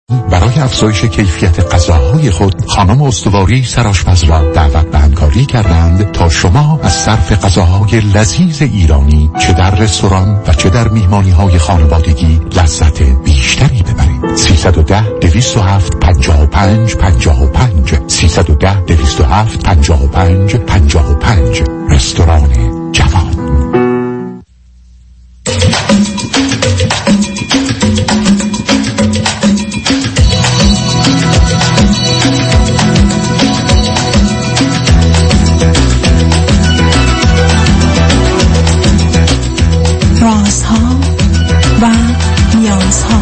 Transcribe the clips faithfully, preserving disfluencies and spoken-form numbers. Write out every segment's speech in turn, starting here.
برای افزایش کیفیت غذاهای خود خانم استواری سرآشپز را دعوت به همکاری کردند تا شما از صرف غذاهای لذیذ ایرانی چه در رستوران و چه در میهمانی‌های خانوادگی لذت بیشتری ببرید. سیصد و ده دویست و هفت پنجاه و پنج پنجاه و پنج سیصد و ده دویست و هفت پنجاه و پنج پنجاه و پنج رستوران جوان. رازها و نیازها.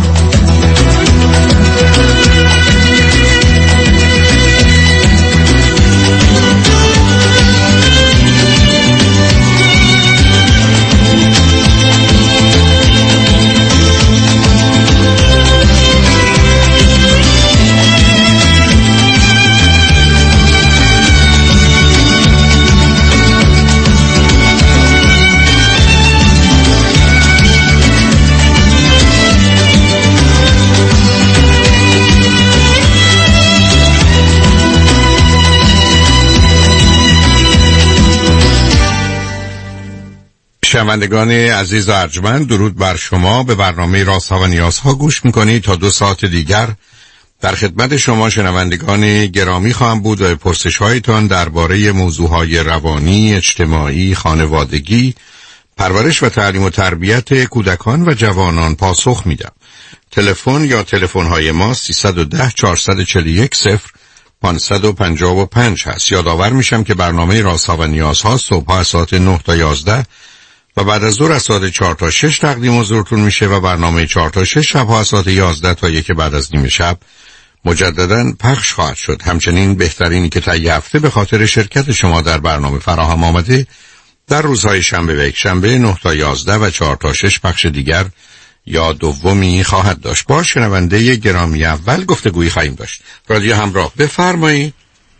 شنوندگان عزیز و ارجمند، درود بر شما. به برنامه رازها و نیازها گوش میکنید. تا دو ساعت دیگر در خدمت شما شنوندگان گرامی خواهم بود و پرسش هایتان درباره موضوعهای روانی، اجتماعی، خانوادگی، پرورش و تعلیم و تربیت کودکان و جوانان پاسخ میدم. تلفن یا تلفن های ما سیصد و ده چهارصد و چهل و یک صفر پانصد و پنجاه و پنج هست. یادآور میشم که برنامه رازها و نیازها صبح از ساعت نه تا یازده و بعد از ظهر از ساعت چهار تا شش تقدیم حضورتون میشه و برنامه چهار تا شش شب ها از ساعت یازده تا یک بعد از نیم شب مجددا پخش خواهد شد. همچنین بهترینی که طی هفته به خاطر شرکت شما در برنامه فراهم آمده در روزهای شنبه و یک شنبه نه تا یازده و چهار تا شش پخش دیگر یا دومی خواهد داشت. با شنونده گرامی اول گفتگویی خواهیم داشت. رادیو همراه، بفرمایید.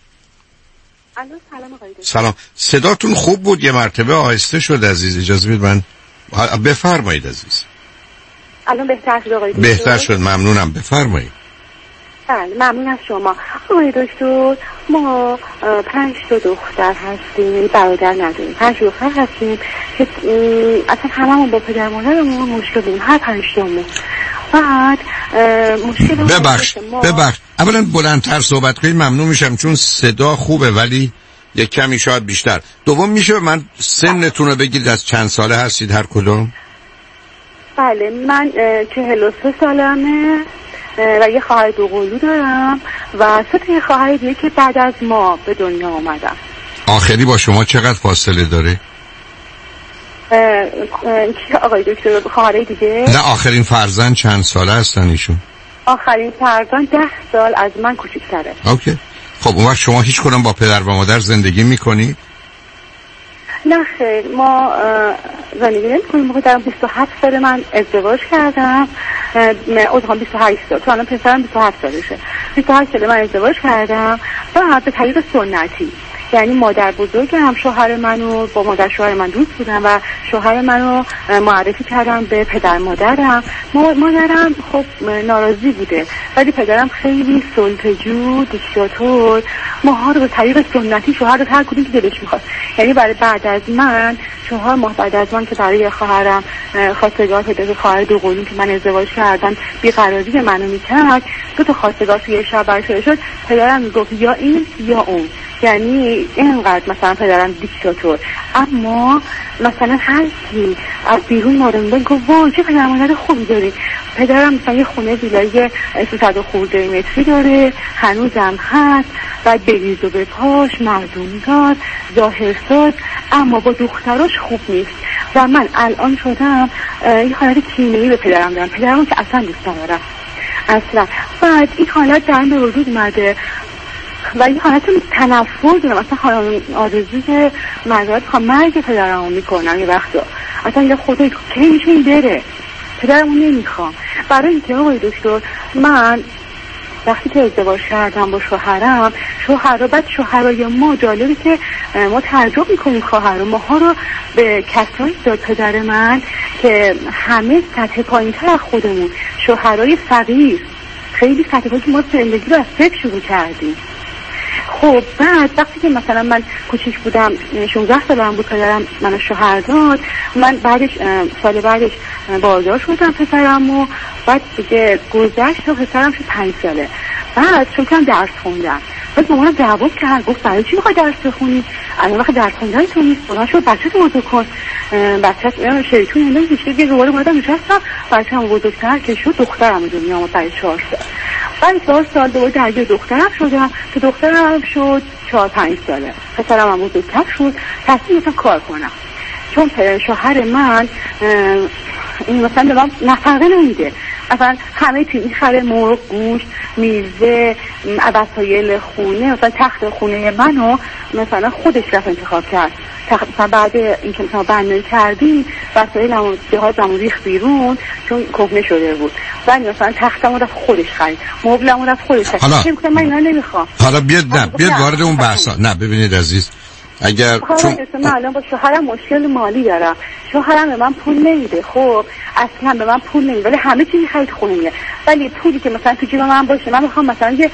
سلام آقای دکتر. سلام. صداتون خوب بود، یه مرتبه آهسته شد عزیز. اجازه بدید من بفرمایید عزیز. الان بهتر شد آقای دکتر؟ بهتر شد، ممنونم. بفرمایید. بله ممنون از شما آقای دکتر. ما پنج تا دختر هستیم، برادر نداریم. پنج دختر هستیم که اصلا هممون با پدر مادرمون مشکل داریم، هر پنج تامون. بعد مشکل ببخش ببخش اولا بلندتر صحبت کنید ممنون میشم، چون صدا خوبه ولی یک کمی شاید بیشتر. دوم میشه من سنتون رو بگید، از چند ساله هستید هر کدوم؟ بله من چهل و سه سالمه و یه خواهر دوقلو دارم و سه تا خواهر دیگه که بعد از ما به دنیا آمدن. آخری با شما چقدر فاصله داره؟ کی آقای دکتر؟ خواهرای دیگه؟ نه آخرین فرزند چند ساله هستن ایشون؟ آخرین فرزند ده سال از من کوچیک‌تره. اوکی. خب اون وقت شما هیچ کنم با پدر و مادر زندگی میکنید؟ نه خیر، ما زندگی نمی‌کنیم. موقع دارم بیست و هفت سال من ازدواج کردم. اتفاقا بیست و هشت سال، تو الان پسرم بیست و هفت سالشه. بیست و هشت سال من ازدواج کردم و به طریق سنتی، یعنی مادر بزرگم شوهر منو با مادر شوهر من دوست بودم و شوهر منو معرفی کردم به پدر مادرم. مادرم خب ناراضی بوده ولی پدرم خیلی سلطه‌جو، دیکتاتور، ماها رو به طریق سنتی شوهر رو هر کدوم که دلش می‌خواد. یعنی برای بعد از من چهار ماه بعد از من که برای خواهرم خواستگار پیدا کرد، خواهر دوقلو که من ازدواج کردم بی‌قراری منو می‌کرد، دو تا خواستگار توی شب برای شد. پدرم میگفت یا این یا اون، یعنی اینقدر مثلا پدرم دیکتاتور. اما مثلا هر کی از بیرون ما رو میگه گفت وای چه پدر مادر خوبی داری. پدرم مثلا یه خونه ویلای سیصد خورده متری داره، هنوزم هست، بعد بریز و بپاش، مردم‌دار، ظاهرساز، اما با دختراش خوب نیست. و من الان شدم یه حالت کینه‌ای به پدرم دارم، پدرم که اصلا دوست ندارم اصلا. بعد این حالت در من به وجود اومده و یه حالت تنفر دارم. مثلا خانم آرزو که مزارت خواهم مرگ پدرمو میکنم یه وقتا، اصلا یه خدای که میشه این بره، پدرمو نمیخوام. برای اینکه آقای دکتر من وقتی که ازدواج کردم با شوهرم، شوهر بعد شوهرای ما جالبه که ما تعجب میکنیم خواهر ماها رو به کسایی داد پدر من که همه سطح پایین‌تر از خودمون، شوهرای فقیر، خیلی سطح که ما زندگی رو از صفر شروع کردیم. خب بعد وقتی که مثلا من کوچیک بودم شانزده سالم بود پدرم منو شوهر داد، من بعدش سال بعدش باردار شدم پسرم و بعد دیگه گذشت و پسرم شد پنج ساله. بعد شروع کردم درس خوندم. بعد مامانم دعوا کرد، گفت برای چی میخوای درس بخونی؟ الان وقت درس خوندن تو نیست، بلند شو بچه‌تو بزرگ کن. بچه‌ش شیطون اینا میشه دیگه دوباره اومدم نشستم، بچه‌م بزرگتر که شد دخترم دنیا اومد برای چهار سال. بعد چهار سال دوباره درگیر دخترم شدم که دخترم شد چهار پنج ساله. پسرم هم بزرگتر شد، تصمیم گرفتم کار کنم. چون شوهر من این مثلا به من نفقه نمیده، مثلا همه چی میخره، مرغ، گوشت، میوه، وسایل خونه، مثلا تخت خونه منو مثلا خودش رفت انتخاب کرد. مثلا بعد اینکه مثلا بندی کردیم وسایلمو جهازمو ریخت بیرون چون کهنه شده بود. بعد مثلا تختمو رفت خودش خرید، مبلمو رفت خودش خرید. حالا گفتم من اینا نمیخوام. حالا بیاد نه بیاد وارد اون بحثا. نه ببینید عزیز، اگر چون من الان با شوهرم مشکل مالی دارم، شوهرم به من پول نمیده. خب اصلا به من پول نمیده ولی همه چی میخرید خونه میاد. ولی پولی که مثلا تو جیب من باشه، من میخوام مثلا یه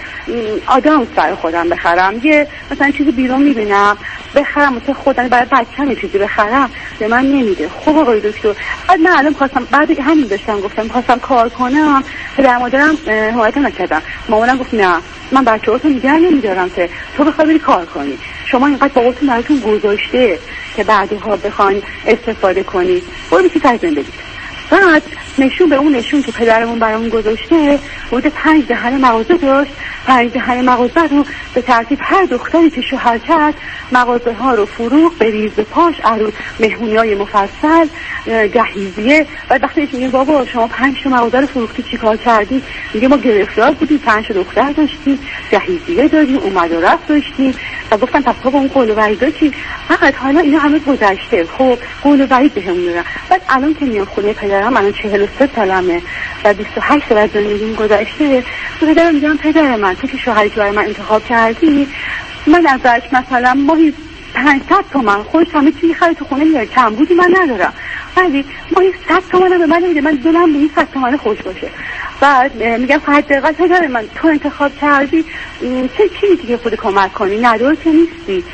آدم برای خودم بخرم، یه مثلا چیزی بیرون میبینم بخرم مثلا خودم برای بچه‌م یه چیزی بخرم، به من نمیده. خب آقای دکتر بعد من الان خواستم، بعد همین داشتم گفتم خواستم کار کنم، پدر مادرم حمایت نکردن. مامانم گفت نه من بچه‌هاتو نگه نمیدارم که تو بخوای بری کار کنی، شما اینقدر باباتون براتون گذاشته که بعدها بخواین استفاده کنی، برو بیشتر از زندگی. بعد نشون به اون نشون که پدرمون برامون گذاشته بوده پنج دهن مغازه داشت. پنج دهن مغازه رو به ترتیب هر دختری که شوهر کرد مغازه ها رو فروخت، به ریز به پاش، عروس مهمونی های مفصل، جهیزیه. و وقتی میگیم بابا شما پنج تا مغازه رو فروختی چیکار کردی؟ میگه ما گرفتار بودیم، پنج تا دختر داشتیم، جهیزیه داریم، اومد و رفت داشتیم. و گفتن پس بابا اون قول و وعیدا چی؟ فقط حالا اینا همه گذشته. خب قول و وعید بهمون دادن. بعد الان که میام خونه پدرم، الان چهل و سه سالمه و بیست و هشت سال از زندگیم گذشته، پدرم میگم پدر من تو که شوهری که برای من انتخاب کردی، من ازش مثلا ماهی پانصد تومن خودش همه چی میخره تو خونه میاره، کم بودی من ندارم، ولی ماهی صد تومن به من نمیده، من دلم به این صد تومن خوش باشه. بعد میگم حداقل پدر من تو انتخاب کردی چه چیزی دیگه خود کمک کنی، نداره که نیستی.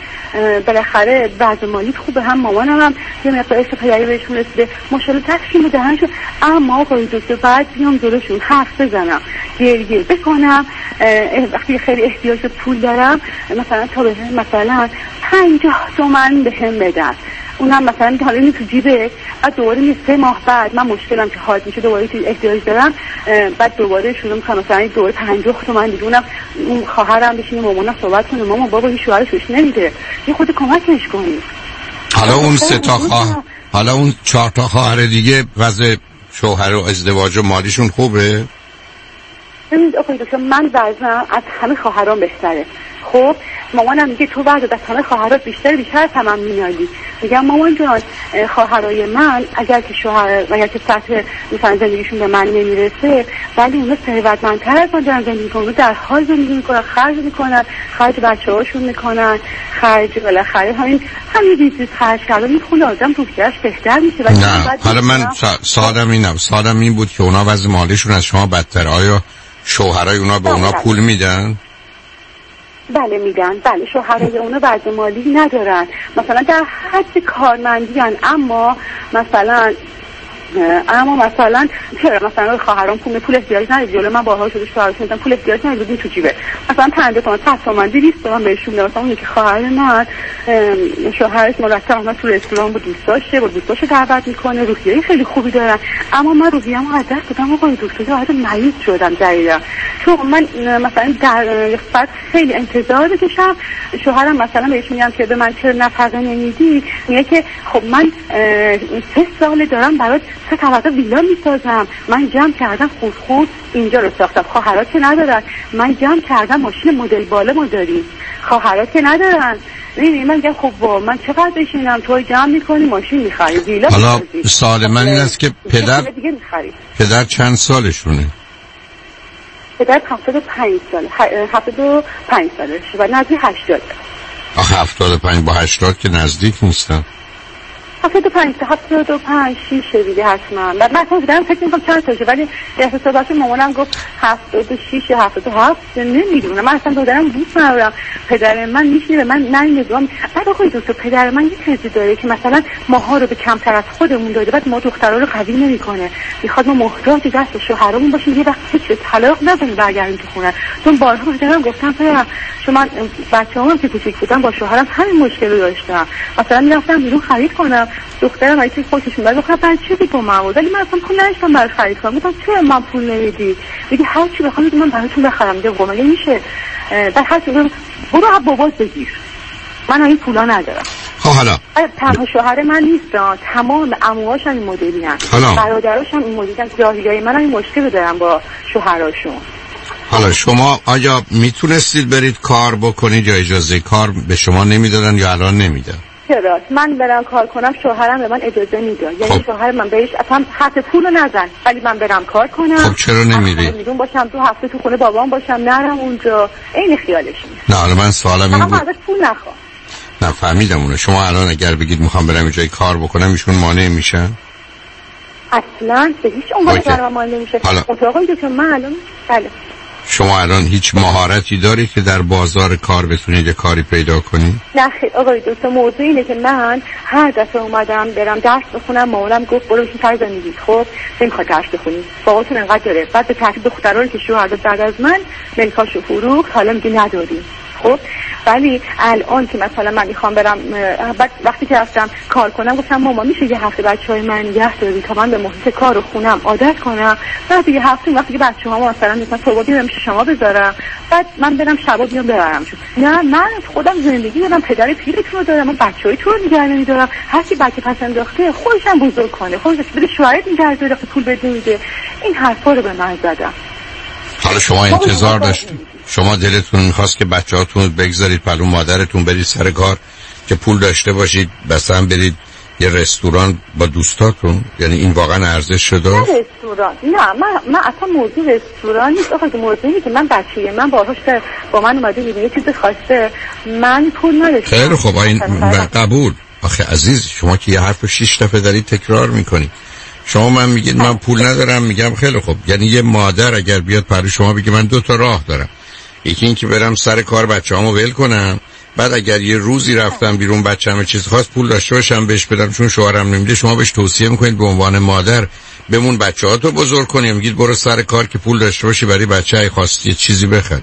بالاخره بعض مالیت خوبه، هم مامانم هم یه مقدار عشق پدری بهشون رسیده، ماشاءالله تکشون رو دهنشون. اما آقای دکتر بعد بیام جلوشون حرف بزنم، گریه بکنم، وقتی خیلی احتیاج به پول دارم مثلا تا به مثلا پنجاه تومن به هم بدن، اونم مثلا میگه حالا اینو تو جیبه. بعد دوباره می سه ماه بعد من مشکلم که حال میشه دوباره چیز احتیاج دارم، بعد دوباره شروع میکنم مثلا دوباره پنجاه تومن دیدونم. اون خواهرم بشینه مامانم صحبت کنه، مامان بابا این شوهرش بهش نمیده، یه خود کمکش کنی. حالا اون سه تا خواهر، حالا اون چهار تا خواهر دیگه وضع شوهر و ازدواج و مالیشون خوبه؟ ببینید آقای دکتر من وضعم از همه خواهرام بهتره. خب مامانم میگه تو بعد از همه خواهرات بیشتر بیشتر از همم مینالی. میگم مامان جان خواهرای من اگر که شوهر اگر که سطح مثلا زندگیشون به من نمیرسه ولی اونا ثروتمندتر از من دارن زندگی میکنن، در حال زندگی میکنن، خرج میکنن، خرج بچه‌هاشون میکنن، خرج بالاخره همین همین بیزنس خرج کردن این خود آدم روحیه‌اش بهتر میشه. نه حالا من سادم اینم سادم این بود که اونا وضع مالیشون از شما بدتر. آیا شوهرای اونا به اونا پول میدن؟ بله میدن، بله شوهرای اونا وضع مالی ندارن، مثلا در حد کارمندی هن، اما مثلا اما مثلا چرا مثلا خواهرام پول پول احتیاج نداره، جلوی من باها شده شوهرش میگن پول احتیاج نداره بدین تو جیبه، مثلا پنجاه تومن صد تومن دویست تومن بهشون میدم. مثلا اون که خواهر من شوهرش مرتب تو رستوران با دوستاشه با دوستاش دعوت میکنه، روحیه خیلی خوبی دارن، اما من روحیه‌مو از دست دادم آقای دکتر، عادت مریض شدم دقیقاً. چون من مثلا در فقط خیلی انتظار بکشم، شوهرم مثلا بهش میگم که به من چرا نفقه نمیدی، میگه که خب من سه سال دارم برات سه طبقه ویلا میسازم، من جمع کردم خود خود اینجا رو ساختم، خواهرات که ندارن، من جمع کردم ماشین مدل بالا ما داریم، خواهرات که ندارن. ببین من میگم خب با من چقدر بشینم تو جمع میکنی ماشین میخری ویلا. حالا سوال من این است که پدر پدر چند سالشونه؟ پدر هفتاد و پنج سال هفتاد و پنج سالشه و نزدیک هشتاد. آخه هفتاد و پنج با هشتاد که نزدیک نیستن. هفتاد و پنج هفتاد و پنج شیشه دیگه حتما. بعد من خودم فکر می‌کنم چند تاشه، ولی در حسابات مامانم گفت هفتاد و شش هفتاد و هفت نمیدونم. من اصلا دادرم دوست ندارم. پدر من میشینه به من نه نگاه. بعد آقای دکتر پدر من یه چیزی داره که مثلا ماها رو به کمتر از خودمون داده، بعد ما دخترها رو قوی نمی‌کنه. میخواد ما محتاج دست شوهرمون باشیم، یه وقت فکر طلاق نزنیم برگردیم تو خونه. چون بارها پدرم گفتم پدرم چون من بچه‌هام که کوچیک بودن با شوهرم همین مشکل رو داشتم. مثلا میرفتم بیرون خرید کنم، دخترم اگه خوشش میاد گفتم بچه بی با من، ولی من اصلا پول نداشتم برای خرید کنم. گفتم چرا من پول نمیدی؟ میگه هر چی بخوام من براتون بخرم. میگه گفتم مگه میشه؟ بعد هر چی برو از بابات بگیر، من این پولا ندارم. خب حالا تنها شوهر من نیست، تمام عموهاش هم این مدلی ان، برادراش هم این مدلی ان. جاهیای من هم این مشکل دارم با شوهراشون. حالا شما آیا میتونستید برید کار بکنید یا اجازه کار به شما نمیدادن یا الان نمیدن؟ چرا من برم کار کنم شوهرم به من اجازه میده. یعنی خب. شوهر من بهش اصلا حق پولو نزن، ولی من برم کار کنم. خب چرا نمیری؟ میدون باشم دو هفته تو خونه بابام باشم، نرم اونجا. این خیالش نیست. نه حالا من سوالم این بود. من پول نخوام. نه فهمیدم اونه. شما الان اگر بگید میخوام برم یه جای کار بکنم ایشون مانع میشن؟ اصلا به هیچ عنوان برام مانع نمیشه. اتاقی که من الان بله. شما الان هیچ مهارتی داری که در بازار کار بتونید یه کاری پیدا کنید؟ نه خیلی آقای دکتر، موضوع اینه که من هر دفعه اومدم برم درس بخونم مامانم گفت برو بشین سر زندگی. خب نمیخواد درس بخونی، باباتون انقدر داره. بعد به ترتیب دخترا رو که شوهر داد بعد از من ملکاشو فروخت، حالا میگه نداری. خب ولی الان که مثلا من میخوام برم، بعد وقتی که رفتم کار کنم گفتم مامان میشه یه هفته بچهای من نگه داری تا من به محیط کار و خونم عادت کنم، بعد یه هفته وقتی که بچه‌ها مثلا مثلا صبح بیام پیش شما بذارم، بعد من برم شبا بیام ببرمشون. نه من خودم زندگی دارم، پدر پیرتون رو دارم، من بچهای تو رو نگهداری دارم. هر کی بچه پس انداخته خودش هم بزرگ کنه، خودش بده شوهرت نگهداری که پول بده میده. این حرفا رو به من زدم. حالا شما انتظار داشتید، شما دلتون میخواست که بچه‌هاتون بگذارید پلو مادرتون برید سر کار که پول داشته باشید، مثلا برید یه رستوران با دوستاتون؟ یعنی این واقعا ارزش شده؟ نه رستوران، نه من من اصلا موضوع رستوران نیست. آخه موضوع اینه که من بچه‌ای من باهاش که با من اومده بیرون یه چیز خواسته، من پول نداشتم. خیلی خب این قبول. آخه عزیز شما که یه حرفو شش دفعه دارید تکرار میکنید. شما من میگید من پول ندارم، میگم خیلی خب. یعنی یه مادر اگر بیاد برای شما بگه من دو تا راه دارم، یکی این که برم سر کار بچه‌هامو ول کنم، بعد اگر یه روزی رفتم بیرون بچه‌م چیز خواست پول داشته باشم بهش بدم چون شوهرم نمیده، شما بهش توصیه میکنید به عنوان مادر بمون بچه‌هاتو بزرگ کنی، میگید برو سر کار که پول داشته باشی برای بچه‌ای خواستی چیزی بخری.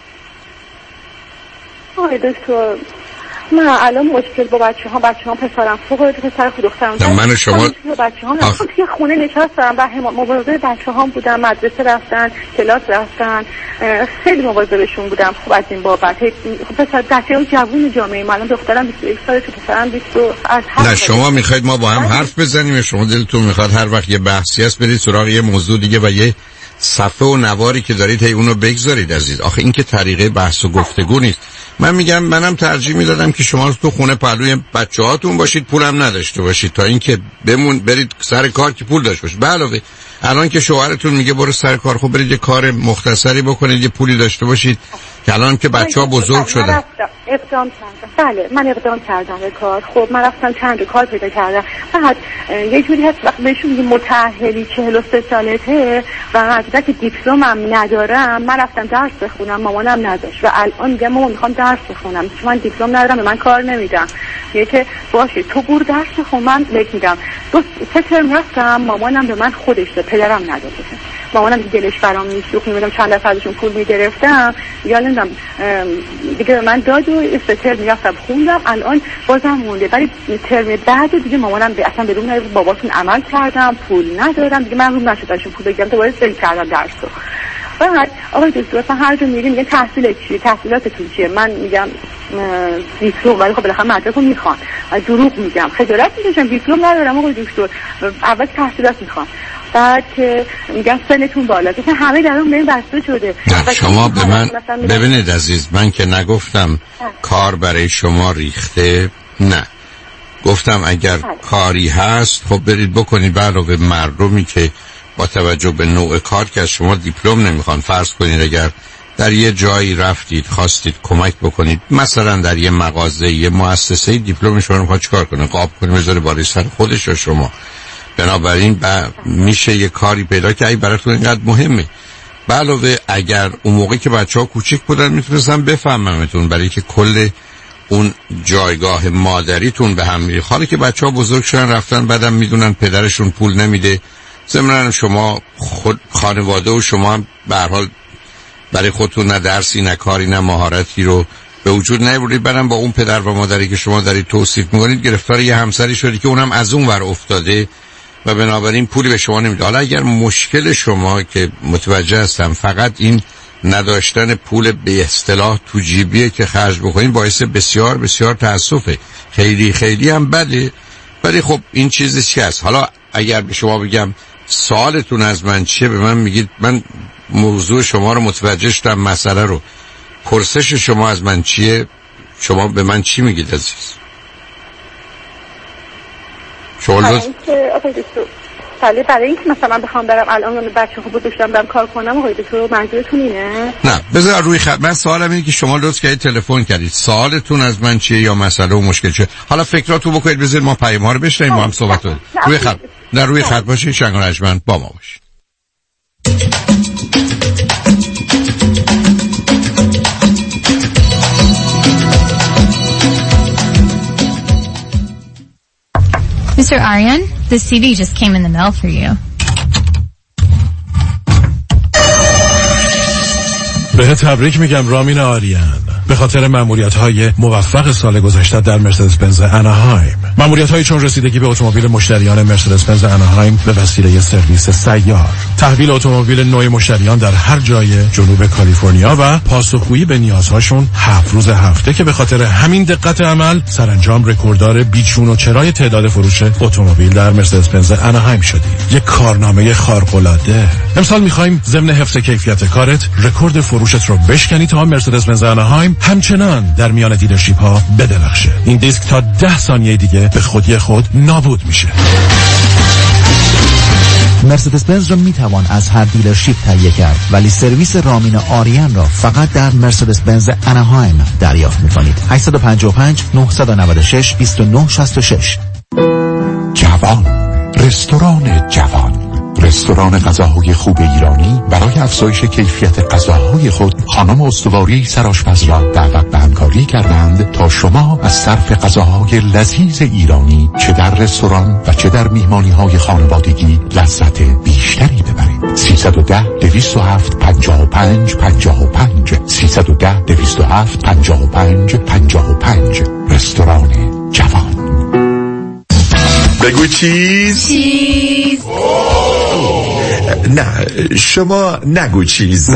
آره دکتر من الان مشکل با بچه ها بچه ها پسرم فوق العاده پسر خود دخترم من شما بچه ها آخ... توی خونه نشستم و مواظب بچه ها بودم، مدرسه رفتن کلاس رفتن، خیلی مواظبشون بودم. خوب از این بابت پسر دسته جوون جامعه من الان دخترم بیست و یک سالشه، پسرم بیست و از نه شما میخواید ما با هم حرف بزنیم، شما دلتون میخواد هر وقت یه بحثی هست برید سراغ یه موضوع دیگه و یه صفحه و نواری که دارید هی اونو بگذارید عزیز. آخه این که طریقه بحث و گفتگو نیست. من میگم منم ترجیح میدادم که شما تو خونه پهلوی بچه‌هاتون باشید، پولم نداشته باشید، تا اینکه بمون برید سر کار که پول داشته باشید. به علاوه الان که شوهرتون میگه برو سر کار، خب برید یه کار مختصری بکنید، یه پولی داشته باشید که الان که بچه‌ها بزرگ شدن. اقدام کردم. بله من اقدام کردم به کار. خب من رفتم چند کار پیدا کردم. فقط یه جوری هست وقت بهشون میگم متأهلی چهل و سه سالته و حقیقت که دیپلمم ندارم، من رفتم درس بخونم، مامانم نذاشت و الان میگم مامان میخوام درس بخونم چون من دیپلم ندارم، به من کار نمیدم. میگه که باشه تو برو درس بخون، من بهت میدم. دو سه ترم رفتم، مامانم به من خودش داد، پدرم نداد. مامانم دیگه دلش برام میسوخت، میگم چند دفعه ازشون پول میگرفتم، یا نمیدونم دیگه به من داد و سه ترم میرفتم خوندم، الان بازم مونده. ولی ترم بعد دیگه مامانم به اصلا بدون نه باباتون عمل کردم، پول ندارم دیگه، من روم نشد ازشون پول بگیرم، دوباره سری کردم درسو. بعد آقای دکتر اصلا هر جا میریم میگن تحصیلت چیه، تحصیلاتتون چیه؟ من میگم دیپلم، ولی خب بالاخره مدرکو میخوان. دروغ میگم، خجالت میکشم، دیپلم ندارم آقای دکتر، اول تحصیلات میخوان. بعد که میگم سنتون بالا، که همه در اون بین بسته شده. شما به من ببینید عزیز، من که نگفتم کار برای شما ریخته، نه گفتم اگر کاری هست خب برید بکنید. به علاوه مردمی که با توجه به نوع کار که از شما دیپلم نمیخوان، فرض کنید اگر در یه جایی رفتید خواستید کمک بکنید، مثلا در یه مغازه، یه مؤسسه، دیپلم شما رو می‌خواد چیکار کنه؟ قاب کنه بذاره بالای سر خودش یا شما. بنابراین با میشه یه کاری پیدا که ای براتون اینقدر مهمه. به علاوه اگر اون موقعی که بچه‌ها کوچیک بودن میتونستم بفهممتون، برای که کل اون جایگاه مادریتون به هم میره. حالا که بچه‌ها بزرگ شدن رفتن، بعدم میدونن پدرشون پول نمیده، ضمن شما خود خانواده و شما هم به هر حال برای خودتون نه درسی نه کاری نه مهارتی رو به وجود نیاورید، بعدم با اون پدر و مادری که شما دارید توصیف میکنید گرفتار یه همسری شدی که اونم از اون ور افتاده و بنابراین پولی به شما نمیده. حالا اگر مشکل شما که متوجه هستم فقط این نداشتن پول به اصطلاح تو جیبیه که خرج بکنید، باعث بسیار بسیار تاسفه، خیلی خیلی هم بده. ولی خب این چیزی چی هست؟ حالا اگر به شما بگم سوالتون از من چیه، به من میگید من موضوع شما رو متوجه شدم، مسئله رو، پرسش شما از من چیه، شما به من چی میگید عزیز؟ شما لطف سالی برای اینکه مثلا بخوام برم الان بچه خوب داشتم برم کار کنم آقای دکتر، منظورتون اینه؟ نه بذار روی خط. من سوالم اینه که شما لطف کردید تلفن کردید، سوالتون از من چیه یا مسئله و مشکل چیه؟ حالا فکراتو بکنید، بذارید ما پیام‌ها رو بشنویم، ما هم صحبت کنیم. روی خط در روی خط باشید، شنگ و رجمند با ما باشید. Mister Aryan, the C D just came in the mail for you. به تبریک میگم رامین آریان، به خاطر مأموریت‌های موفق سال گذشته در مرسدس بنز اناهایم. مأموریت‌هایی چون رسیدگی به اتومبیل مشتریان مرسدس بنز اناهایم به وسیله سرویس سیار، تحویل اتومبیل نوع مشتریان در هر جای جنوب کالیفرنیا و پاسخگویی به نیازهاشون هفت روز هفته که به خاطر همین دقت عمل سرانجام رکورددار بیچون و چرای تعداد فروش اتومبیل در مرسدس بنز اناهایم شدی. یک کارنامه خارق‌العاده. امسال می‌خوایم ضمن حفظ کیفیت کارت رکورد فروشت رو بشکنی تا مرسدس بنز اناهایم همچنان در میان دیلرشیپ ها بدرخشه. این دیسک تا ده ثانیه دیگه به خودی خود نابود میشه. مرسدس بنز را میتوان از هر دیلرشیپ تهیه کرد، ولی سرویس رامین آریان را فقط در مرسدس بنز اناهایم دریافت میکنید. هشت پنج پنج نه نه شش دو نه شش شش. جوان، رستوران جوان، رستوران غذاهای خوب ایرانی برای افزایش کیفیت غذاهای خود خانم استواری سرآشپز را دعوت به همکاری کردند تا شما از صرف غذاهای لذیذ ایرانی چه در رستوران و چه در میهمانی‌های خانوادگی لذت بیشتری ببرید. سیصد و ده دویست و هفت پنجاه و پنج پنجاه و پنج سیصد و ده دویست و هفت پنجاه و پنج پنجاه و پنج. رستوران جوان. بگو چیز. چیز. نه شما نگو چیز.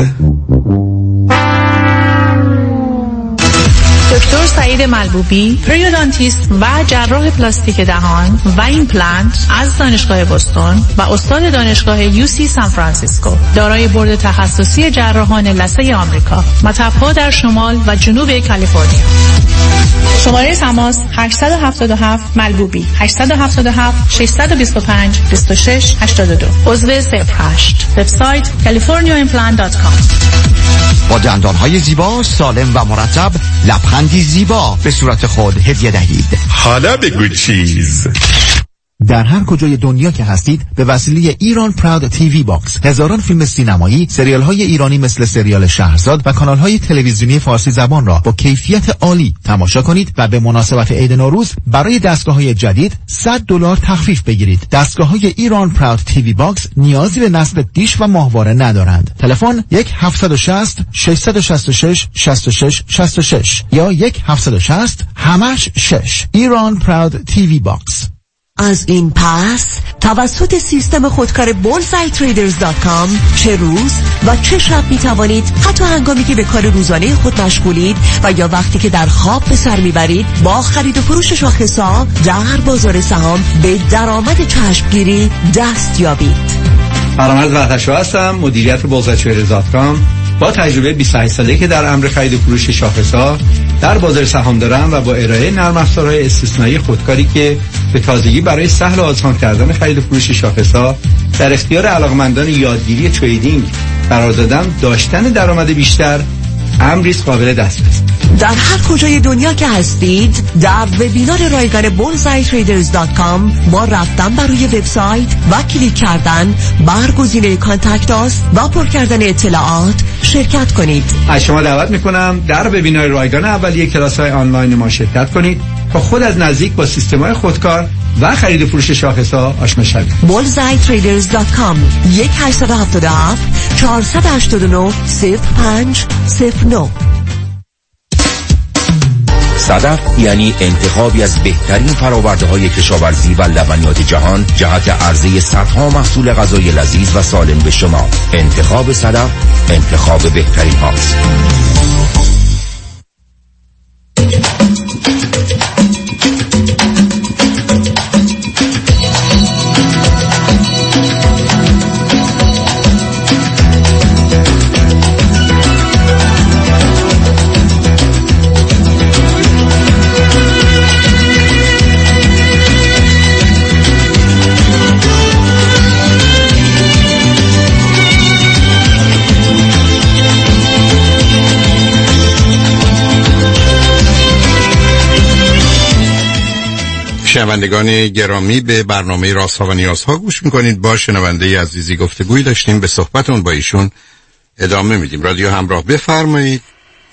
دکتر سعید ملبوبی، پریودانتیست و جراح پلاستیک دهان و ایمپلنت از دانشگاه بوستون و استاد دانشگاه یو سی سان فرانسیسکو، دارای بورد تخصصی جراحان لثه آمریکا، مطب‌ها در شمال و جنوب کالیفرنیا. شماره تماس هشت هفت هفت ملبوبی هشت هفت هفت شش دو پنج دو شش هشت دو. عضو صفر هشت. وبسایت کالیفرنیا ایمپلنت دات کام. با دندانهای زیبا، سالم و مرتب، لبخندی زیبا به صورت خود هدیه دهید. حالا بگو چیز. در هر کجای دنیا که هستید به وسیله ایران پراود تیوی باکس هزاران فیلم سینمایی، سریال های ایرانی مثل سریال شهرزاد و کانال های تلویزیونی فارسی زبان را با کیفیت عالی تماشا کنید و به مناسبت عید نوروز برای دستگاه های جدید صد دلار تخفیف بگیرید. دستگاه های ایران پراود تیوی باکس نیازی به نصب دیش و ماهواره ندارند. تلفن یک هفت شش صفر شش شش شش شش شش شش شش یا یک هفت شش صفر همش شش. ایران پراود تیوی باکس. از این پس توسط سیستم خودکار بولزای تریدرز دات کام چه روز و چه شب می توانید حتی هنگامی که به کار روزانه خود مشغولید و یا وقتی که در خواب به سر میبرید با خرید و فروش شاخص‌ها در بازار سهام به درآمد چشمگیری دست یابید. فرامرز وحدت‌شاه هستم، مدیریت بولزای تریدرز دات کام. با تجربه بیست و هشت ساله که در امر خرید و فروش شاخص‌ها در بازار سهام دارم و با ارائه نرم افزارهای استثنایی خودکاری که به تازگی برای سهل و آسان کردن خرید و فروش شاخص‌ها در اختیار علاقمندان یادگیری تریدینگ قرار دادم، داشتن درآمد بیشتر امری قابل دسترس. در هر کجای دنیا که هستید در وبینار رایگان بولزای تریدرز دات کام با رفتن بر روی وبسایت و کلیک کردن بر گزینه کانتکت آس و پر کردن اطلاعات شرکت کنید. از شما دعوت میکنم در وبینار رایگان اولیه کلاس‌های آنلاین ما شرکت کنید تا خود از نزدیک با سیستم‌های خودکار و خرید و فروش شاخص‌ها آشنا شوید. بولزای تریدرز دات کام یک هشت هفت هفت چهار هشت نه صفر پنج صفر نه. صدف یعنی انتخابی از بهترین فرآورده‌های کشاورزی و لبنیات جهان جهت عرضه صدها محصول غذای لذیذ و سالم به شما. انتخاب صدف انتخاب بهترین هاست. شنوندگان گرامی، به برنامه رازها و نیازها گوش میکنید. با شنونده عزیزی گفتگوی داشتیم، به صحبتون با ایشون ادامه میدیم. رادیو همراه، بفرمایید.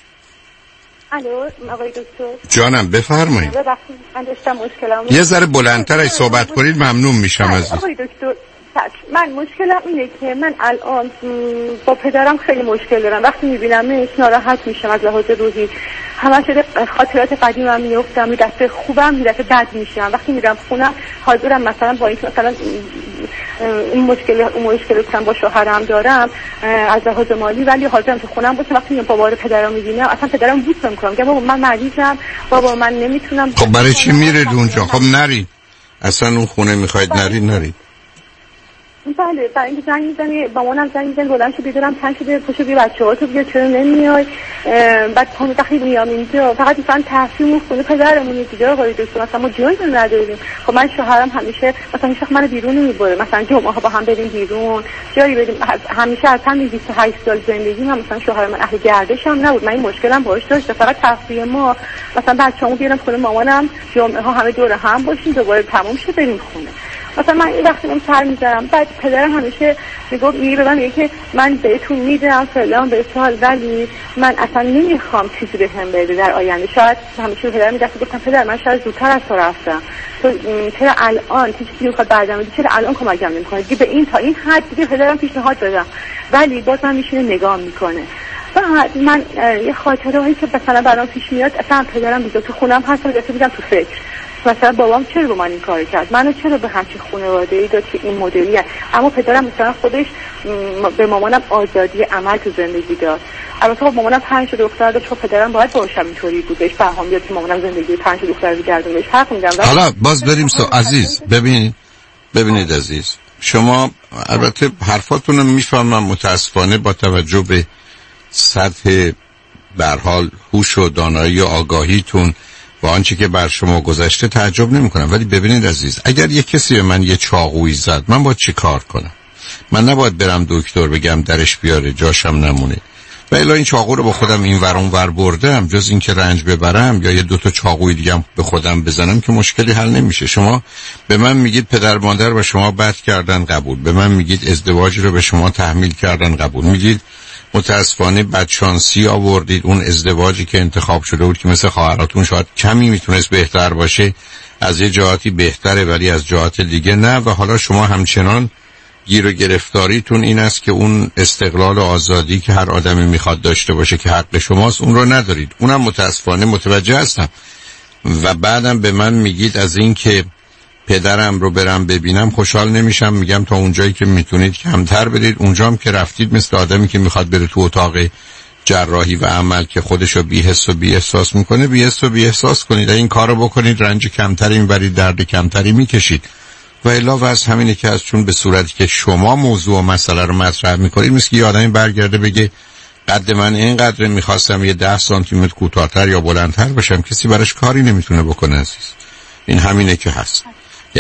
الو آقای دکتر. جانم بفرمایید. من داشتم مشکلام. یه ذره بلندتر اگه صحبت کنید ممنون میشم عزیز. آقای دکتر من مشکلم اینه که من الان با پدرم خیلی مشکل دارم. وقتی میبینمش ناراحت میشم از لحاظ روحی. همه شده خاطرات قدیمم میافتم، یه دفعه خوبم یه دفعه بد میشم. وقتی میرم خونم حاضرم مثلا با اینکه مثلا این مشکل اون مشکلی که با شوهرم دارم از لحاظ مالی، ولی حاضرم تو خونم باشم. وقتی میام بابا رو پدرم میبینم اصلا پدرم بوس نمیکنم، میگم بابا من مریضم، بابا من نمیتونم. خب برای چی میرید اونجا؟ خب نرید، اصلا اون خونه میخواید نرید نرید. بله برای اینکه زنگ میزنی با مامانم زنگ میزنی بلند شو بیدارم تنگ شده پشو بیا بچه‌هاتو بیا چرا نمیای. بعد پام وقتی میام اینجا فقط مثلا تحصیل خونه پدرمون دیگه آقای دکتر، مثلا ما جایی نداریم. خب من شوهرم همیشه مثلا هیچ وقت منو بیرون نمیبره، مثلا جمعه ها با هم بریم بیرون جایی بریم. همیشه از همین بیست و هشت سال زندگی من مثلا شوهر من اهل گردش هم نبود. من این مشکلم باهاش داشته، فقط تفریح ما مثلا بچه‌مو بیارم خونه مامانم، جمعه ها همه دور هم باشیم دوباره تموم شه بریم خونه. مثلا من این وقتی اون سر میذارم، بعد پدرم همیشه میگه میگه به من میگه که من بهتون میدم فلان به سال، ولی من اصلا نمیخوام چیزی بهم بده در آینده. شاید همیشه پدرم میگه گفتم پدر من شاید زودتر از تو رفتم، تو چرا الان تو چیزی میخواد برگردم بدی، چرا الان کمکم نمیکنه دیگه. به این تا این حد دیگه پدرم پیشنهاد دادم، ولی باز من میشینه نگاه میکنه. بعد من یه خاطره هایی که مثلا برام پیش میاد، اصلا پدرم بیاد تو خونم هست واسه میگم تو فکر مثلا بابام چرا با من این کار کرد، منو چرا به همچین خانواده‌ای داد که این مدلیه. اما پدرم مثلا خودش به مامانم آزادی عمل تو زندگی داد. البته خب مامانم پنج تا دختر داشت، خب پدرم باید باشم اینطوری بود، بهش فهم بیاد که مامانم زندگی پنج تا دختر رو گردون بهش حق میدم. حالا باز بریم سو عزیز ببینید ببینید عزیز، شما البته حرفاتون رو میفهمم، متاسفانه با توجه به سطح به هر حال هوش و دانایی و آگاهیتون و آنچه که بر شما گذشته تعجب نمی کنم. ولی ببینید عزیز، اگر یک کسی به من یه چاقویی زد من باید چی کار کنم؟ من نباید برم دکتر بگم درش بیاره جاشم نمونه و الا این چاقو رو با خودم این ور اون ور بردم، جز این که رنج ببرم یا یه دوتا چاقوی دیگه به خودم بزنم که مشکلی حل نمیشه. شما به من میگید پدر مادر و شما بد کردن، قبول. به من میگید ازدواج رو به شما تحمیل کردن، قبول. میگید متاسفانه بدشانسی آوردید، اون ازدواجی که انتخاب شده بود که مثل خواهراتون شاید کمی میتونست بهتر باشه، از یه جهاتی بهتره ولی از جهات دیگه نه، و حالا شما همچنان گیر و گرفتاریتون این است که اون استقلال و آزادی که هر آدمی میخواد داشته باشه که حق شماست اون رو ندارید. اونم متاسفانه متوجه هستم. و بعدم به من میگید از این که پدرم رو برم ببینم خوشحال نمیشم، میگم تا اونجایی که میتونید کمتر برید. اونجام که رفتید مثل آدمی که میخواد بره تو اتاق جراحی و عمل که خودشو بی حس و بی احساس میکنه، بی حس و بی احساس کنید. این کارو بکنید رنج کمتری میبرید، درد کمتری میکشید. و علاوه از همینه که از چون به صورتی که شما موضوع و مسئله رو مطرح میکنید، مثل یه آدمی برگرده بگه قد من اینقدر میخواستم یه ده سانتی متر کوتاه‌تر یا بلندتر باشم، کسی براش کاری نمیتونه بکنه عزیز. این همینه که هست. یعنی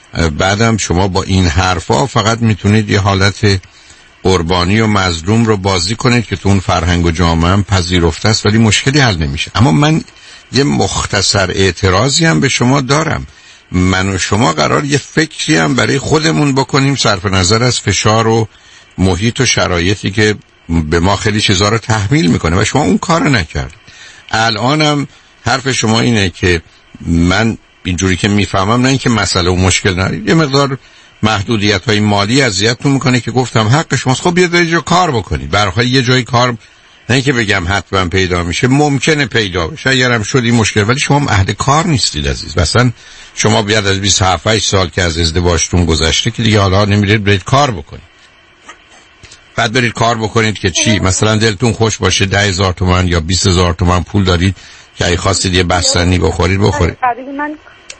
بعدم شما با این حرفا فقط میتونید یه حالت قربانی و مظلوم رو بازی کنید که تو اون فرهنگ و جامعه هم پذیرفته است، ولی مشکلی حل نمیشه. اما من یه مختصر اعتراضی هم به شما دارم. من و شما قرار یه فکری هم برای خودمون بکنیم صرف نظر از فشار و محیط و شرایطی که به ما خیلی چیزا رو تحمیل میکنه و شما اون کار نکرد. الانم حرف شما اینه که من اینجوری که میفهمم نه اینکه مسئله و مشکل ندارید، یه مقدار محدودیت های مالی اذیتتون میکنه که گفتم حق شماست. خب بیاد یه جا کار بکنید. به هر حال یه جای کار، نه اینکه بگم حتما پیدا میشه، ممکنه پیدا بشه اگرم شد این مشکل، ولی شما اهل کار نیستید عزیز. مثلا شما بیاد از بیست و هفت سال که از ازدواجتون گذشته که دیگه حالا نمیرید برید کار بکنید، بعد برید کار بکنید که چی؟ مثلا دلتون خوش باشه ده هزار تومان یا بیست هزار تومان پول دارید که اگه خواستید یه بستنی بخورید بخورید. من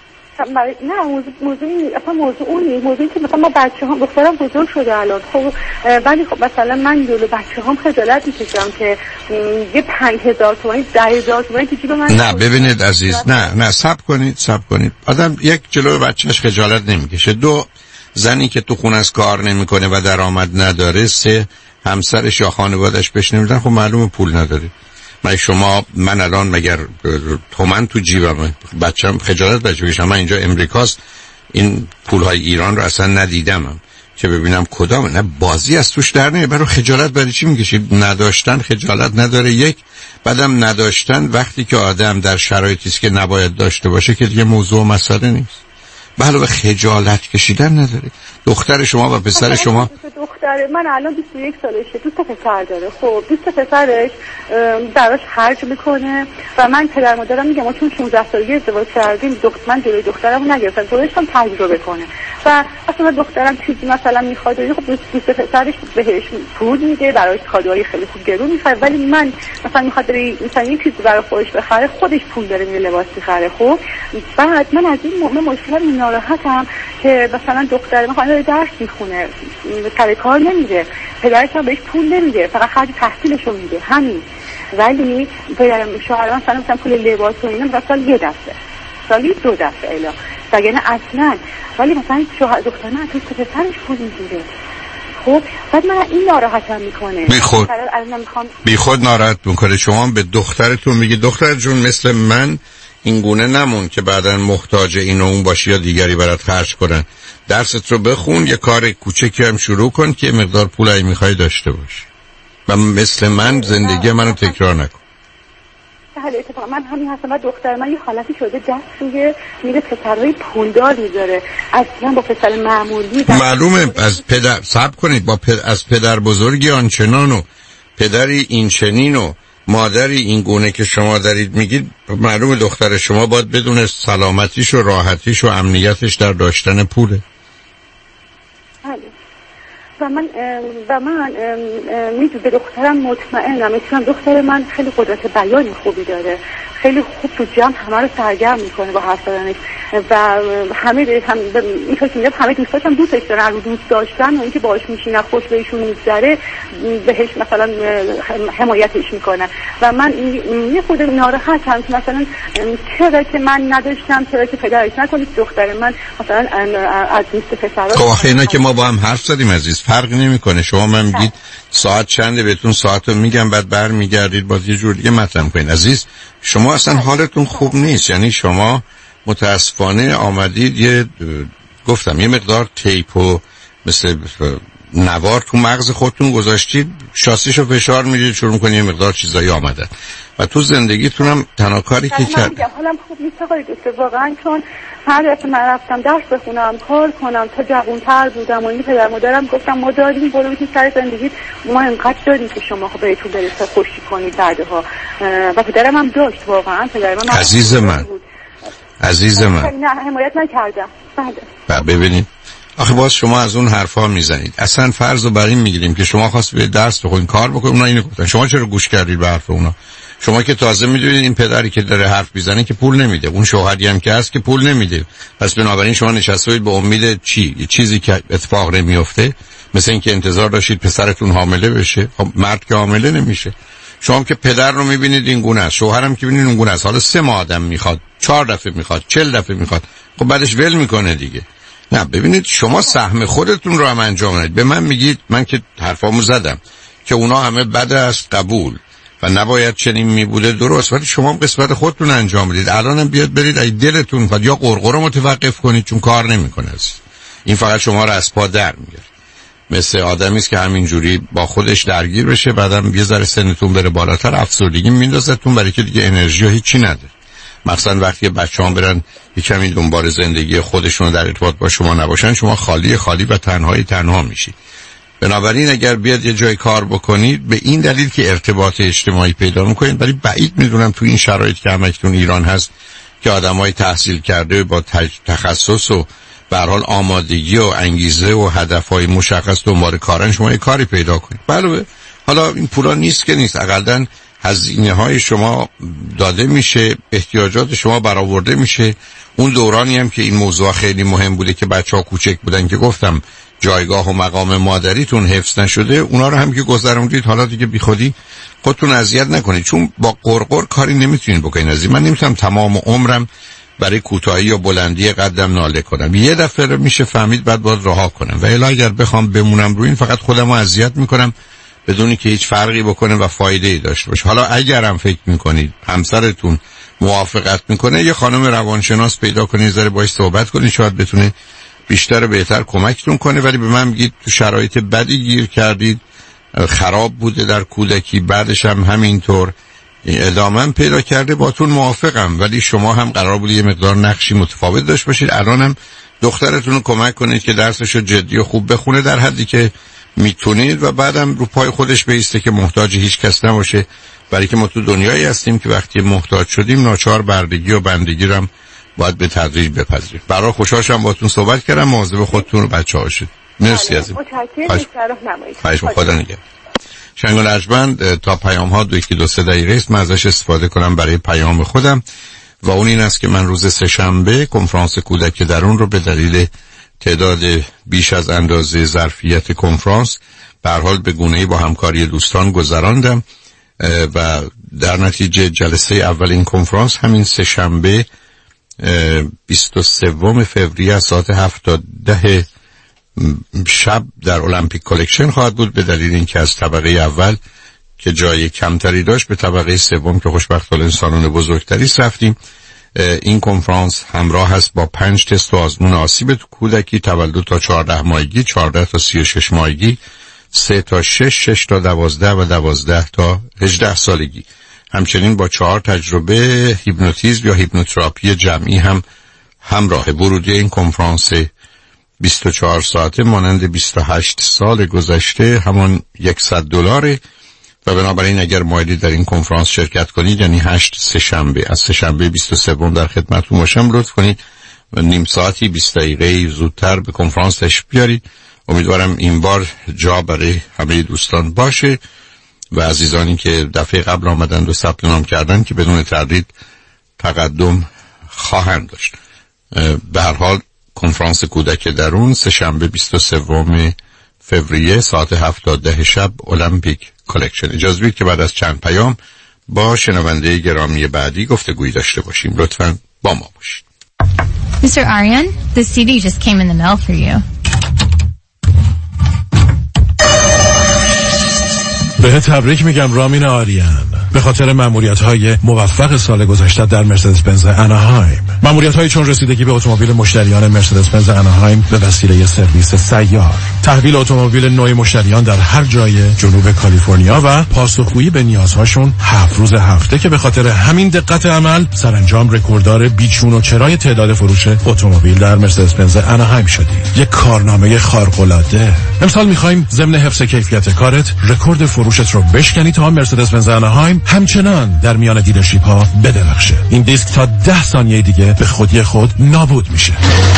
نه موضوع موضوع اصلا موضوع اونی موضوعی که مثلا ما بچه‌هام دخترم بزرگ شده الان، خب ولی خب مثلا من جلو بچه‌هام خجالت می‌کشم که یه پنج هزار تومانی ده هزار تومانی تو جیب من. نه ببینید عزیز، نه نه صبر کنید صبر کنید. آدم یک جلو بچه‌اش خجالت نمی‌کشه. دو، زنی که تو خونه از کار نمی‌کنه و درآمد نداره. سه، همسرش یا خانواده‌اش بهش نمیدن، خب معلومه پول نداره. من شما من الان مگر تومن تو جیبم بچه‌م خجالت بچه بکشم؟ من اینجا امریکاست، این پولهای ایران رو اصلا ندیدم که ببینم کدام. نه بازی از توش در نمیاد. برای خجالت برای چی میکشید؟ نداشتن خجالت نداره یک، بعدم نداشتن وقتی که آدم در شرایطی است که نباید داشته باشه که دیگه موضوع مسئله نیست. علاوه خجالت کشیدن نداره. دختر شما و پسر شما، دختر من الان بیست و یک سالشه، دوست پسر داره. خب دوست پسرش براش خرج میکنه و من پدر مادرم میگم ما چون شانزده سالگی ازدواج کردیم دختر من جلوی دخترمو نگرفتم، گذاشتم تجربه کنه و اصلا دخترم چیزی مثلا میخواد، خب دوست, دوست پسرش بهش پول میده، براش کادوهای خیلی خوب گرون میخره، ولی من مثلا میخواد بره مثلا یه چیزی برای خودش بخره، خودش پول داره میره لباس میخره. خب بعد من از این موضوع مشکل ناراحتم که مثلا دختر من خواهد درس میخونه، سر کار نمیده، پدرش هم بهش پول نمیده، فقط خرج تحصیلشو میده همین. ولی پدرم شوهرم مثلا مثلا پول لباس و اینا مثلا یه دفعه سالی دو دفعه الا وگرنه اصلا. ولی مثلا شوهر دختر من تو پسرش پول میگیره. خب بعد من این ناراحتم میکنه. بی خود بی خود ناراحت میکنه. شما به دخترتون میگی دختر جون مثل من این گونه نمون که بعداً محتاج این و اون باشی یا دیگری برات خرج کنن. درست رو بخون، یه کار کوچکی هم شروع کن که مقدار پولایی میخوای داشته باشی و مثل من زندگی منو تکرار نکن. بله اتفاقا من همین هستم و دختر من یه حالتی شده دست روی میره پسرهای پولدار میذاره، اصلا با پسر معمولی معلومه از پدر صبر کنید با پد... از پدر بزرگی آنچنان و پدری این چنین و مادری این گونه که شما دارید میگید، معلومه دختر شما باید بدون سلامتیش و راحتیش و امنیتش در داشتن پوله. و من و من میدونم به دخترم مطمئنم، میتونم دختر من خیلی قدرت بیانی خوبی داره، خیلی خوب تو جمع همه رو سرگرم میکنه با حرف زدنش و همه به هم اینطور که میگم همه دوستاش هم دوستش دارن، رو دوست داشتن و اینکه باهاش میشینن خوش بهشون میگذره بهش مثلا حمایتش میکنن و من یه خود ناراحتم که مثلا چرا که من نداشتم، چرا که پدرش نکنید دختر من مثلا از دوست پسرا. خب آخه اینا که ما با هم حرف زدیم عزیز فرق نمیکنه. شما من میگید ساعت چنده بهتون ساعتو میگم بعد برمیگردید باز یه جور دیگه مطرح کنین. عزیز شما اصلا حالتون خوب نیست، یعنی شما متاسفانه آمدید یه گفتم یه مقدار تیپ و مثل نوار تو مغز خودتون گذاشتید، شاسیشو فشار میدید شروع میکنید یه مقدار چیزایی آمدن و تو زندگیتون هم تنها کاری که کرد. حالم خوب نیست آقای دکتر واقعا، چون هر دفعه من رفتم درس بخونم کار کنم تا جوان‌تر بودم و این پدر مادرم گفتم ما داریم برو ببین سر زندگیت، ما انقدر داریم که شما خب بهتون برسه خوشی کنید بعدها. و پدرم هم داشت واقعا، پدر من عزیز من عزیز من نه حمایت نکردم. بله ببینید آخه باز شما از اون حرفا میزنید. اصلا فرض رو بر این میگیریم که شما خواست به درس بخونید کار بکنید، اونا اینو گفتن، شما چرا گوش کردید به حرف اونا؟ شما که تازه میدونید این پدری که داره حرف میزنه که پول نمیده، اون شوهری هم که هست که پول نمیده، پس بنابراین شما نشستید به امید چی؟ یه چیزی که اتفاق نمیفته، مثل اینکه انتظار داشتید پسرتون حامله بشه. خب مرد که حامله نمیشه. شما که پدر رو میبینید این گونه است، شوهرم که میبینید اون گونه است، حالا سه ماه آدم میخواد، چهار دفعه میخواد، چهل دفعه میخواد، خب بعدش ول میکنه دیگه. نه ببینید شما سهم خودتون رو هم انجام ندید. به من میگید من که حرفامو زدم که اونا همه بد است قبول و نباید چنین میبوده درست، ولی شما هم قسمت خودتون انجام بدید. الانم بیاد برید ای دلتون میخواد یا قرقر رو متوقف کنید چون کار نمیکنه. این فقط شما رو از پا در میاره. مثل آدمی است که همینجوری با خودش درگیر بشه، بعدم یه ذره سنتون بره بالاتر افسردگی میندازتون برای که دیگه انرژی و هیچی نداره. مثلا وقتی بچه‌ها برن یه کمی دنبال زندگی خودشون در ارتباط با شما نباشن، شما خالی خالی و تنهایی تنها میشید. بنابراین اگر بیاد یه جای کار بکنید به این دلیل که ارتباط اجتماعی پیدا میکنید، ولی بعید میدونم تو این شرایط که همکنون ایران هست که آدمای تحصیل کرده با تخصص و به هر حال آمادگی و انگیزه و هدفهای مشخص دنبال کارن شما یه کاری پیدا کنید. بله حالا این پولا نیست که نیست، اقلداً هزینه های شما داده میشه، احتیاجات شما برآورده میشه. اون دورانی هم که این موضوع خیلی مهم بوده که بچه‌ها کوچک بودن که گفتم جایگاه و مقام مادریتون حفظ نشده، اونا رو هم که گذروندید حالا دیگه بیخودی خودتون اذیت نکنید، چون با قرقر کاری نمیتونید بکنید. از این من نمیتونم تمام عمرم برای کوتاهی یا بلندی قدم ناله کنم. یه دفعه رو میشه فهمید بعد باید رها کنم و الا اگر بخوام بمونم روی این فقط خودمو اذیت میکنم بدونی که هیچ فرقی بکنه و فایده ای داشته باشه. حالا اگرم فکر میکنید همسرتون موافقت میکنه یه خانم روانشناس پیدا کنید، ذره باهاش صحبت کنید، شاید بتونه بیشتر و بهتر کمکتون کنه. ولی به من میگید تو شرایط بدی گیر کردید، خراب بوده در کودکی، بعدش هم همینطور ادامه پیدا کرده، باتون موافقم، ولی شما هم قرار بود یه مقدار نقشی متفاوت داشت باشید. الانم دخترتون رو کمک کنید که درسشو جدی و خوب بخونه در حدی که میتونید و بعدم رو پای خودش بیسته که محتاج هیچ کس نباشه، برای که ما تو دنیایی هستیم که وقتی محتاج شدیم ناچار بردگی و بندگی رو هم باید به تدریج بپذیرید. برای خوشحالم باهاتون صحبت کردم. مواظب خودتون و بچه‌ها باشید. مرسی عزیزم. خواهش می‌کنم. خدا نگهدار. شنگال ارجمند تا پیام ها دو یکی دو سه دقیقه است من ازش استفاده کنم برای پیام خودم و اون این است که من روز سه‌شنبه کنفرانس کودک درون رو به دلیل تعداد بیش از اندازه ظرفیت کنفرانس به هر حال به گونه‌ای با همکاری دوستان گذراندم و در نتیجه جلسه اول این کنفرانس همین سه‌شنبه بیست و سوم فوریه از ساعت هفت تا ده شب در المپیک کالکشن خواهد بود، به دلیل اینکه از طبقه اول که جای کمتری داشت به طبقه سوم که خوشبختانه سالن بزرگتری رفتیم. این کنفرانس همراه است با پنج تست و آزمون آسیب تو کودکی، تولد تا چهارده ماهگی، چهارده تا سی و شش ماهگی، سه تا شش، شش تا دوازده و دوازده تا هجده سالگی. همچنین با چهار تجربه هیپنوتیزم یا هیپنوتراپی جمعی هم همراه. ورودی این کنفرانس بیست و چهار ساعته مانند بیست و هشت سال گذشته همان صد دلاره و بنابراین اگر مایلی در این کنفرانس شرکت کنید، یعنی هشت سه شنبه از سه شنبه بیست و سوم در خدمتتون باشم، لطف کنید و نیم ساعتی بیست دقیقه زودتر به کنفرانس تشریف بیارید. امیدوارم این بار جا برای همه دوستان باشه و عزیزانی که دفعه قبل آمدند و ثبت نام کردند که بدون تردید تقدم خواهند داشت. به هر حال کنفرانس کودک درون سه شنبه بیست و سوم فوریه ساعت هفت تا ده شب المپیک کالکشن. اجازه بدید که بعد از چند پیام با شنونده گرامی بعدی گفتگویی داشته باشیم. لطفاً با ما باشید. Mister Aryan, the C D just came in the mail for you. به تبریک میگم رامین آریان به خاطر مأموریت‌های موفق سال گذشته در مرسدس بنز اناهایم. مأموریت‌هایی چون رسیدگی به اتومبیل مشتریان مرسدس بنز اناهایم به وسیله سرویس سیار، تحویل اتومبیل نوع مشتریان در هر جای جنوب کالیفرنیا و پاسخگویی به نیازهاشون هفت روز هفته که به خاطر همین دقت عمل سرانجام رکورددار بیچون و چرای تعداد فروش اتومبیل در مرسدس بنز اناهایم شدی. یک کارنامه خارق‌العاده. امسال می‌خوایم ضمن حفظ کیفیت کارت رکورد فروشت رو بشکنی تا مرسدس بنز اناهایم همچنان در میان دیلرشیپ ها بدرخشه. این دیسک تا ده ثانیه دیگه به خودی خود نابود میشه.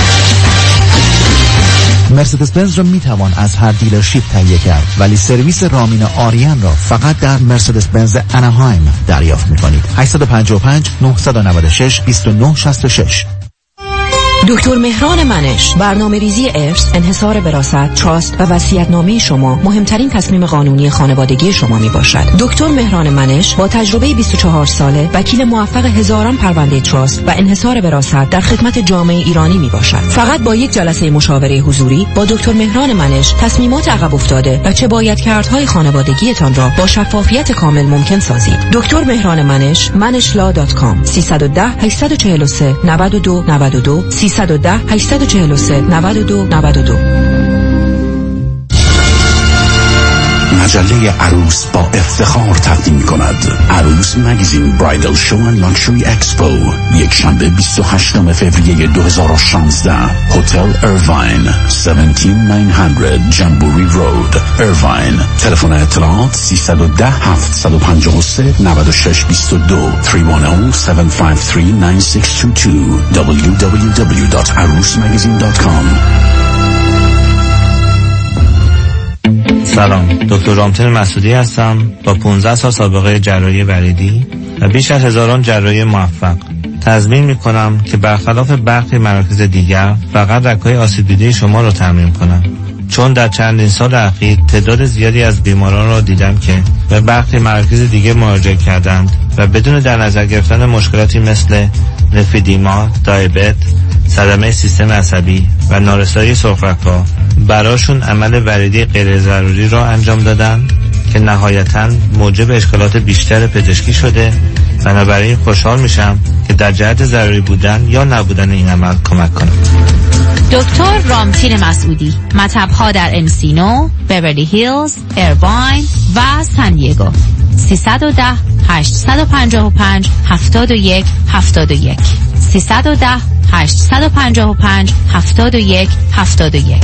مرسدس بنز را میتوان از هر دیلرشیپ تهیه کرد، ولی سرویس رامین آریان را فقط در مرسدس بنز اناهایم دریافت میکنید. هشت پنج پنج نه نه شش دو نه شش شش. دکتر مهران منش، برنامه‌ریزی ارث، انحصار وراثت، تراست و وصیت‌نامه شما مهمترین تصمیم قانونی خانوادگی شما میباشد. دکتر مهران منش با تجربه بیست و چهار ساله، وکیل موفق هزاران پرونده تراست و انحصار وراثت در خدمت جامعه ایرانی میباشد. فقط با یک جلسه مشاوره حضوری با دکتر مهران منش تصمیمات عقب افتاده و چه باید کردهای خانوادگیتان را با شفافیت کامل ممکن سازید. دکتر مهران منش، منش لا دات کام. سیصد و ده هشتصد و چهل و سه نود و دو نود و دو سیصد و ده هشتصد و چهل و سه نود و دو نود و دو. مجله عروس با افتخار تقدیم کند عروس مگزین برایدل شو و لاکچری اکسپو، یک شنبه بیست و هشتم فوریه دو هزار و شانزده، هتل ایرواین، هفت هزار و نهصد جنبوری رود، ایرواین. تلفن اطلاعات سیصد و ده هفتصد و پنجاه و سه نود و شش بیست و دو سه یک صفر هفت پنج سه نه شش دو دو دبلیو دبلیو دبلیو دات عروس مگزین دات کام. سلام، دکتر رامتین مسعودی هستم با پانزده سال سابقه جراحی وریدی و بیش از هزاران جراحی موفق. تضمین میکنم که برخلاف برخی مراکز دیگر فقط رگ‌های آسیب دیده شما رو ترمیم کنم، چون در چندین سال اخیر تعداد زیادی از بیماران را دیدم که به برخی مراکز دیگه مراجعه کردند و بدون در نظر گرفتن مشکلاتی مثل لفیدیما، دیابت، صدمه سیستم عصبی و نارسایی سرخرگ‌ها براشون عمل وریدی غیر ضروری را انجام دادن که نهایتاً موجب اشکالات بیشتر پزشکی شده. بنابراین خوشحال میشم که در جهت ضروری بودن یا نبودن این عمل کمک کنم. دکتر رامتین مسعودی، مطب‌ها در انسینو، بیورلی هیلز، ایرواین و سن دیگو. سیصد و ده هشتصد و پنجاه و پنج هفتاد و یک هفتاد و یک سیصد و ده هشتصد و پنجاه و پنج هفتاد و یک هفتاد و یک.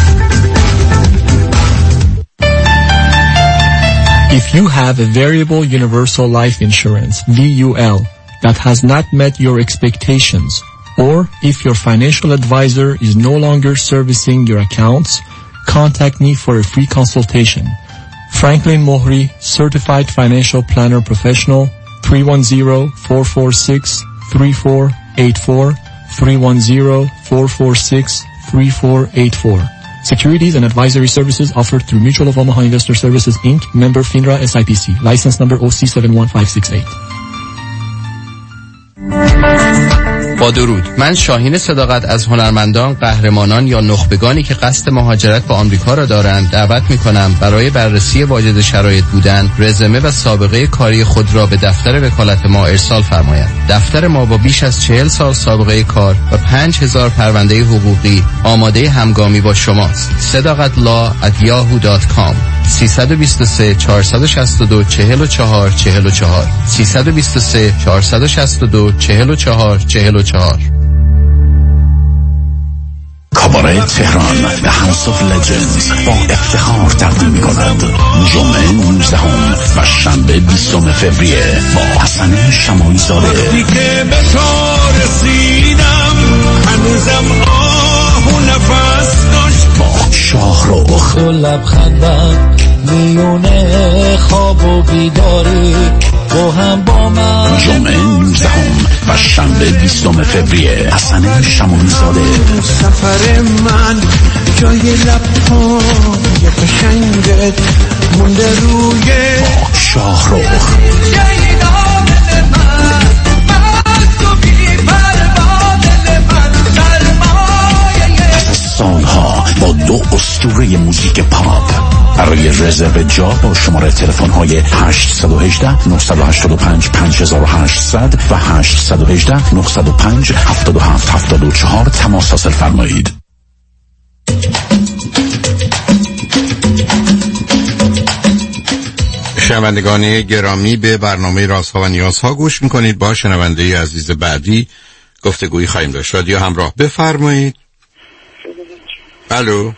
If you have a variable universal life insurance V U L that has not met your expectations, or if your financial advisor is no longer servicing your accounts, contact me for a free consultation. Franklin Mohri, Certified Financial Planner Professional, three one zero, four four six, three four eight four, three one zero, four four six, three four eight four. Securities and advisory services offered through Mutual of Omaha Investor Services, Incorporated, member FINRA S I P C, license number O C seven one five six eight. با درود، من شاهین صداقت از هنرمندان، قهرمانان یا نخبگانی که قصد مهاجرت به آمریکا را دارند دعوت می‌کنم برای بررسی واجد شرایط بودن، رزومه و سابقه کاری خود را به دفتر وکالت ما ارسال فرمایند. دفتر ما با بیش از چهل سال سابقه کار و پنج هزار پرونده حقوقی آماده همگامی با شماست. صداقت لا ات یاهو دات کام. سیصد و بیست و سه چهارصد و شصت و دو چهل و چهار چهل و چهار سیصد و بیست و سه چهارصد و شصت و دو چهل و چهار چهل و چهار. کاباره تهران The House of Legends با افتخار تقدیم می‌کند جمعه نوزدهم و شنبه بیستم فوریه با حسن شماعی زاده. وقتی که به تو رسیدم هنوزم آه و نفس داشت با شاهرخ تو لبخندم میونه خواب و بیداری با هم با من. جمعه نوزدهم و شنبه بیستم فوریه حسن شماعی زاده. سفر من جای لب‌های قشنگت مونده روی شاهرخ. پس از سالها با دو اسطوره موزیک پاپ برای رزرو جا با شماره تلفن های هشت یک هشت نه هشت پنج پنج هشتصد و هشت یک هشت نه صفر پنج هفت هفت هفت چهار تماس حاصل فرمایید. شنوندگان گرامی، به برنامه رازها و نیازها گوش میکنید. با شنونده عزیز بعدی گفتگویی خواهیم داشت. رادیو همراه، بفرمایید. الو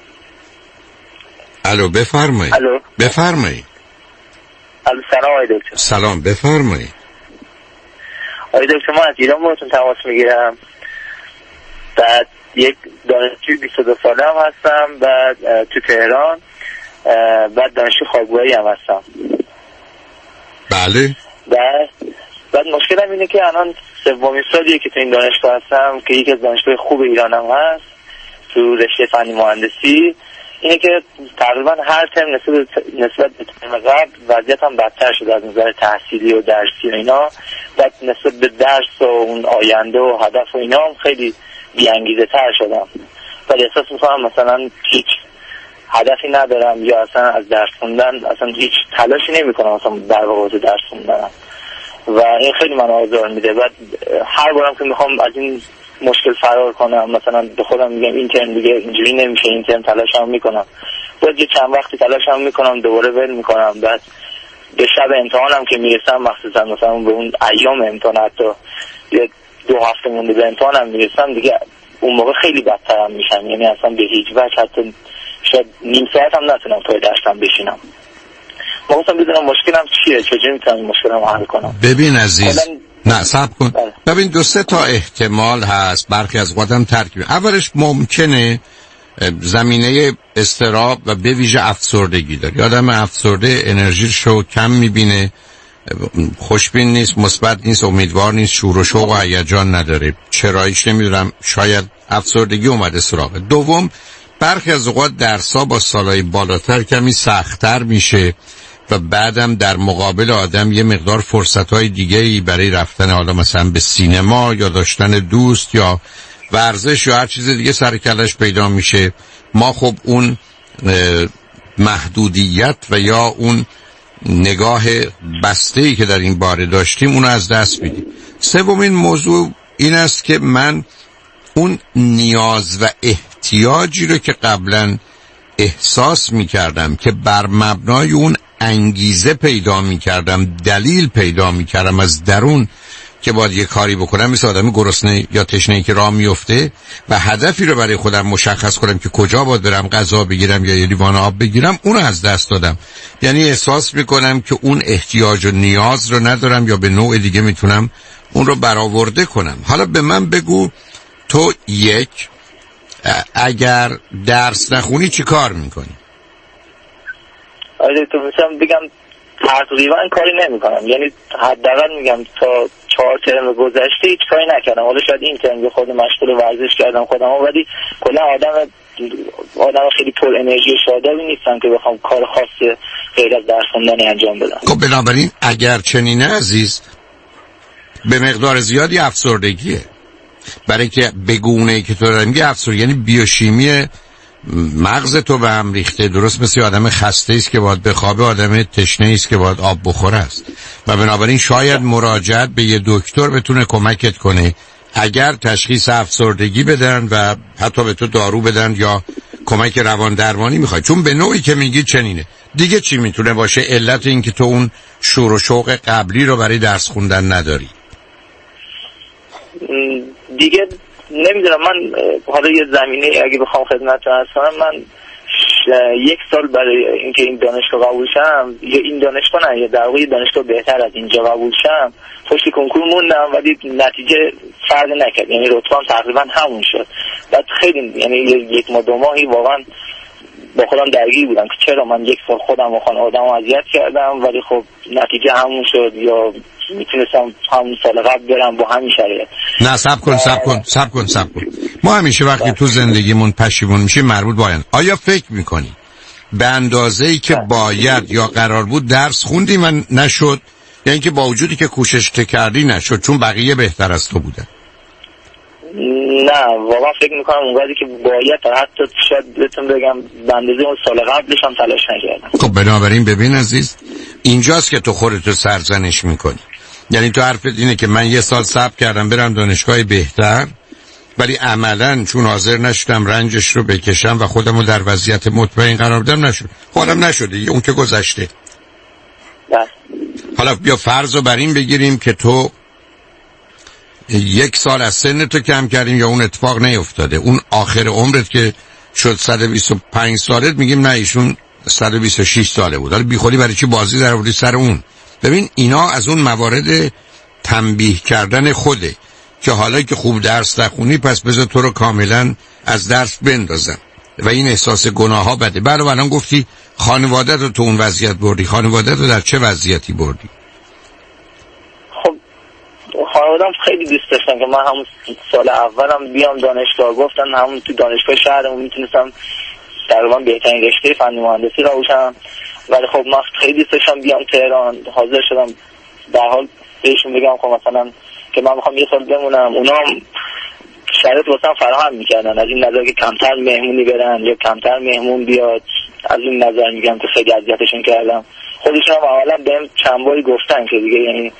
الو بفرمایید. الو بفرمایید. الو سلام آقای دکتر. سلام بفرمایید. آقای دکتر، من از ایران باهاتون تماس میگیرم. بعد یک دانشجوی بیست و دو ساله هم هستم، بعد تو تهران، بعد دانشجوی خوابگاهی هم هستم. بله. بعد بعد بعد مشکلم اینه که الان سومین سالیه که تو این دانشگاه هستم که یکی از دانشگاه خوب ایرانم هست تو رشته فنی مهندسی. اینه که تقریبا هر ترم نسبت نسبت به ترم قبل وضعیتم بدتر شده از نظر تحصیلی و درسی و اینا. بعد نسبت به درس و اون آینده و هدف و اینا هم خیلی بی‌انگیزه تر شدم. ولی احساس میکنم مثلا هیچ هدفی ندارم یا اصلا از درس خوندن اصلا هیچ تلاشی نمیکنم اصلا در واقع درس خوندن و این خیلی من آزار میده. بعد هر بارم که میخوام از این مشکل فرار کنم مثلا به خودم میگم این ترم دیگه اینجوری نمیشه، این ترم تلاشم میکنم، بعد یه چند وقتی تلاشم میکنم دوباره ول میکنم. بعد به شب امتحانم که میرسم مخصوصا مثلا به اون ایام امتحان حتی یه دو هفته مونده به امتحانم میرسم دیگه اون موقع خیلی بدترم میشم، یعنی اصلا به هیچ وجه حتی شاید نیم ساعت هم نتونم پای درسم بشینم. ما مثلا بدونم مشکلم چیه، چجوری میتونم این مشکلم حل کنم. ببین عزیز کلن... نه صبر کن بله. ببین دو سه تا احتمال هست، برخی از قدم ترکیب. اولش ممکنه زمینه استراب و به ویژه افسردگی داری. آدم افسرده انرژیشو کم میبینه، خوشبین نیست، مثبت نیست، امیدوار نیست، شور و شوق و هیجان نداره. چراییش نمیدونم، شاید افسردگی اومده سراغ. دوم برخی از اوقات درس‌ها با سالهای بالاتر کمی سخت‌تر میشه و بعدم در مقابل آدم یه مقدار فرصت‌های دیگه‌ای برای رفتن حالا مثلا به سینما یا داشتن دوست یا ورزش یا هر چیز دیگه سر کلش پیدا میشه. ما خب اون محدودیت و یا اون نگاه بسته‌ای که در این باره داشتیم اونو از دست میدیم. سومین موضوع این است که من اون نیاز و احتیاجی رو که قبلا احساس میکردم که بر مبنای اون انگیزه پیدا میکردم، دلیل پیدا میکردم از درون که باید یه کاری بکنم، مثل آدم گرسنه یا تشنه‌ای که راه میفته و هدفی رو برای خودم مشخص کنم که کجا باید برم غذا بگیرم یا یه لیوان آب بگیرم، اون رو از دست دادم. یعنی احساس میکنم که اون احتیاج و نیاز رو ندارم یا به نوع دیگه میتونم اون رو برآورده کنم. حالا به من بگو تو یک اگر درس نخونی چی کار میکنی؟ آره تو مثلا بگم تقریبا کاری نمیکنم، یعنی حداقل میگم تا چهار ترم گذشته هیچ کاری نکردم. حالا شاید این ترم خود مشغول ورزش کردم خودم، ولی کلا آدم آدم خیلی پر انرژی و شادابی نیستم که بخوام کار خاص غیر از درس خوندن انجام بدم. خب بنابراین اگر چنینه عزیز به مقدار زیادی افسردگیه، برای که بگونه که تو داری میگی افسردگی یعنی بیوشیمی مغز تو به هم ریخته، درست مثل آدم خسته است که باید بخوابه، آدم تشنه است که باید آب بخوره است و بنابراین شاید مراجعت به یه دکتر بتونه کمکت کنه اگر تشخیص افسردگی بدن و حتی به تو دارو بدن یا کمک روان درمانی میخوای، چون به نوعی که میگی چنینه. دیگه چی میتونه باشه علت این که تو اون شور و شوق قبلی رو برای درس خوندن نداری؟ دیگه نمیدونم، من حالا یه زمینه اگه بخوام خدمتتون عرض کنم، من یک سال برای اینکه این دانشگاه قبول شم یا این دانشگاه نه یا در واقع دانشگاه بهتر از اینجا قبول شم پشت کنکور موندم ولی نتیجه فرق نکرد، یعنی رتبه‌ام تقریبا همون شد. بعد خیلی یعنی یک ماه دو ماهی واقعا با خودم درگیر بودم که چرا من یک سال خودم و خانواده‌ام اذیت کردم ولی خب نتیجه همون شد، یا میتونستم همون سال قبل برم با همین شرایط. نه صبر کن صبر کن صبر کن صبر کن ما همیشه وقتی تو زندگیمون پشیمون میشیم مربوط با این. آیا فکر میکنی به اندازه‌ای که باید یا قرار بود درس خوندی من نشد، یا اینکه با وجودی که کوشش کردی نشد چون بقیه بهتر از تو بودن؟ نه واقعا فکر میکنم اونقدری که باید تا حتی شاید بهتون بگم به اندازه اون سال قبلش هم تلاش نکردم. خب بنابراین ببین عزیز، اینجاست که تو خودتو سرزنش میکنی. یعنی تو حرفت اینه که من یه سال صبر کردم برم دانشگاه بهتر ولی عملاً چون حاضر نشدم رنجش رو بکشم و خودمو در وضعیت مطمئن قرار بدم نشد. خودم نشده، اون که گذشته. بس. حالا بیا فرض رو بر این بگیریم که تو یک سال از سن تو کم کردیم یا اون اتفاق نیفتاده، اون آخر عمرت که شد صد و بیست و پنج سالت میگیم نه ایشون صد و بیست و شش ساله بود، حالا بیخودی برای چی بازی در آوردی سر اون؟ ببین اینا از اون موارد تنبیه کردن خوده که حالا که خوب درس نخونی پس بذار تو رو کاملا از درس بندازم و این احساس گناه ها بده. بله الان گفتی خانوادت رو تو اون وضعیت بردی، خانوادت رو در چه وضعیتی بردی؟ خب خانواده‌ام خیلی دوست داشتن که من همون سال اولم بیام دانشگاه، گفتن همون تو دانشگاه شهرمون میتونستم تقریبا بهترین رشته فنی مهندسی را بشم، ولی خب من خیلی دوست داشتم بیام تهران. حاضر شدم در حال بهشون بگم خب مثلا که من میخوام یه سال بمونم. اونا هم شرایط واسم فراهم میکردن، از این نظر که کمتر مهمونی برن یا کمتر مهمون بیاد. از این نظر میگم که خیلی اذیتشون کردم. خودشون هم اولا بهم چند باری گفتن که دیگه یعنی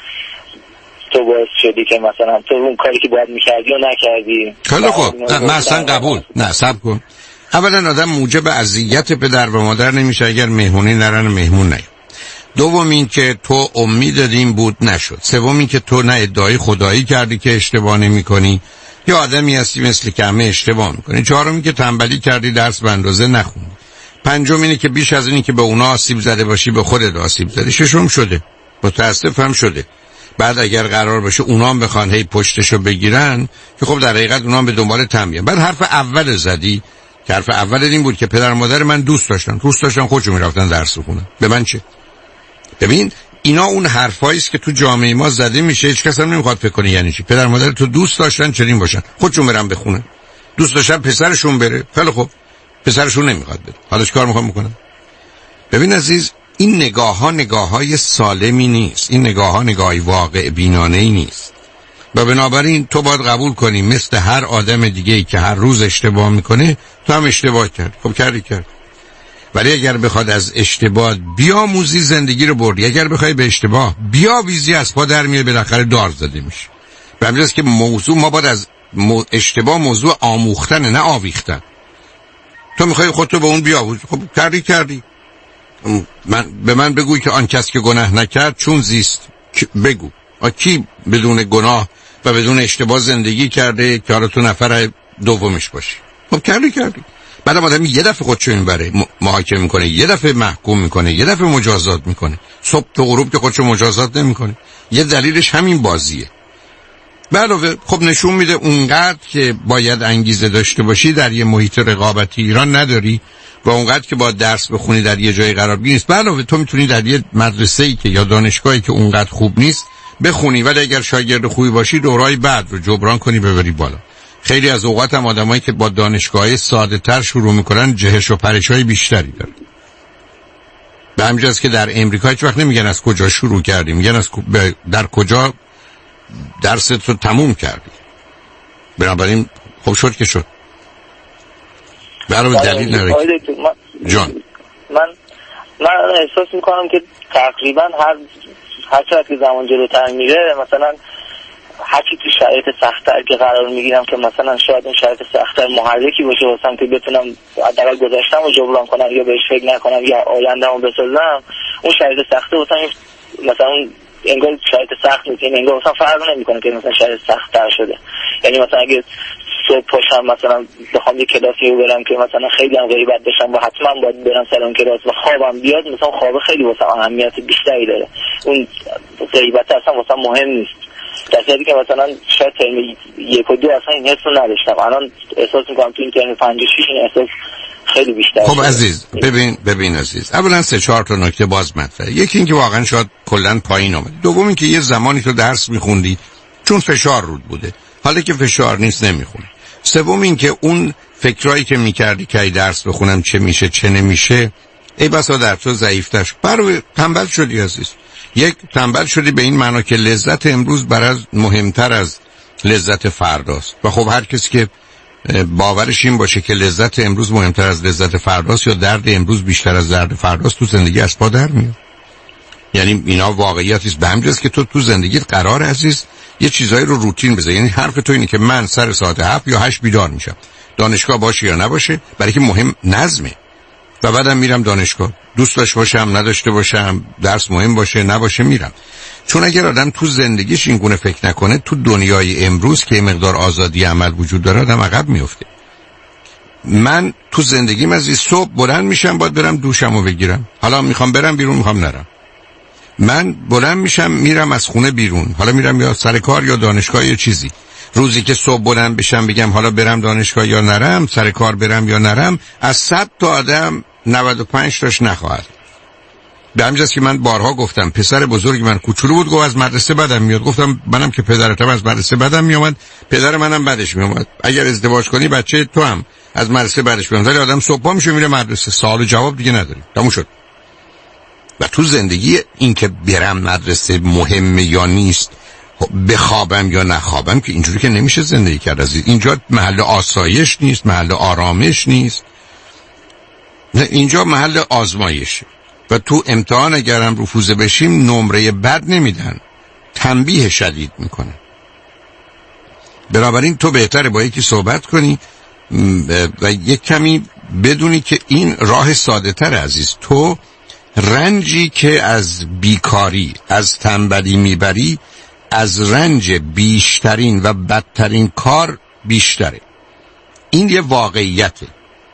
تو باعث شدی که مثلا تو اون کاری که باید میکردی و نکردی. خیلی خوب، من اصلا قبول نه صبر کن. اولا آدم موجب اذیت پدر و مادر نمیشه اگر مهمونی نرن مهمون نیاد. دوم این که تو امید دادیم بود نشد. سوم این که تو نه ادعای خدایی کردی که اشتباه نمی‌کنی، یا آدمی هستی مثل که همه اشتباه می‌کنی. چهارم این که تنبلی کردی، درس به اندازه نخوندی. پنجم اینه که بیش از اینی که به اونا آسیب زده باشی به خودت آسیب زدی. ششم شده، متاسفم شده. بعد اگر قرار باشه اونا هم بخوان هی پشتشو بگیرن که خب در حقیقت اونا هم به دنبال تنبیه. بعد حرف اول زدی که حرف اول این بود که پدر مادر من دوست داشتن دوست داشتن خودشون میرفتن درس بخونن. به من چه؟ ببین اینا اون حرفایی است که تو جامعه ما زده میشه، هیچ کس هم نمیخواد فکر کنه یعنی چی. پدر مادر تو دوست داشتن چنین باشن، خودشون برن بخونن. دوست داشتن پسرشون بره، خیلی خوب، پسرشون نمیخواد بره، حالا چیکار میخوام بکنن؟ ببین عزیز، این نگاه ها نگاه های سالمی نیست، این نگاه ها نگاهی واقع بینانه ای نیست. و بنابراین تو باید قبول کنی مثل هر آدم دیگه ای که هر روز اشتباه میکنه تو هم اشتباه کرد. خب کردی کرد، ولی اگر بخواد از اشتباه بیاموزی زندگی رو بردی، اگر بخوای به اشتباه بیاویزی از پا در میاد، بالاخره دار زده میشه. به همین جاست که موضوع ما باید از اشتباه موضوع آموختن نه آویختن. تو میخوای خودتو به اون بیاویزی، خب کردی کردی من به من بگوی که آن کس که گناه نکرد چون زیست. بگو آ کی بدون گناه و بدون اشتباه زندگی کرده که حالا تو نفر دومش باشی؟ خب کردی کردی بعد آدم یه دفعه خودشو میبره محاکمه میکنه، یه دفعه محکوم میکنه، یه دفعه مجازات میکنه. صبح تا غروب که خودشو مجازات نمیکنه. یه دلیلش همین بازیه. علاوه خب نشون میده اونقدر که باید انگیزه داشته باشی در یه محیط رقابتی ایران نداری و اونقدر که باید درس بخونی در یه جای قرار بگیری نیست. علاوه تو میتونی در یه مدرسه‌ای که یا دانشگاهی که اونقدر خوب نیست بخونی، ولی اگر شاگرد خوبی باشی دورای بعد رو جبران کنی ببری بالا. خیلی از اوقات هم آدمایی که با دانشگاهی ساده تر شروع میکنن جهش و پرشای بیشتری دارن. به همین جاست که در امریکا هیچ وقت نمیگن از کجا شروع کردیم، میگن از در کجا درست رو تموم کردی. بنابراین خب شد که شد. برای دلیل نداره. جان من من احساس میکنم که تقریبا هر هر چقدر که زمان جلوتر میره، مثلا هرچی تو شرایط سخت‌تر که قرار میگیرم که مثلا شاید اون شرایط سخت‌تر محرکی باشه واسم که بتونم حداقل گذشتم رو جبران کنم یا بهش فکر نکنم یا آینده‌مو بسازم، اون شرایط سخته واسم مثلا انگار شرایط سخت نیست، یعنی انگار مثلا فرق نمیکنه که مثلا شرایط سخت‌تر شده. یعنی مثلا اگه صبح پاشم مثلا بخوام یه کلاسی رو برم که مثلا خیلی هم غیبت داشتم و حتما باید برم سر اون کلاس و خوابم بیاد، مثلا خواب خیلی واسم اهمیت بیشتری داره. اون غیبت اصلا واسم مهم نیست. در صورتی که مثلا شاید ترم یک و دو اصلا این حس رو نداشتم، الان احساس میکنم تو این ترم پنج و شیش این احساس خیلی بیشتر. خب عزیز ببین ببین عزیز، اولا سه چهار تا نکته باز مطرحه. یکی این که واقعا شاید کلا پایین اومد. دوم این که یه زمانی تو درس میخوندی چون فشار رود بوده، حالا که فشار نیست نمیخونی. سوم این که اون فکرایی که میکردی که ای درس بخونم چه میشه چه نمیشه، ای بسا در تو ضعیف‌تر شد. برای تنبل شدی عزیز. یک تنبل شدی به این معنا که لذت امروز برای مهمتر از لذت فرداست. و خب هر کسی که باورش این باشه که لذت امروز مهمتر از لذت فرداست یا درد امروز بیشتر از درد فرداست، تو زندگی از پا در میاد. یعنی اینا واقعیتی است. به همین جاست که تو تو زندگیت قرار عزیز یه چیزایی رو روتین بذاری. یعنی حرف تو اینه که من سر ساعت هفت یا هشت بیدار میشم، دانشگاه باشه یا نباشه، برای که مهم نظمه. و بعدم میرم دانشگاه، دوست داشته باشم نداشته باشم، درس مهم باشه نباشه میرم. چون اگر آدم تو زندگیش این گونه فکر نکنه، تو دنیای امروز که مقدار آزادی عمل وجود داره آدم عقب میفته. من تو زندگیم از صبح بلند میشم باید برم دوشمو بگیرم، حالا میخوام برم بیرون میخوام نرم. من بلند میشم میرم از خونه بیرون، حالا میرم یا سر کار یا دانشگاه یا چیزی. روزی که صبح بلند بشم بگم حالا برم دانشگاه یا نرم، سر کار برم یا نرم، از صد تا آدم نود و پنج تاش نخواهد. به همین جاست که من بارها گفتم پسر بزرگ من کوچولو بود گفت از مدرسه بدم میاد. گفتم منم که پدرتم از مدرسه بدم میومد، پدر منم بدش میومد. اگر ازدواج کنی بچه تو هم از مدرسه بدش میاد. ولی آدم صبح میشه میره مدرسه، سوال جواب دیگه نداری، تموم شد. و تو زندگی این که برم مدرسه مهمه یا نیست، بخوابم یا نخوابم، که اینجوری که نمیشه زندگی کرد عزیز. اینجا محل آسایش نیست، محل آرامش نیست، نه اینجا محل آزمایشه. و تو امتحان اگرم رفوزه بشیم نمره بد نمیدن، تنبیه شدید میکنن. بنابراین تو بهتره با یکی صحبت کنی و یک کمی بدونی که این راه ساده تر عزیز. تو رنجی که از بیکاری، از تنبلی میبری، از رنج بیشترین و بدترین کار بیشتره. این یه واقعیته.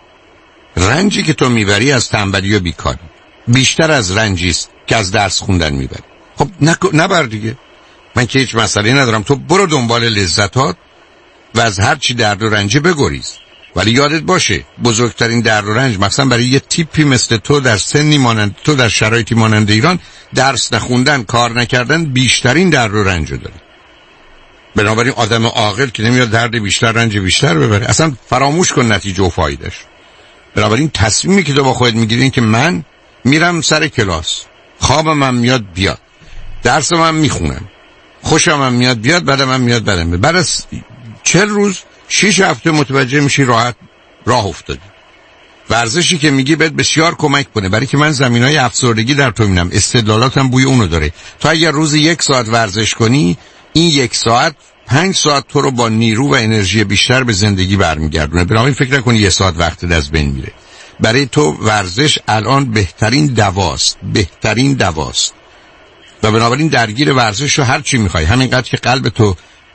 رنجی که تو میبری از تنبلی و بیکاری بیشتر از رنجی است که از درس خوندن میبری. خب نبر دیگه، من که هیچ مسئله ندارم. تو برو دنبال لذتات و از هر چی درد و رنج بگریز. ولی یادت باشه بزرگترین درد و رنج مثلا برای یه تیپی مثل تو در سنی مانند تو، در شرایطی مانند ایران، درس نخوندن، کار نکردن بیشترین درد و رنج رو داره. بنابراین آدم عاقل که نمیاد درد بیشتر، رنج بیشتر ببره، اصلا فراموش کن نتیجه و فایدهش. بنابراین تصمیمی که تو با خودت میگیری این که من میرم سر کلاس، خوابم هم میاد بیاد، درسم هم میخونم، خوشم هم میاد بیاد، بعدم هم میاد بدم. بعد از چهل روز، شش هفته متوجه میشی راحت راه افتادی. ورزشی که میگی بهت بسیار کمک کنه، برای که من زمینای افسردگی در تو میبینم، استدلالاتم بوی اونو داره. تو اگر روز یک ساعت ورزش کنی، این یک ساعت پنج ساعت تو رو با نیرو و انرژی بیشتر به زندگی برمیگردونه. بنابراین فکر نکنی یه ساعت وقت از بین میره. برای تو ورزش الان بهترین دواست، بهترین دواست. و بنابراین درگیر ورزش رو هر چی میخوای، همینقدر که قلب تو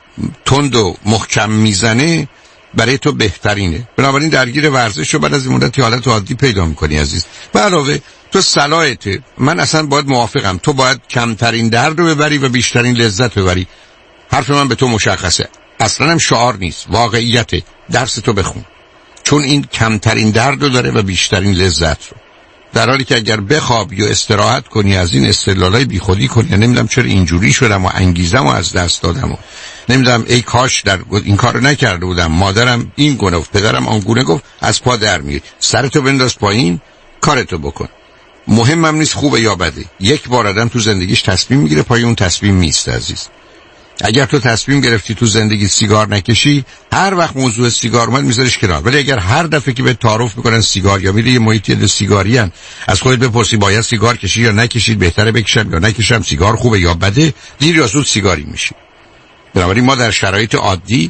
تند و محکم میزنه برای تو بهترینه. بنابراین درگیر ورزش رو بعد از این مدت حالت عادی پیدا میکنی عزیز. و علاوه تو صلاحته، من اصلا باید موافقم، تو باید کمترین درد رو ببری و بیشترین لذت ببری. حرف من به تو مشخصه، اصلا هم شعار نیست، واقعیته. درس تو بخون، چون این کمترین درد رو داره و بیشترین لذت رو. در حالی که اگر بخوابی و استراحت کنی، از این استدلالای بیخودی کنی، نمیدونم چرا اینجوری شدم و انگیزم و از دست دادم و نمیدونم ای کاش در این کارو نکرده بودم، مادرم این گونه گفت، پدرم آن گونه گفت، از پا در میری. سرتو بنداز پایین، کارتو بکن. مهمم نیست خوبه یا بده. یک بار آدم تو زندگیش تصمیم میگیره، پای اون تصمیم میسته عزیز. اگر تو تصمیم گرفتی تو زندگی سیگار نکشی، هر وقت موضوع سیگار اومد میذاریش کنار. ولی اگر هر دفعه که به تعارف میکنن سیگار یا میره یه محیطی ده سیگاری ان، از خودت بپرسی باید سیگار کشی یا نکشید، بهتره بکشم یا نکشم، سیگار خوبه یا بده، دیر یا زود سیگاری میشی. بنابراین ما در شرایط عادی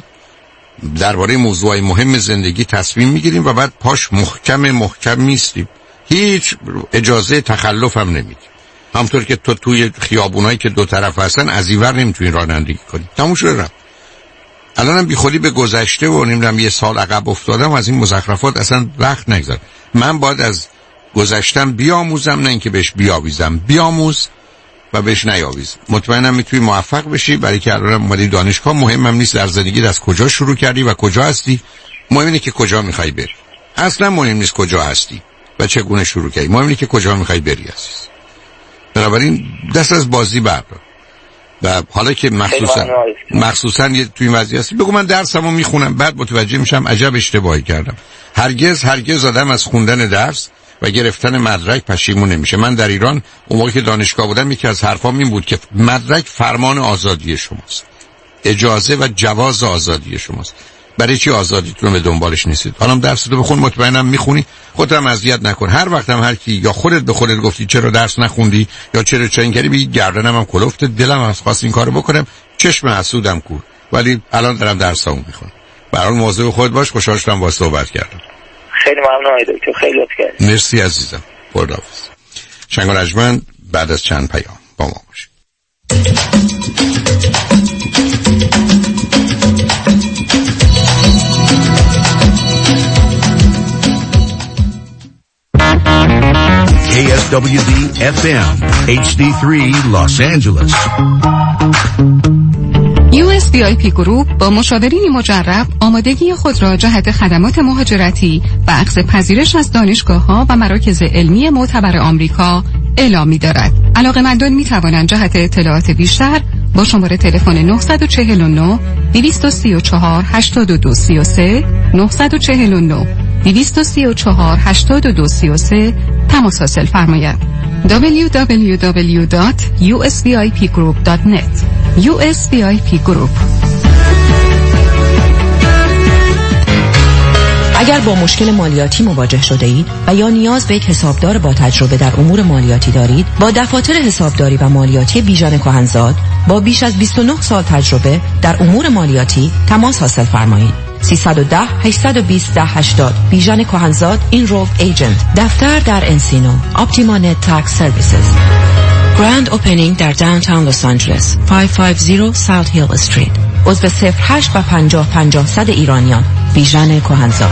درباره موضوعای مهم زندگی تصمیم میگیریم و بعد پاش محکم محکم میستیم، هیچ اجازه تخلف هم نمیدیم. همطور که تو توی خیابونایی که دو طرف هستن از اینور نمیتونی رانندگی کنی، تموم شده رفت. الانم بی خودی به گذشته و نمیدونم یه سال عقب افتادم، از این مزخرفات اصلا وقت نگذار. من باید از گذشتم بیاموزم، نه اینکه بهش بیاویزم. بیاموز و بهش نیاویز. مطمئنم میتونی موفق بشی، برای که الانم اومدی دانشگاه. مهمم نیست در زندگی از کجا شروع کردی و کجا هستی، مهم اینه که کجا میخوای بری. اصلا مهم نیست کجا هستی و چگونه شروع کردی، مهم اینه که کجا میخوای بری عزیز. بنابراین دست از بازی بردار. و حالا که مخصوصا مخصوصا یه توی این وضعیت هستی، بگو من درسمو میخونم، بعد متوجه میشم عجب اشتباهی کردم. هرگز هرگز آدم از خوندن درس و گرفتن مدرک پشیمون نمیشه. من در ایران اون موقع که دانشگاه بودم یکی از حرفام این بود که مدرک فرمان آزادی شماست، اجازه و جواز آزادی شماست. برای چی آزادیتون رو به دنبالش نیستید؟ حالا درس رو بخون، مطمئنم میخونی، خودت هم اذیت نکن. هر وقت هم هر کی یا خودت به خودت گفتی چرا درس نخوندی یا چرا چنین کردی، بگی گردنم هم کلفت، دلم هم خواست این کارو بکنم، چشم حسودم کور، ولی الان دارم درسامو میخونم. به هر حال مواظب خودت باش. خوشحال شدم با صحبت کردم. خیلی ممنون دکتر، خیلی لطف کردید. مرسی عزیزم. خداحافظ. شنگ و رجمن بعد از چند پیام با ما باشید. کی اس دبلیو دی اف ام اچ دی سه Los Angeles. یو اس وی آی پی گروپ با مشاورین مجرب آمادگی خود را جهت خدمات مهاجرتی و اخذ پذیرش از دانشگاه‌ها و مراکز علمی معتبر آمریکا اعلام می‌دارد. علاقه‌مندان می‌توانند جهت اطلاعات بیشتر با شماره تلفن نه چهار نه دو سه چهار هشت دو سه سه نه چهار نه دو سه چهار هشت دو سه سه تماس حاصل فرماید. دبلیو دبلیو دبلیو دات یو اس وی آی پی گروپ دات نت یو اس وی آی پی Group. اگر با مشکل مالیاتی مواجه شده اید و یا نیاز به یک حسابدار با تجربه در امور مالیاتی دارید، با دفاتر حسابداری و مالیاتی بیژن کهنزاد با بیش از بیست و نه سال تجربه در امور مالیاتی تماس حاصل فرمایید. سیصد و ده هشتصد و بیست ده هشتاد بیژن کهنزاد اینرولد ایجنت. دفتر در انسینو. اپتیما نت تکس سرویسز. گراند اوپنینگ در داونتاون لس آنجلس. پانصد و پنجاه ساوت هیل استریت. عضو صفر هشت و پنجاه پنجاه صد ایرانیان. بیژن کهنزاد.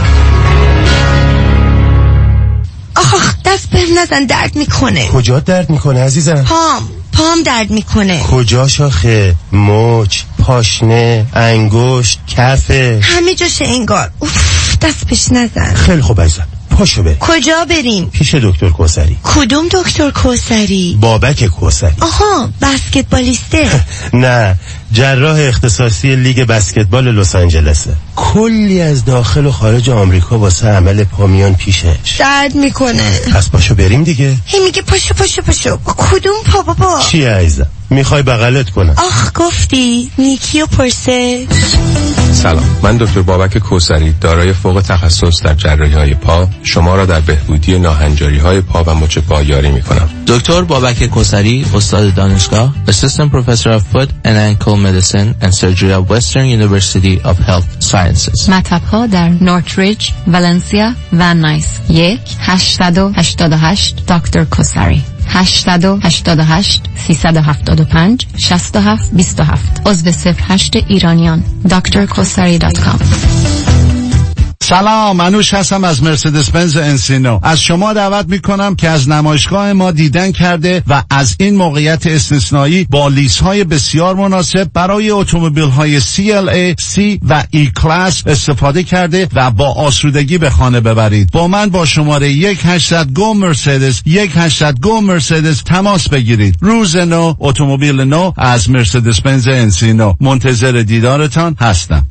آخ دست بهم نزن، درد میکنه. کجا درد میکنه عزیزم؟ پام پام درد میکنه. کجا شاخه؟ مچ، پاشنه، انگشت، کفه، همه جاش انگار. اوف دست بهش نزن. خیلی خوب عزیزم، پاشو بریم. کجا بریم؟ پیش دکتر کوثری. کدوم دکتر کوثری؟ بابک کوثری. آها بسکتبالیسته. نه، جراح اختصاصی لیگ بسکتبال لس آنجلسه. کلی از داخل و خارج آمریکا واسه عمل پامیان پیشش. درد میکنه. پس پاشو بریم دیگه. هی میگه پاشو پاشو پاشو. کدوم پا بابا؟ چی عزیزم؟ میخوای بغلت کنم؟ آخ گفتی نیکی و پرسه. سلام، من دکتر بابک کوثری دارای فوق تخصص در جراحی‌های پا شما را در بهبودی ناهنجاری‌های پا و مچ پا یاری می‌کنم. دکتر بابک کوثری، استاد دانشگاه، Assistant Professor of Foot and Ankle Medicine and Surgery at Western University of Health Sciences. مطب‌ها در نورتریج، ولنسیا و نایس. یک هشتصد و هشتاد و هشت دکتر کوثری. هشتصد و هشتاد و هشت سیصد و هفتاد و پنج شصت و هفت بیست و هفت. عضو صفر هشت ایرانیان. دکتر کوثری دات کام. سلام، منوش هستم از مرسدس بنز انسینو. از شما دعوت میکنم که از نمایشگاه ما دیدن کرده و از این موقعیت استثنایی با لیست های بسیار مناسب برای اتومبیل های سی ال ای، C و E کلاس استفاده کرده و با آسودگی به خانه ببرید. با من با شماره یک هشتصد گو مرسدس یک هشتصد گو مرسدس تماس بگیرید. روز نو، اتومبیل نو از مرسدس بنز انسینو. منتظر دیدارتان هستم.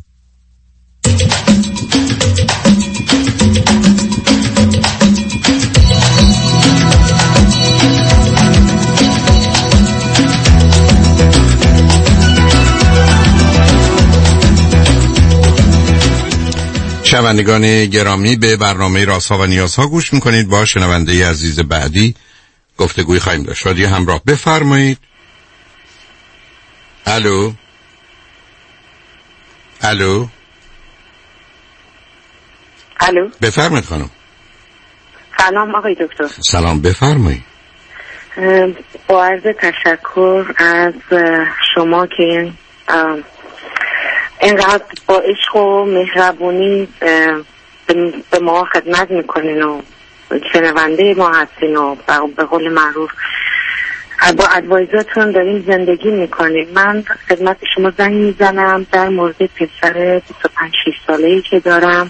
شنوندگان گرامی، به برنامه رازها و نیازها گوش میکنید. با شنونده عزیز بعدی گفتگوی خواهیم داشت. رادیو همراه، بفرمایید. الو الو الو بفرمایید خانم. سلام آقای دکتر. سلام، بفرمایید. با عرض تشکر از شما که اینقدر با عشق و مهربونی به ما خدمت میکنین و شنونده ما هستین و به قول معروف با ادوایزاتون داریم زندگی میکنیم. من خدمت شما زنگ میزنم در مورد پسر بیست و پنج شش ساله‌ای که دارم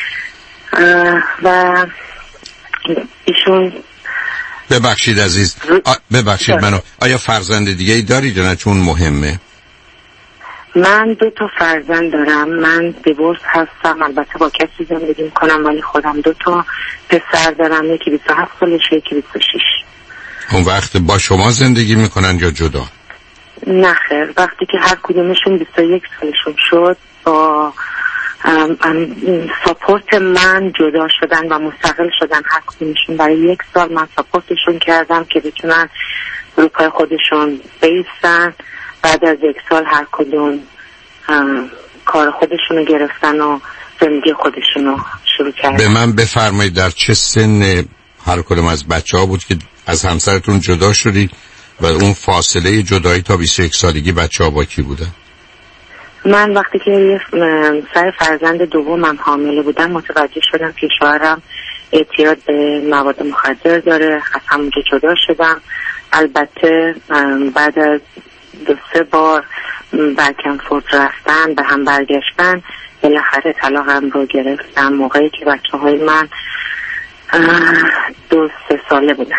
و ایشون ببخشید عزیز، ببخشید منو، آیا فرزند دیگه ای دارید یا نه؟ چون مهمه. من دو تا فرزند دارم. من دیورس هستم، البته با کسی زندگی میکنم ولی خودم دو تا پسر دارم، یکی بیست و هفت سالشه یکی بیست و شش. اون وقت با شما زندگی میکنن یا جدا؟ نه خیر، وقتی که هر کدومشون بیست و یک سالشون شد با ام ام ساپورت من جدا شدن و مستقل شدن. هر کدومشون برای یک سال من ساپورتشون کردم که بتونن رو پای خودشون بیستن. بعد از یک سال هر کدوم کار خودشونو گرفتن و زندگی خودشونو شروع کردن. به من بفرمایید در چه سن هر کدوم از بچه ها بود که از همسرتون جدا شدید و اون فاصله جدایی تا بیست و یک سالگی بچه ها با کی بودن؟ من وقتی که سر فرزند دومم حامله بودم متوجه شدم که شوهرم اعتیاد به مواد مخدر داره. از همونجا جدا شدم. البته بعد از دو سه بار بک‌اند-فورت رفتن به هم برگشتن بالاخره طلاقم رو گرفتم موقعی که بچه های من دو سه ساله بودن.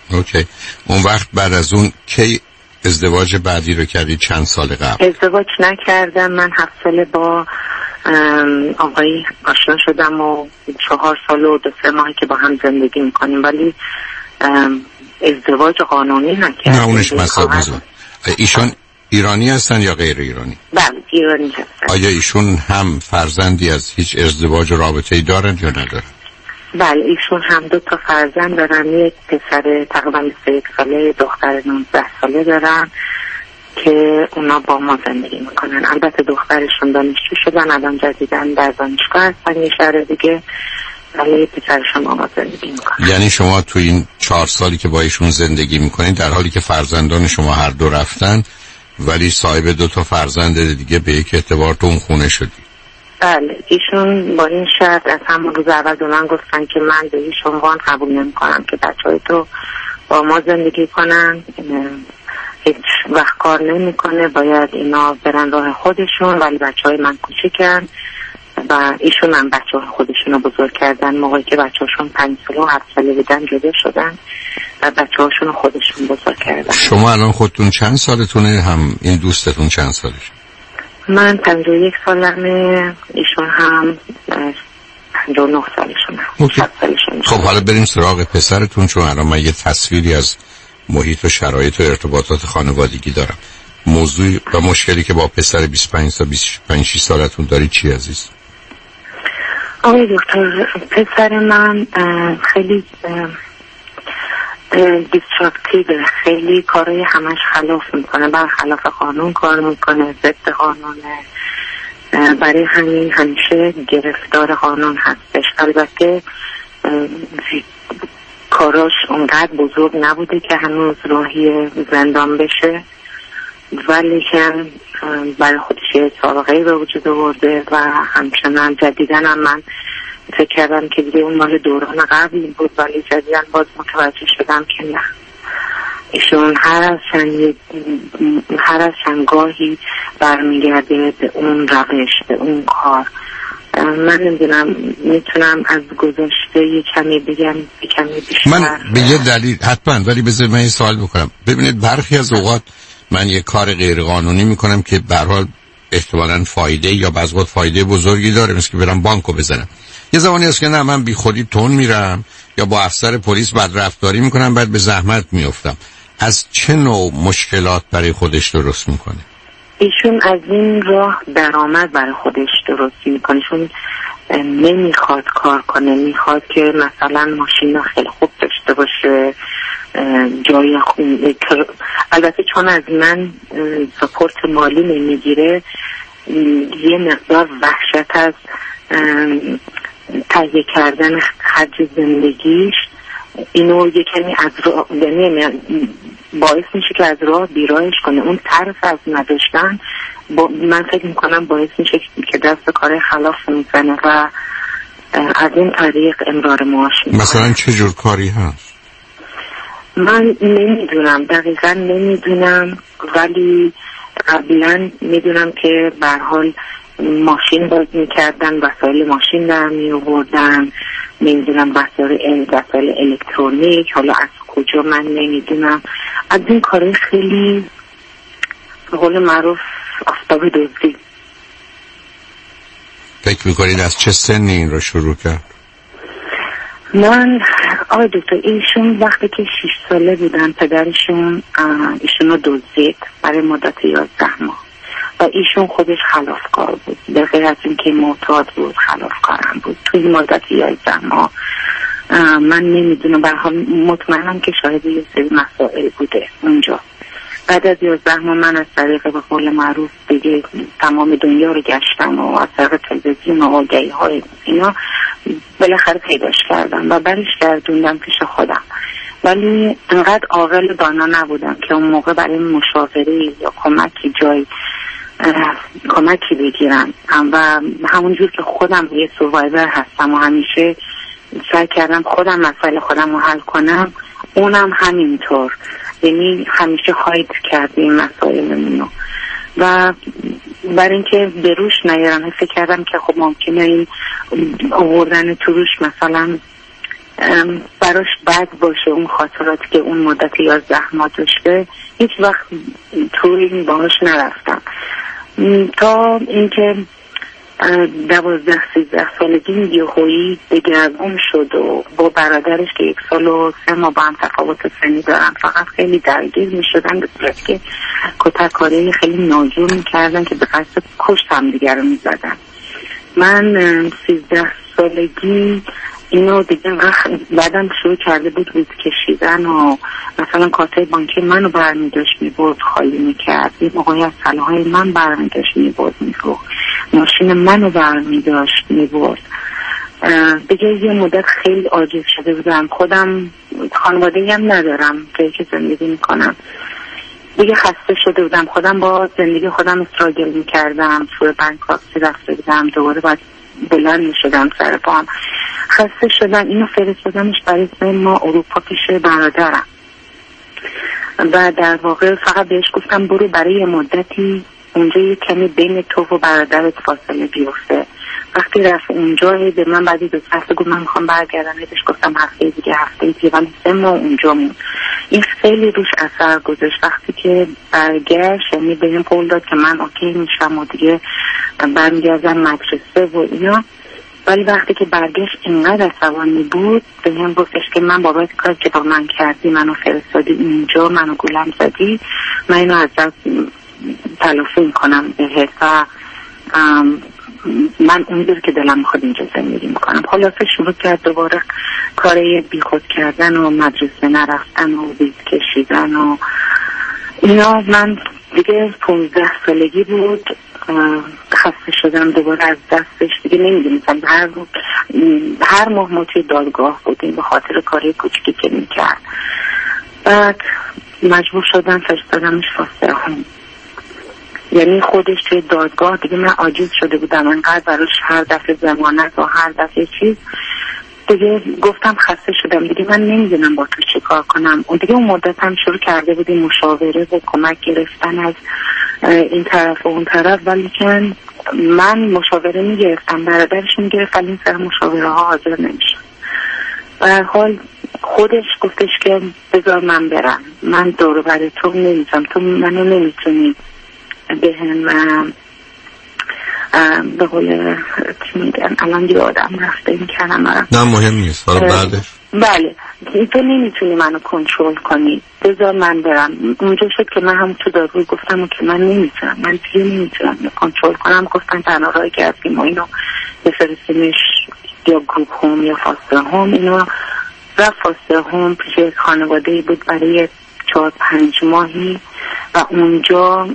اوکی. اون وقت بعد از اون کی ازدواج بعدی رو کردی؟ چند سال قبل؟ ازدواج نکردم. من هفت ساله با آقای آشنا شدم و چهار سال و دو سه ماهی که با هم زندگی میکنیم، ولی ازدواج قانونی نکردم. نه اونش مسئله نیست. ایشون ایرانی هستن یا غیر ایرانی؟ بله ایرانی هستن. آیا ایشون هم فرزندی از هیچ ازدواج و رابطه‌ای دارن یا ندارن؟ بله ایشون هم دو تا فرزند دارن، یک پسر تقریبا بیست و یک ساله، دختر نوزده ساله دارن که اونا با ما زندگی میکنن. البته دخترشون دانشجو شدن، الان جدیدن در دانشگاه هستن یه شهر دیگه، ولی پسرشون با ما زندگی میکنن. یعنی شما تو این چهار سالی که با ایشون زندگی میکنین در حالی که فرزندان شما هر دو رفتن، ولی صاحب دو تا فرزند دیگه به یک اعتبار تو اون خونه شدی؟ بله ایشون با این شرط از همون روز اول به من گفتن که من به هیچ عنوان قبول نمی کنم که بچه های تو با ما زندگی کنن، هیچ وقت کار نمی کنه، باید اینا برن راه خودشون، ولی بچه های من کوچیکن و ایشون هم بچه های خودشون رو بزرگ کردن. موقعی که بچه هاشون پنج ساله و هفت ساله بودن جدا شدن و بچه هاشون رو خودشون بزرگ کردن. شما الان خودتون چند سالتونه؟ هم این دوستتون چند سالش؟ من پنجاه و یک سالمه، ایشون هم پنجاه و نه سالشونه. خب حالا بریم سراغ پسرتون، چون الان من یه تصویری از محیط و شرایط و ارتباطات خانوادگی دارم. موضوع و مشکلی که با پسر بیست و پنج تا بیست و پنج سالتون داری چی عزیز؟ آقای دکتر پسر من خیلی دیستراکتیو، خیلی کارهای همش خلاف میکنه، بر خلاف قانون کار میکنه، ضد قانونه، برای همین همیشه گرفتار قانون هستش. البته کاراش اونقدر بزرگ نبوده که هنوز راهی زندان بشه، ولی که برای خودش یه سابقه به وجود آورده و همچنان جدیدن هم من فکر کردم که دیگه اون مال دوران قبلی بود، ولی جدیدن باز متوجه شدم که نه، ایشون هر از چند هر از چندگاهی برمیگرده به اون روش، به اون کار. من نمیدونم میتونم از گذشته یه کمی بگم، یه کمی بیشتر. من به یه دلیل حتما، ولی بذار من یه سوال بکنم. ببینید برخی از اوقات من یه کار غیر قانونی میکنم که به هر حال احتمالاً فایده یا بعضی وقت فایده بزرگی داره، مثل که برم بانکو بزنم. یه زمانی هست که نه من بی خودی تون میرم یا با افسر پلیس بدرفتاری میکنم، بعد به زحمت میافتم. از چه نوع مشکلات برای خودش درست میکنه؟ ایشون از این راه درآمد برای خودش درست میکنه. ایشون نمیخواد کار کنه، میخواد که مثلا ماشین خیلی خوب داشته باشه، جای خون. البته چون از من سپورت مالی نمیگیره، یه مقدار وحشت از تهیه کردن خرج زندگیش اینو یه کمی از راه باعث میشه که از راه بیرایش کنه. اون طرف از نداشتن با من فکر میکنم باعث میشه که دست کار خلاف میزنه و از این طریق امرار معاش میکنه. مثلا چه جور کاری هست؟ من نمیدونم، دقیقا نمیدونم، ولی قبلا میدونم که به هر حال ماشین باز میکردن، وسایل ماشین در میآوردن، نمیدونم وسایل وسایل الکترونیک، حالا از کجا من نمیدونم. از این کارهای خیلی به قول معروف آفتاب دزدی. فکر میکنید از چه سنی این رو شروع کرد؟ من آقای دکتر ایشون وقتی که شش ساله بودن پدرشون ایشون رو دزدید برای مدت یازده ماه و ایشون خودش خلافکار بود، به غیر از این که معتاد بود خلافکارم بود. توی مدت یازده ماه من نمیدونم، برها مطمئنم که شاید یه سری مسائل بوده اونجا. بعد از یازده ماه من از طریق به قول معروف دیگه تمام دنیا رو گشتم و از طریق تلویزیون و آگهی های اینا بالاخره پیداش کردم و برش گردوندم پیش خودم، ولی انقدر عاقل دانا نبودم که اون موقع برای مشاوره یا کمکی جای کمکی بگیرم و همونجور که خودم یه سوروایور هستم و همیشه سعی کردم خودم مسئله خودم رو حل کنم، اونم همینطور، یعنی همیشه هاید کردیم مسائلمونو و برای اینکه به روش نیارم فکر کردم که خب ممکنه این آوردن تو روش مثلا به براش بد باشه اون خاطراتی که اون مدت یازده ماه داشته، هیچ وقت توی باهاش نرفتم تا اینکه دوازده سیزده سالگی یهویی دگرگون شد و با برادرش که یک سال و سه ماه با هم تفاوت سنی دارن فقط خیلی درگیر می شدن، به صورتی که کتککاری خیلی ناجور می کردن که به قصد کشت هم دیگر رو می زدن. من سیزده سالگی اینو دیگه بعدم شروع کرده بود روز کشیدن و مثلا کارتای بانکی منو برمی داشت می برد خالی می کرد، یه موقعی از سلاحای من برمی داشت می برد می فروخت، ماشین منو برمی داشت می برد. دیگه یه مدت خیلی عاجز شده بودم، خودم خانواده‌ای هم ندارم جایی که زندگی می کنم، دیگه خسته شده بودم، خودم با زندگی خودم استراگل می کردم، توی بانکراپسی رفته بودم، دوباره باید بلند می شدم سر پام، خسته شدم. اینو فرستادمش برای ما اروپا پیش برادرم و در واقع فقط بهش گفتم برو برای یه مدتی اونجا یه کمی بین تو و برادرت فاصله بیفته. وقتی رفت اونجا به من بعدی دو هفته گفت من میخوام برگردم، بهش گفتم هفته دیگه هفته دیگه ولی سه ماه اونجا مون. این خیلی روش اثر گذاشت. وقتی که برگشت یعنی بهم قول داد که من اوکی میشم و دیگه برمیگردم مدرسه و اینا، ولی وقتی که برگشت اینقدر عصبانی بود به هم گفتش که من بابت کار که با من کردی، منو فرستادی اینجا، منو گولم زدی، من اینو از دست تلافی میکنم بهت و من اونجور که دلم میخواد اینجا زندگی میکنم. خلاصه شروع کرد دوباره کار بیخود کردن و مدرسه نرفتن و ویز کشیدن و اینا. من دیگه پونزده سالگی بود، خسته شدم دوباره از دستش، دیگه نمیدونستم. هر هر ماه ما توی دادگاه بودیم به خاطر کاری کوچکی که میکرد. بعد مجبور شدم فرستادمش فاستر هوم. یعنی خودش توی دادگاه دیگه من عاجز شده بودم انقدر براش هر دفعه ضمانت و هر دفعه چیز، دیگه گفتم خسته شدم دیگه من نمیدونم با تو چی کار کنم. اون دیگه اون مدت هم شروع کرده بودیم مشاوره و کمک گرفتن از این طرف و اون طرف، ولی که من مشاوره میگرفتم، برادرش میگرفت، ولی این سر مشاوره ها حاضر نمیشه. به هر حال خودش گفتش که بذار من برم، من دور بر تو نمیزم، تو منو نمیتونی به هم به قول چی میگن الان دیگه آدم رفته این کلمه نه مهم نیست حالا بعدش بله تو نمیتونی منو کنترل کنی، بذار من برم. اونجا شد که من هم تو داروی گفتم که من نمیتونم، من دیگه نمیتونم کنترل کنم. گفتن تنها راهی که هستیم و اینو بفرستیمش یا گروپ هوم یا فاستر هوم. اینو رفت فاستر هوم پیش خانواده بود برای چهار پنج ماهی و اونجا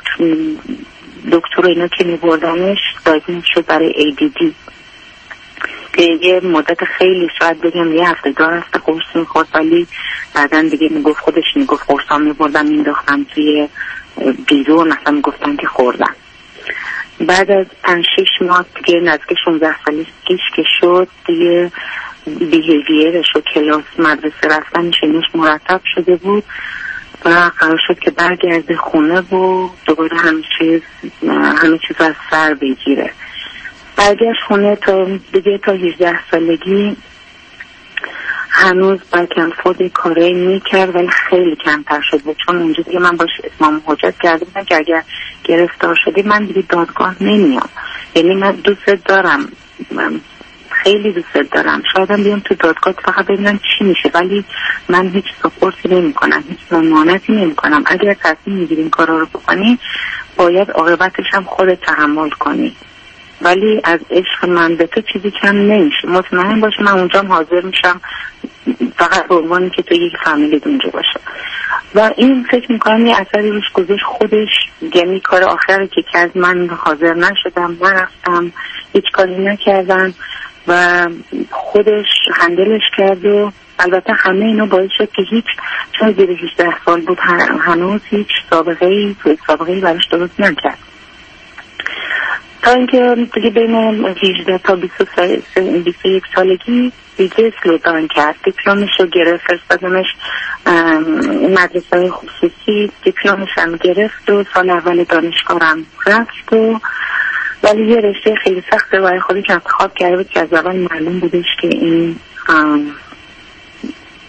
دکتر اینا که میبردنش دایگنوز شد برای ای دی دی که یه مدت خیلی شاید بگم یه هفته دار هفته قرص میخورد، ولی بعدا دیگه میگفت خودش میگفت قرصا میبردن مینداختم توی بیرون، مثلا میگفتن که خوردن. بعد از پنج شش ماه دیگه نزدیک شانزده سالگیش که شد دیگه بیهیویرش و کلاس مدرسه رفتنش اینش مرتب شده بود و قرار شد که برگرده خونه و دوباره همه چیز همه چیز از سر بگیره. برگشت خونه تا دیگه تا هجده سالگی هنوز با کنفورد کاری میکرد ولی خیلی کمتر شد بود، چون اونجا دیگه من باش اتمام حجت کرده بودم که اگر گرفتار شدی من دیگه دادگاه نمیام. یعنی من دوست دارم، من خیلی دوست دارم، شاید هم بیام تو دادگاه فقط ببینم چی میشه، ولی من هیچ سپورتی نمی کنم، هیچ ضمانتی نمی کنم. اگر تصمیم میگیری این کارا رو بکنی باید عاقبتش هم خودت تحمل کنی، ولی از عشق من به تو چیزی کم نمیشه. مطمئن باش من اونجا حاضر میشم فقط به عنوانی که تو یک فامیلی اونجا باشه. و این فکر میکنم یه اثری روش گذاشت خودش، یعنی کار آخری که کرد من حاضر نشدم، نرفتم، هیچ کاری نکردم و خودش هندلش کرد و البته همه اینا باعث شد که هیچ، چون زیر هجده سال بود هنوز هیچ سابقه ای سابقه ای براش درست نکرد تا اینکه دیگه بین هجده تا بیست و یک سالگی دیگه سلودان کرد. دیپلومش رو گرفت، فرستادمش مدرسه خصوصی، دیپلومش هم گرفت و سال اول دانشگاهم رفت و ولی یه رشته خیلی سخته برای خودش انتخاب کرده بود که از اول معلوم بودش که این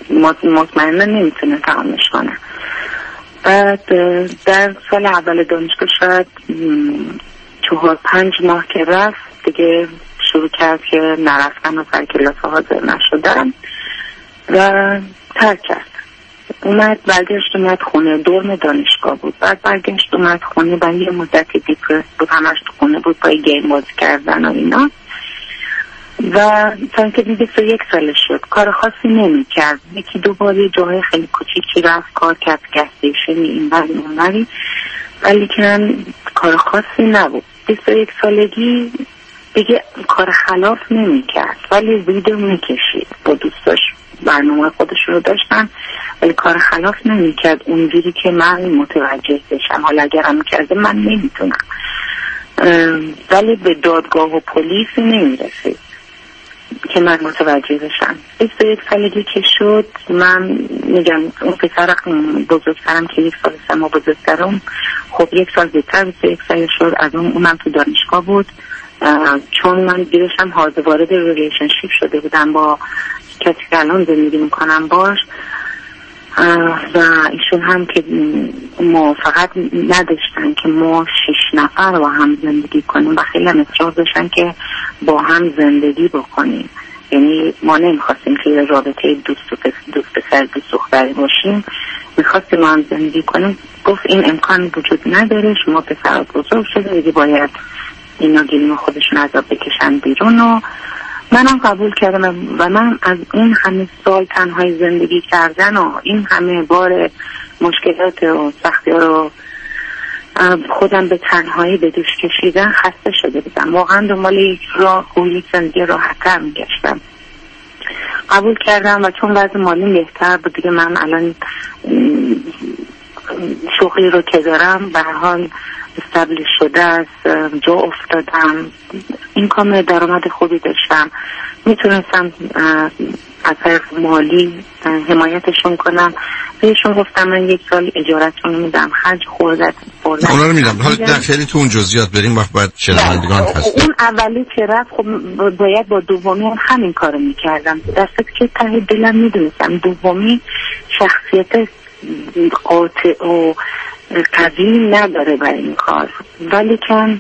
مطمئنا نمیتونه تمامش کنه. بعد در سال اول دانشگاه شاید چهار پنج ماه که رفت دیگه شروع کرد که نرفتن و سر کلاس حاضر نشدن و ترک کرد. اومد برگشت اومد خونه، دورم دانشگاه بود. بعد برگشت اومد خونه و یه مدت دیپرس بود، همش تو خونه بود پای گیم بازی کردن و اینا. و تا اینکه بیست و یک سالش شد کار خاصی نمی کرد. یکی دو باری جاهای خیلی کوچیکی رفت کار کرد، گستیشنی این بری اون بری، ولی که کار خاصی نبود. بیست و یک سالگی دیگه کار خلاف نمی کرد ولی ویدیو می کشید، با دوستاش برنامه خودش رو داشتن ولی کار خلاف نمی کرد اونجوری که من متوجه بشم. حالا اگرم کرده من نمیتونم، ولی به دادگاه و پلیس نمی رسید که من متوجه بشم. بیست و یک سالگی که شد من میگم اون پسر بزرگترم که یک سال سه ماه بزرگترم خب یک سال زودتر بیست و یک سال شد، از اون اونم تو دانشگاه بود. چون من دیرشم حاضر وارد ریلیشنشیپ شده بودم با کسی که الان زندگی میکنم باش و ایشون هم که موافقت نداشتن که ما شش نفر با هم زندگی کنیم و خیلی هم اصرار داشتن که با هم زندگی بکنیم. یعنی ما نمیخواستیم که رابطه دوست و دوست پسر دوست دختری باشیم، میخواستیم ما هم زندگی کنیم. گفت این امکان وجود نداره، شما پسر بزرگ شده دیگه باید اینا گلیم خودشون عذاب بکشن بیرون. و منم قبول کردم و من از این همه سال تنهای زندگی کردن و این همه بار مشکلات و سختی ها رو خودم به تنهایی به دوش کشیدن خسته شده بودم. واقعا دنبال یک راه و یک زندگی راحت‌تر میگشتم. قبول کردم و چون وضع مالی بهتر بود دیگه من الان شغلی رو که دارم به هر حال استبلیش شده است، جا افتادم، این کام درآمد خوبی داشتم، میتونستم از طریق مالی حمایتشون کنم. بهشون گفتم من یک سال اجارتون میدم، خرج خوردت خوردت اونا رو میدم. حالا در خیلی تو اون جزئیات بریم وقت باید شنوندگان هست. اون اولی که رفت خب باید با دومی هم همین کارو میکردم، درسته که ته دلم میدونستم دومی شخصیت قاطع و قوی نداره برای این کار، ولی که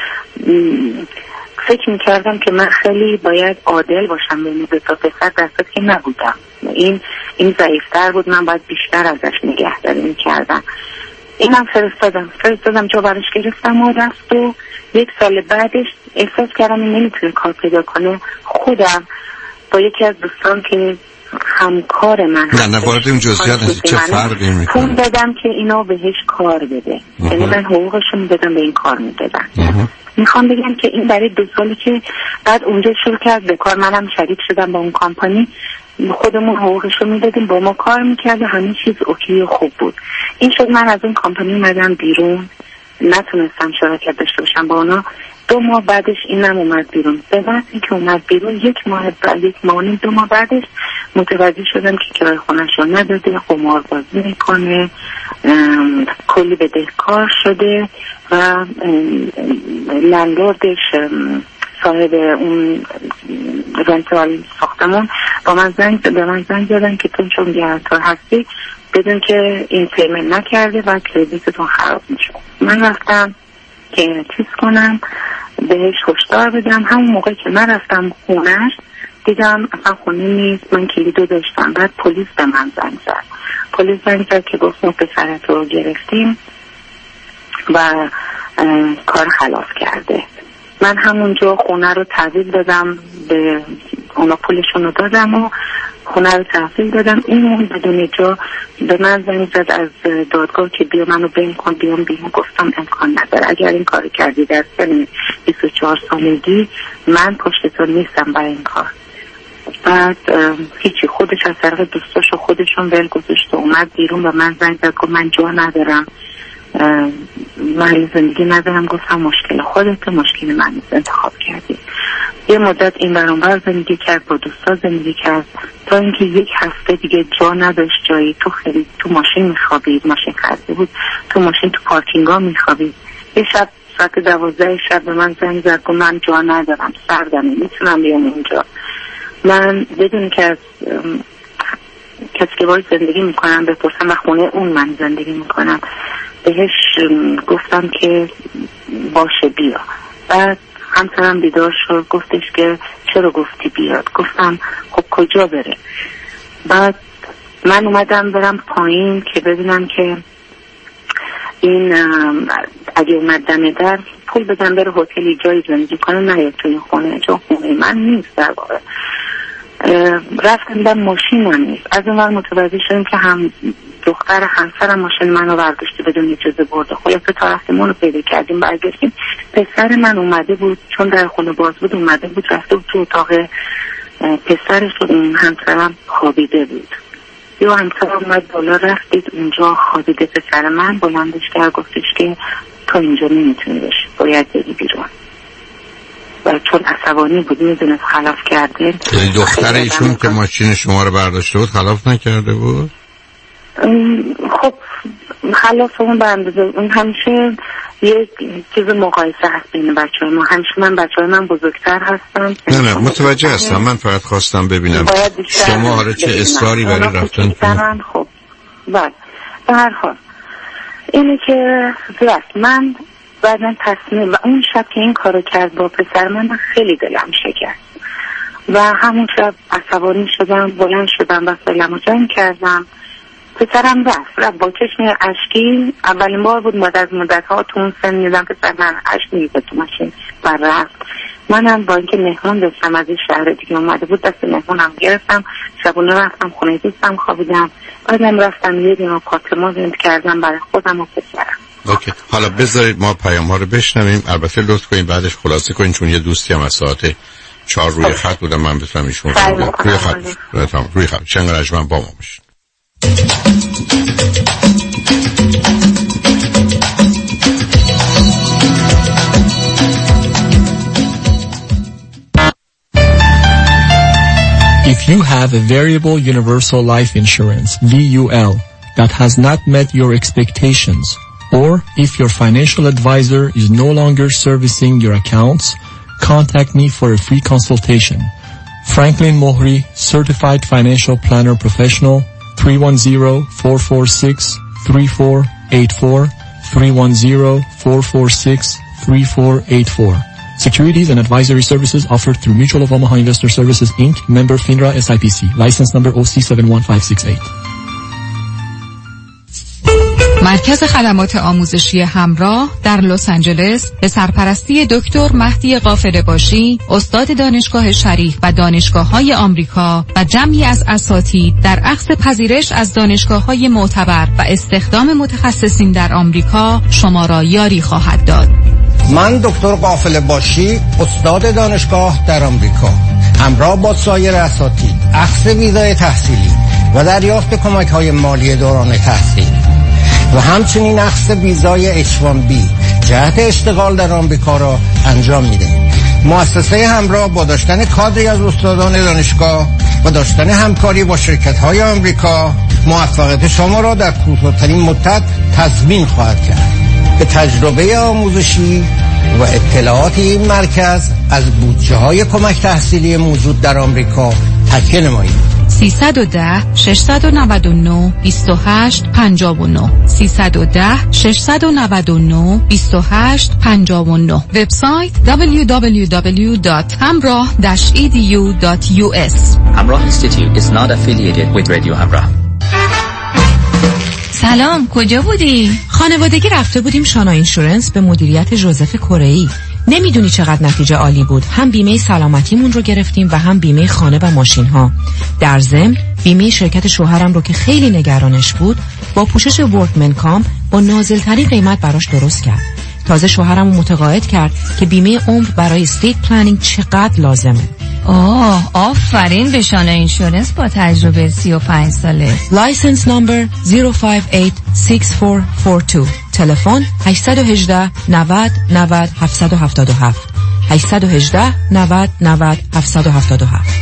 فکر میکردم که من خیلی باید عادل باشم بین دو تا پسر، درصد که نبودم. این این ضعیفتر بود، من باید بیشتر ازش نگهداری میکردم. اینم فرستادم فرستادم جا برش گرفتم و رفت و یک سال بعدش احساس کردم این نمیتونه کار پیدا کنه. خودم با یکی از دوستان که همکار من نه نه وارد این جزئیات چه فرقی میکنه پول دادم که اینا بهش کار بده، یعنی من حقوقشون بدم به این کار میدادم. میخوام بگم که این برای دو سالی که بعد اونجا شروع کرد به کار، منم شریک شدم با اون کمپانی، خودمون حقوقشو میدادیم، با ما کار میکرد و همه چیز اوکی و خوب بود. این شد من از اون کمپانی اومدم بیرون، نتونستم شراکت داشته باشم با اونا. دو ماه بعدش اینم اومد بیرون. به وقتی که اومد بیرون یک ماه بعد یک ماه دو ماه بعدش متوجه شدم که کرایه خونه‌ش رو نداده، قماربازی میکنه، کلی بدهکار شده و لندلوردش صاحب اون رنتال ساختمون با من زنگ به من زنگ زدن که تو چون گرانتور هستی بدون که این پیمنت نکرده و کردیتتون خراب میشه. من رفتم که چیز کنم بهش هشدار بدم. همون موقع که من رفتم خونهش دیدم اصلا خونه نیست، من کلیدو داشتم. بعد پلیس به من زنگ زد پلیس زنگ زد که گفت ما پسرت رو گرفتیم و کار خلاف کرده. من همونجا خونه رو تحویل دادم به اونا، پولشون رو دادم و خونه رو تحویل دادم. این بدون جا به من زنگ زد از دادگاه که بیا منو بین کن بیام بیرون. گفتم امکان نداره، اگر این کار کردی در سن بیست و چهار سالگی من پشت تو نیستم برای این کار. بعد هیچی، خودش از طریق دوستاشو خودشون ول گذاشت و اومد بیرون و من زنگ زد گفت من جا ندارم، من زندگی ندارم. گفتم مشکل خودت، مشکل من انتخاب کردی. یه مدت این برانبر زندگی کرد، با دوستا زندگی کرد تا اینکه یک هفته دیگه جا نداشت جایی. تو خرید تو ماشین میخوابید، ماشین خریده بود، تو ماشین تو پارکینگا میخوابید. یه شب ساعت دوازده شب به من زنگ زد که من جا ندارم، سردم، میتونم بیام اینجا. من بدون که از کسی که باید زندگی میکنم بپرسم و خونه اون من زندگی میکنم. بهش گفتم که باشه بیا. بعد همسرم بیدار شد، گفتش که چرا گفتی بیاد؟ گفتم خب کجا بره؟ بعد من اومدم برم پایین که ببینم که این اگه اومد دم در پول بدم بره هتلی جایی زندگی کنه، نه توی خونه، چون خونه من نیست در واقع. رفتم در ماشینم نیست. از اون ور متوجه شدیم که هم دختر همسرم ماشین منو برداشته بدون اجازه برده. خلاصه تا رفتمون رو پیدا کردیم برگشتیم. پسر من اومده بود، چون در خونه باز بود اومده بود، رفته بود تو اتاق پسرش و اون همسرم خوابیده بود. یا همسرم اومد بالا، رفتید اونجا خوابیده پسر من، بلندش کرد گفتش که تو اینجا نمیتونی باشی، باید بری بیرون. و چون عصبانی بود میدونست خلاف کرده. یعنی دختر ایشون که ماشین شما رو برداشته بود خلاف نکرده بود؟ خب خلاف اون برداشته، اون همیشه یه چیز مقایسه هست بین بچه های ما. همیشه من بچه های من بزرگتر هستم. نه نه متوجه هستم، من فقط خواستم ببینم شما حالا چه اصراری برای رفتن کنم. خب بعد به هر حال اینه که درست من بعدن تصمیم و اون شب که این کارو کرد با پسر من خیلی دلم شکست و همون شب عصبانی شدم، بلند شدم و سلام جنگ کردم. پسرم رفت رفت با چشم اشکی. اولین بار بود مدت از مدت ها تو اون سن میدم پسر من اشک میزد تو ماشین و رفت. منم با اینکه مهمون داشتم از این شهر دیگه اومده بود، دست مهمونم گرفتم، شبونه رفتم خونه دوستم خوابیدم. بعدم رفتم یه دین آپارتمان زندگی کردم برای خودم و پسرم. اوکی، حالا بذارید ما پیام ها رو بشنویم. البته لطف کنید بعدش خلاصه کنید، چون یه دوستی هم از ساعت چهار روی خط بودم، من بتونم ایشون روی خط روی خط چنگ رجمن با ما بشید. If you have a variable universal life insurance, V U L, that has not met your expectations, or if your financial advisor is no longer servicing your accounts, contact me for a free consultation. Franklin Mohri, Certified Financial Planner Professional, three one zero, four four six, three four eight four, three one zero, four four six, three four eight four. Securities and advisory services offered through Mutual of Omaha Investor Services, Incorporated, member FINRA S I P C, license number O C seven one five six eight. مرکز خدمات آموزشی همراه در لس آنجلس به سرپرستی دکتر مهدی قافله باشی، استاد دانشگاه شریف و دانشگاه‌های آمریکا و جمعی از اساتید در اخذ پذیرش از دانشگاه‌های معتبر و استخدام متخصصین در آمریکا شما را یاری خواهد داد. من دکتر قافله باشی، استاد دانشگاه در آمریکا، همراه با سایر اساتید اخذ ویزای تحصیلی و دریافت کمک‌های مالی دوران تحصیل و همچنین اخذ ویزای اچ وان بی جهت اشتغال در آمریکا را انجام می‌دهیم. مؤسسه همراه با داشتن کادری از استادان دانشگاه و داشتن همکاری با شرکت‌های آمریکا موفقیت شما را در کوتاه‌ترین مدت تضمین خواهد کرد. به تجربه آموزشی و اطلاعات این مرکز از بودجه‌های کمک تحصیلی موجود در آمریکا تکیه نمایید. سیصد و ده ششصد و نود و نه بیست و هشت پنجاه و نه سیصد و ده ششصد و نود و نه بیست و هشت پنجاه و نه. وبسایت دبلیو دبلیو دبلیو دات همراه داش ای دی یو دات یو اس. همراه Institute is not affiliated with Radio همراه. سلام، کجا بودی؟ خانوادگی رفته بودیم شانا اینشورنس به مدیریت جوزف کره‌ای. نمیدونی چقدر نتیجه عالی بود. هم بیمه سلامتیمون رو گرفتیم و هم بیمه خانه و ماشین ها. در ضمن بیمه شرکت شوهرم رو که خیلی نگرانش بود با پوشش ورکمن کام با نازل‌ترین قیمت براش درست کرد. تازه شوهرم رو متقاعد کرد که بیمه عمر برای استیت پلنینگ چقدر لازمه. آه، آفرین به شانا اینشورنس با تجربه سی و پنج ساله. لایسنس نمبر صفر پنج هشت شش چهار چهار دو. تلفن هشت یک هشت نود نود هفت هفت هفت هشت یک هشت نود نود هفت هفت هفت.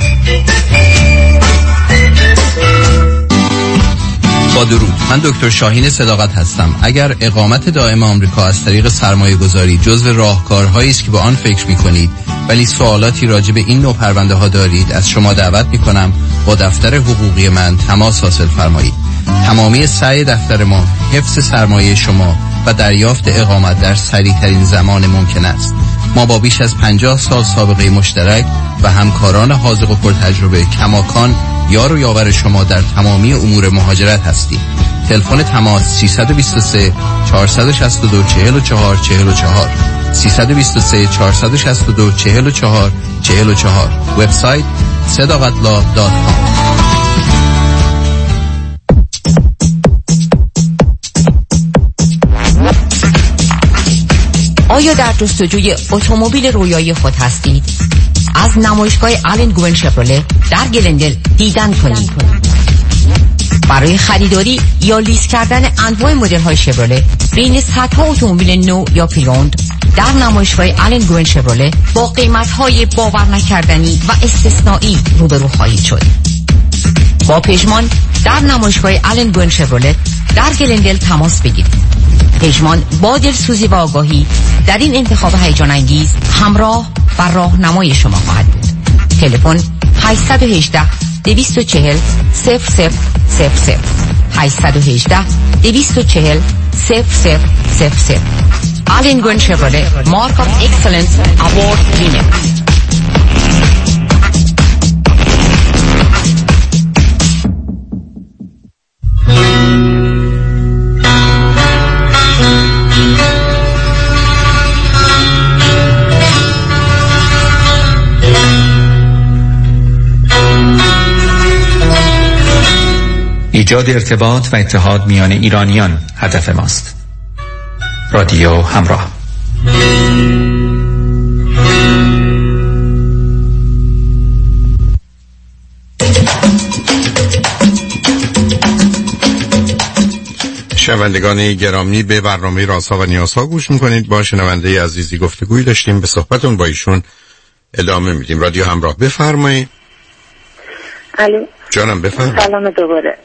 با درود، من دکتر شاهین صداقت هستم. اگر اقامت دائم آمریکا از طریق سرمایه گذاری جزو راهکارهایی است که به آن فکر می کنید ولی سوالاتی راجع به این نوع پرونده ها دارید، از شما دعوت می کنم با دفتر حقوقی من تماس حاصل فرمایید. تمامی سعی دفتر ما حفظ سرمایه شما و دریافت اقامت در سریع ترین زمان ممکن است. ما با بیش از پنجاه سال سابقه مشترک و همکاران حاذق و پرتجربه کماکان یار و یاور شما در تمامی امور مهاجرت هستیم. تلفن تماس سیصد و بیست و سه چهارصد و شصت و دو چهل و چهار چهل و چهار سیصد و بیست و سه چهارصد و شصت و دو چهل و چهار چهل و چهار. وبسایت صداقتلا دات کام. آیا در جستجوی اتومبیل رویایی خود هستید؟ از نمایشگاه آلن گوین شفرله در گلندل دیدن کنید. برای خریداری یا لیز کردن انواع مدل های شفرله بین صدها اتومبیل نو یا پریوند در نمایشگاه آلن گوین شفرله با قیمت های باور نکردنی و استثنایی روبرو خواهید شد. با پژمان در نمایشگاه آلن گوین شفرله در گلندل تماس بگیرید. پژمان با دلسوزی و آگاهی در این انتخاب هیجان انگیز همراه و راهنمای شما خواهد بود. تلفن هشت یک هشت دو چهار صفر صفر صفر صفر هشت یک هشت دو چهار صفر صفر صفر صفر. آلن گوین شفرله مارک آف اکسلنس اوارد وینر. ایجاد ارتباط و اتحاد میان ایرانیان هدف ماست. رادیو همراه. شنوندگان گرامی، به برنامه رازها و نیازها گوش میکنید. با شنونده عزیزی گفتگوی داشتیم، به صحبتون با ایشون ادامه میدیم. رادیو همراه، بفرمایید. الو جانم، بفرمایید. سلام دوباره.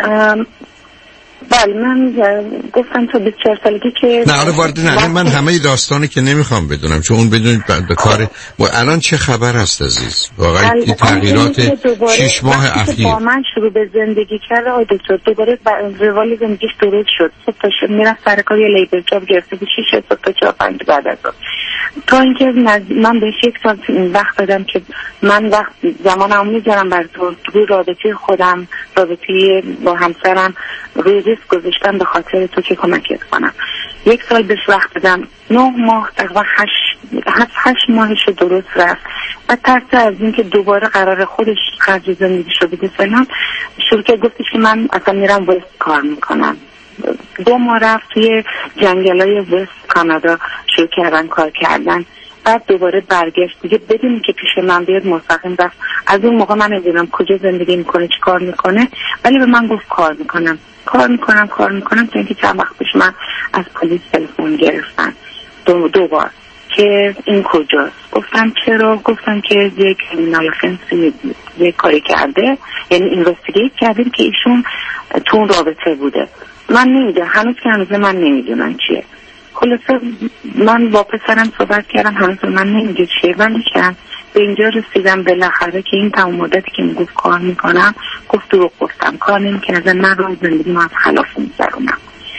بله، من گفتم تا بیست و چهار سالگی که نه آره وارد نه, نه من همه داستانی که نمیخوام بدونم، چون اون بدونید بعد کار و الان چه خبر هست عزیز؟ واقعا این تغییرات شش ماه اخیر با من شروع به زندگی کرده آقای دکتر، دوباره روال زندگیش درست شد. صبح تا شب میرفت سر کار، یه لیبر جاب گرفته بود، شیش صبح تا چهار پنج بعد از اون. تا اینکه من بهش یک سال وقت دادم که من وقت زمانم میذارم بر تو روی رابطه خودم، رابطه با همسرم روی ریسک گذاشتم به خاطر تو که کمکت کنم. یک سال بهش وقت دادم، نه ماه تقریبا هشت هشت هشت ماهش درست رفت و ترس از این که دوباره قرار خودش خرج زندگیشو بده فلان، شروع کرد گفتش که من اصلا میرم وست کار میکنم. دو ماه رفت توی جنگلای وست کانادا شروع کردن کار کردن. بعد دوباره برگشت دیگه بدون که پیش من بیاد مستقیم رفت. از اون موقع من نمیدونم کجا زندگی میکنه، چی کار میکنه، ولی به من گفت کار میکنم کار میکنم کار میکنم تا اینکه چند وقت پیش من از پلیس تلفن گرفتن دو, دو بار که این کجاست. گفتم چرا؟ گفتم که یک کریمینال افنس یک کاری کرده، یعنی اینوستیگیت کردیم که ایشون تو اون رابطه بوده. من نمیدونم، هنوز که هنوز من نمیدونم چیه. خلاصه من با پسرم صحبت کردم، هنوز من نمیدونم چیه. من میشم به اینجا رسیدم بالاخره که این تمام مدتی که میگفت کار میکنم، گفت دروغ گفتم، کار نمیکردم، من رو زندگی ما از خلاف میگذرونم.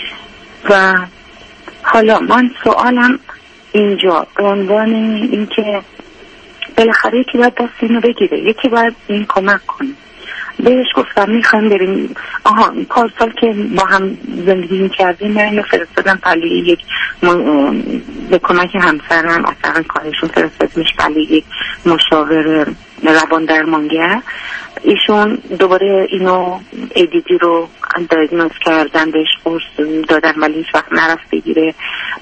و حالا من سوالم اینجا به عنوان این که بالاخره یکی باید دست اینو بگیره، یکی باید این کمک کنه. بهش گفتم میخوایم بریم، آها پارسال که با هم زندگی میکردیم من اینو فرستادم پلی یک م... به کمک همسرم اصلا کارشون فرستاد میش پلی یک مشاور روان درمانگر. ایشون دوباره اینو ایدیدی رو دیاگنوز کردن، بهش قرص دادن ولی هیچ وقت نرفت بگیره.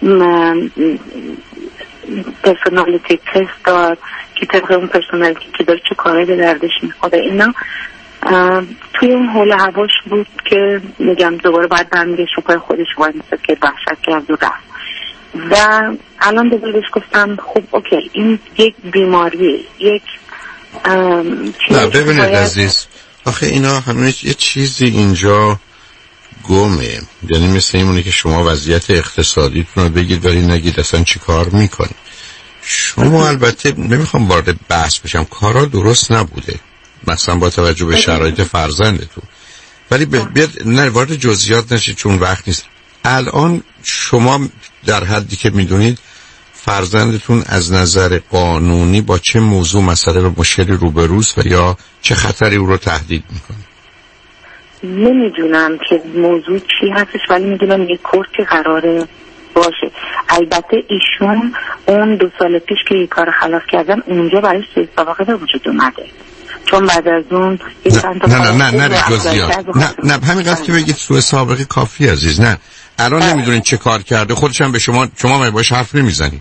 پرسونالیتی تست داد که طبق اون پرسونالیتی که داره چه کاره به دردش میخوره. اینا توی اون حول هواش بود که میگم دوباره باید برمیگه شکای خودش باید میسد که وحشت کرد و رفت. و الان دوباره بهش گفتم خب اوکی این یک بیماری، یک نه ببینید عزیز، آخه اینا همه یه چیزی اینجا گمه، یعنی مثل اینونه که شما وضعیت اقتصادیتون رو بگید ولی نگید اصلا چی کار میکنید. شما البته نمیخوام وارد بحث بشم، کارا درست نبوده مثلا با توجه به شرایط فرزندتون، ولی بیاد نه وارد جزئیات نشید چون وقت نیست. الان شما در حدی که میدونید فرزندتون از نظر قانونی با چه موضوع مسئله به مشکلی روبروست و یا چه خطری او رو تهدید میکنه؟ نمیدونم که موضوع چی هستش، ولی میدونم یک کورسی قراره باشه. البته ایشون اون دو سال پیش که یک کار خلاف کردن اونجا برای سوء سابقه به وجود اومده، چون بعد از اون نه نه نه نه نه جزئیات نه نه همین قضیه که بگید سوء سابقه کافی عزیز. نه الان نمیدونین چه کار کرده، خودش هم به شما شما می باش حرف نمیزنی؟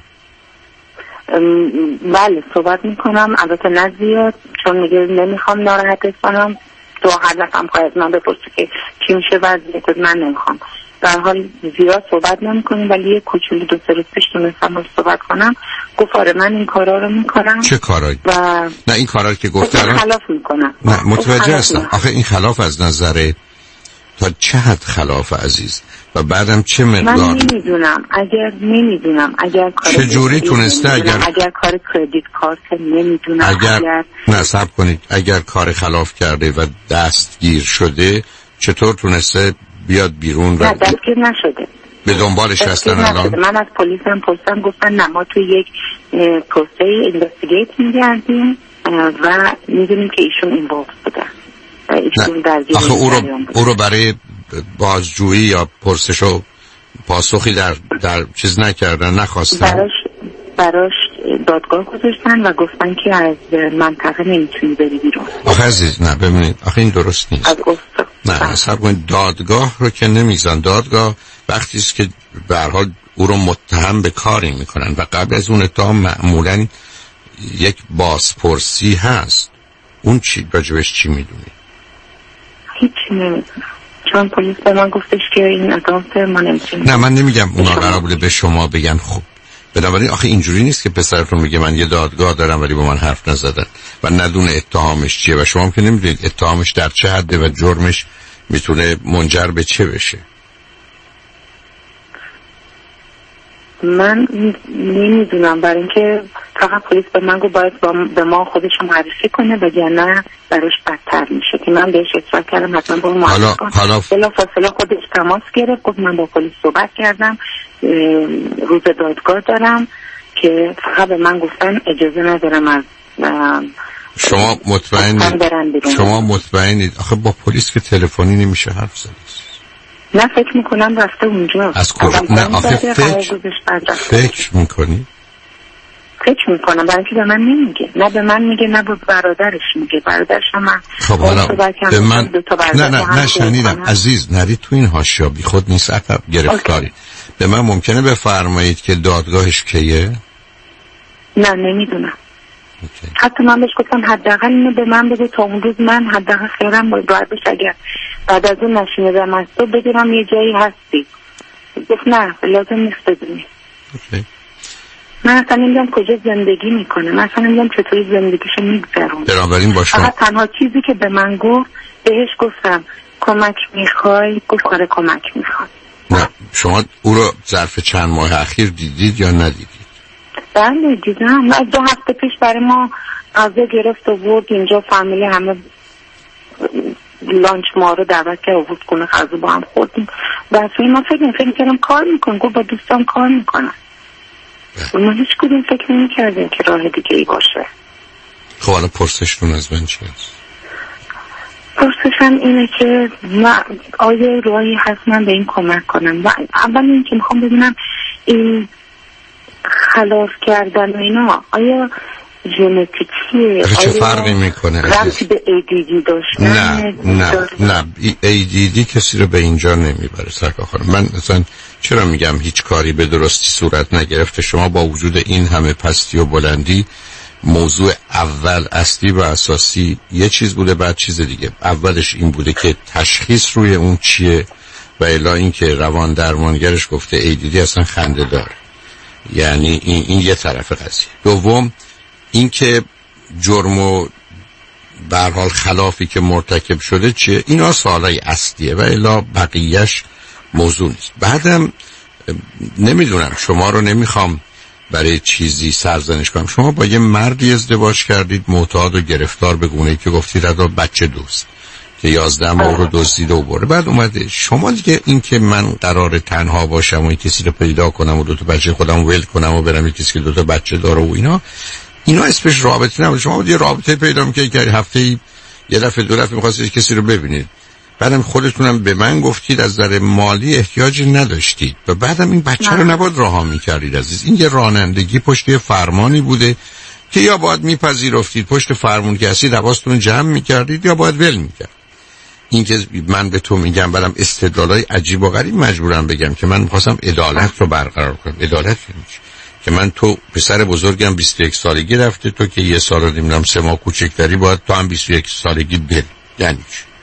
بله صحبت میکنم، البته نه زیاد، چون میگه نمیخوام ناراحتش کنم. تو هر دفعه خواهد من بپرسی که چی میشه وضعیت، من نمیخوام. در حال زیاد صحبت نمیکنیم، ولی یه کوچولو دو سه روز پیش تونستم باش صحبت کنم، گفت آره من این کارا رو میکنم. چه کارایی؟ و نه این کارا که گفت الان خلاف میکنم. نه متوجه هستم. آخه این خلاف از نظر تا چه حد خلاف عزیز و بعدم چه مقدار؟ من نمیدونم اگر نمیدونم اگر کار چه جوری تونسته اگر اگر کار کردیت کارت نمیدونم اگر, اگر... نصب کنید اگر کار خلاف کرده و دستگیر شده چطور تونسته بیاد بیرون؟ نه دستگیر نشده، به دنبالش هستن الان؟ من از پلیس هم پرسیدم، گفتن نه ما توی یک پروسه اینوستیگیت میگردیم و میدونیم که ایشون اینوالو بودن. آخه او رو, او رو برای بازجویی یا پرسش و پاسخی در, در چیز نکردن، نخواستن؟ براش, براش دادگاه گذاشتن و گفتن که از منطقه نمیتونی بری بیرون. آخه عزیز نه ببینید آخه این درست نیست. از نه حساب کنید دادگاه رو که نمیزن. دادگاه وقتی است که به هر حال او رو متهم به کاری میکنن و قبل از اون اتهام معمولا یک بازپرسی هست. اون چی راجبش چی میدونی؟ هیچی نمیدونم، چون پلیس به من گفتش که این ادامه ما نمیتونیم. نه من نمیگم اونا قرار بوده به شما بگن خب بنابراین آخه اینجوری نیست که پسرتون میگه من یه دادگاه دارم ولی با من حرف نزدن و ندونه اتهامش چیه و شما هم که نمیدونید اتهامش در چه حده و جرمش میتونه منجر به چه بشه. من نمیدونم، برای اینکه فقط پلیس به من گفت باید به ما خودش رو معرفی کنه وگرنه براش بدتر میشه که من بهش اصرار کردم حتما با اون معرفی کنم. حالا بلا فاصله خودش تماس گرفت، گفت من با پلیس صحبت کردم، روز دادگاه دارم که فقط به من گفتن اجازه ندارم از شما مطمئنید شما مطمئنید آخه با پلیس که تلفنی نمیشه حرف زد. نه فکر میکنم رفته اونجا. از کجا؟ نه آخه فکر فکر میکنی؟ فکر میکنم برای اینکه به من نمیگه، نه به من میگه نه به برادرش میگه. برادرش هم خب حالا به من نه نه نشنیدم عزیز، نرید تو این حاشیه بی خود نیست عقب گرفتاری. به من ممکنه بفرمایید که دادگاهش کیه؟ نه نمیدونم. اوکی. حتی من بهش گفتم حداقل اینو به من بده تا اون روز من حداقل خیرم باید بشه، اگر بعد از اون نشینیدم از تو بدونم یه جایی هستی. گفت نه لازم نیست بدونی. اوکی. من اصلا نمیدونم کجا زندگی میکنه، من اصلا نمیدونم چطوری زندگیشو میگذرون. بنابراین با شما تنها چیزی که به من گفت بهش گفتم کمک میخوای؟ گفت آره کمک میخواد. نه شما او رو ظرف چند ماه اخیر دیدید یا ندیدید؟ بله دیدم. از دو هفته پیش برای ما غذا گرفت و برد اینجا، فامیلی همه لانچ ما رو دعوت کرد و بود کنه غذا با هم خوردیم. بس من فکر فکر کردم کار میکنم، گفت با دوستان کار میکنم. ما هیچ کدوم فکر نمی کردیم که راه دیگه ای باشه. خب حالا پرسشتون از من چی هست؟ پرسشم اینه که من آیا راهی هست من به این کمک کنم؟ و اول این که میخوام ببینم این خلاف کردن و اینا آیا ژنتیکیه؟ چه فرقی میکنه؟ ربطی به ای دی دی داشتن؟ نه نه نه ای دی دی کسی رو به اینجا نمیبره سرکار خانم. من اصلا چرا میگم هیچ کاری به درستی صورت نگرفته. شما با وجود این همه پستی و بلندی موضوع اول اصلی و اساسی یه چیز بوده، بعد چیز دیگه. اولش این بوده که تشخیص روی اون چیه و الا این که روان درمانگرش گفته ای دی دی اصلا خنده داره. یعنی این, این یه طرف قضیه. دوم این که جرم و به هر حال خلافی که مرتکب شده چیه، اینا سوالای اصلیه و الا بقیهش موضوع نیست. بعدم نمیدونم شما رو نمیخوام برای چیزی سرزنش کنم. شما با یه مردی ازدواج کردید معتاد و گرفتار به گونه‌ای که گفتید از بچه دوست که یازده ماه رو دزدید و برده، بعد اومده شما دیگه این که من قرار تنها باشم و کسی رو پیدا کنم و دو تا بچه خودم ول کنم و برم کسی که دو تا بچه داره و اینا اینا اسمش رابطه نبود. شما یه رابطه پیدا می‌کنید که هفته ای یه دفعه دو دفعه می‌خواستید کسی رو ببینید، بعدم خودتونم به من گفتید از نظر مالی احتیاجی نداشتید و بعدم این بچه رو نباید رها می‌کردید عزیز. این یه رانندگی پشت یه فرمانی بوده که یا باید میپذیرفتید پشت فرمون که هستید حواستون جمع می‌کردید یا باید ول می‌کرد. این که من به تو میگم برام استدلالای عجیب و غریب مجبورم بگم که من می‌خواستم عدالت رو برقرار کنم. عدالت میشه که من تو پسر بزرگم بیست و یک سالگی رفته، تو که یه سال و نمیدونم سه ماه کوچکتری باید تو هم بیست و یک سالگی بری. یعنی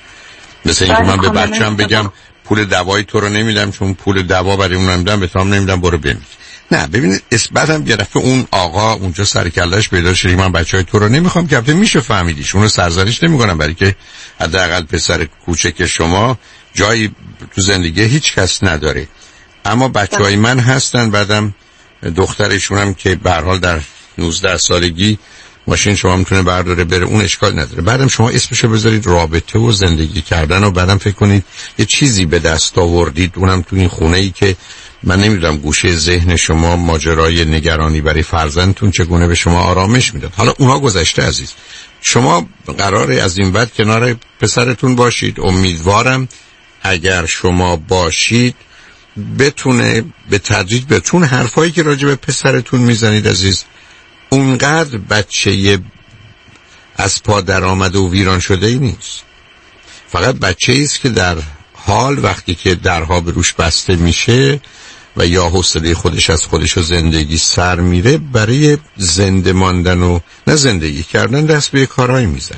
مثل اینکه من به بچه‌م بگم پول دوای تو رو نمیدم چون پول دوا برای اون نمیدم به تام نمیدم برو بمیر. نه ببینید اثباتم گرفته اون آقا اونجا سر کلهش پیدا شد من بچهای تو رو نمیخوام که البته میشه فهمیدیش، اون رو سرزنش نمیکنم برای که حداقل پسر کوچک شما جایی تو زندگی هیچ کس نداره، اما بچهای من هستن. بعدم دخترشونم که به هر حال در نوزده سالگی ماشین شما میتونه برداره بره، اون اشکال نداره. بعدم شما اسمشو بذارید رابطه و زندگی کردن و بعدم فکر کنید یه چیزی به دست آوردید، اونم تو این خونه ای که من نمیدونم گوشه ذهن شما ماجرای نگرانی برای فرزندتون چگونه به شما آرامش میداد. حالا اونها گذشته عزیز، شما قراره از این بعد کنار پسرتون باشید. امیدوارم اگر شما باشید بتونه به تدریج بتون حرفایی که راجع به پسرتون میزنید عزیز اونقدر بچه از پا در آمده و ویران شده ای نیست، فقط بچه ایست که در حال وقتی که درها به روش بسته میشه و یا حوصله خودش از خودش و زندگی سر میره برای زنده ماندن و نه زندگی کردن دست به کارهایی میزنه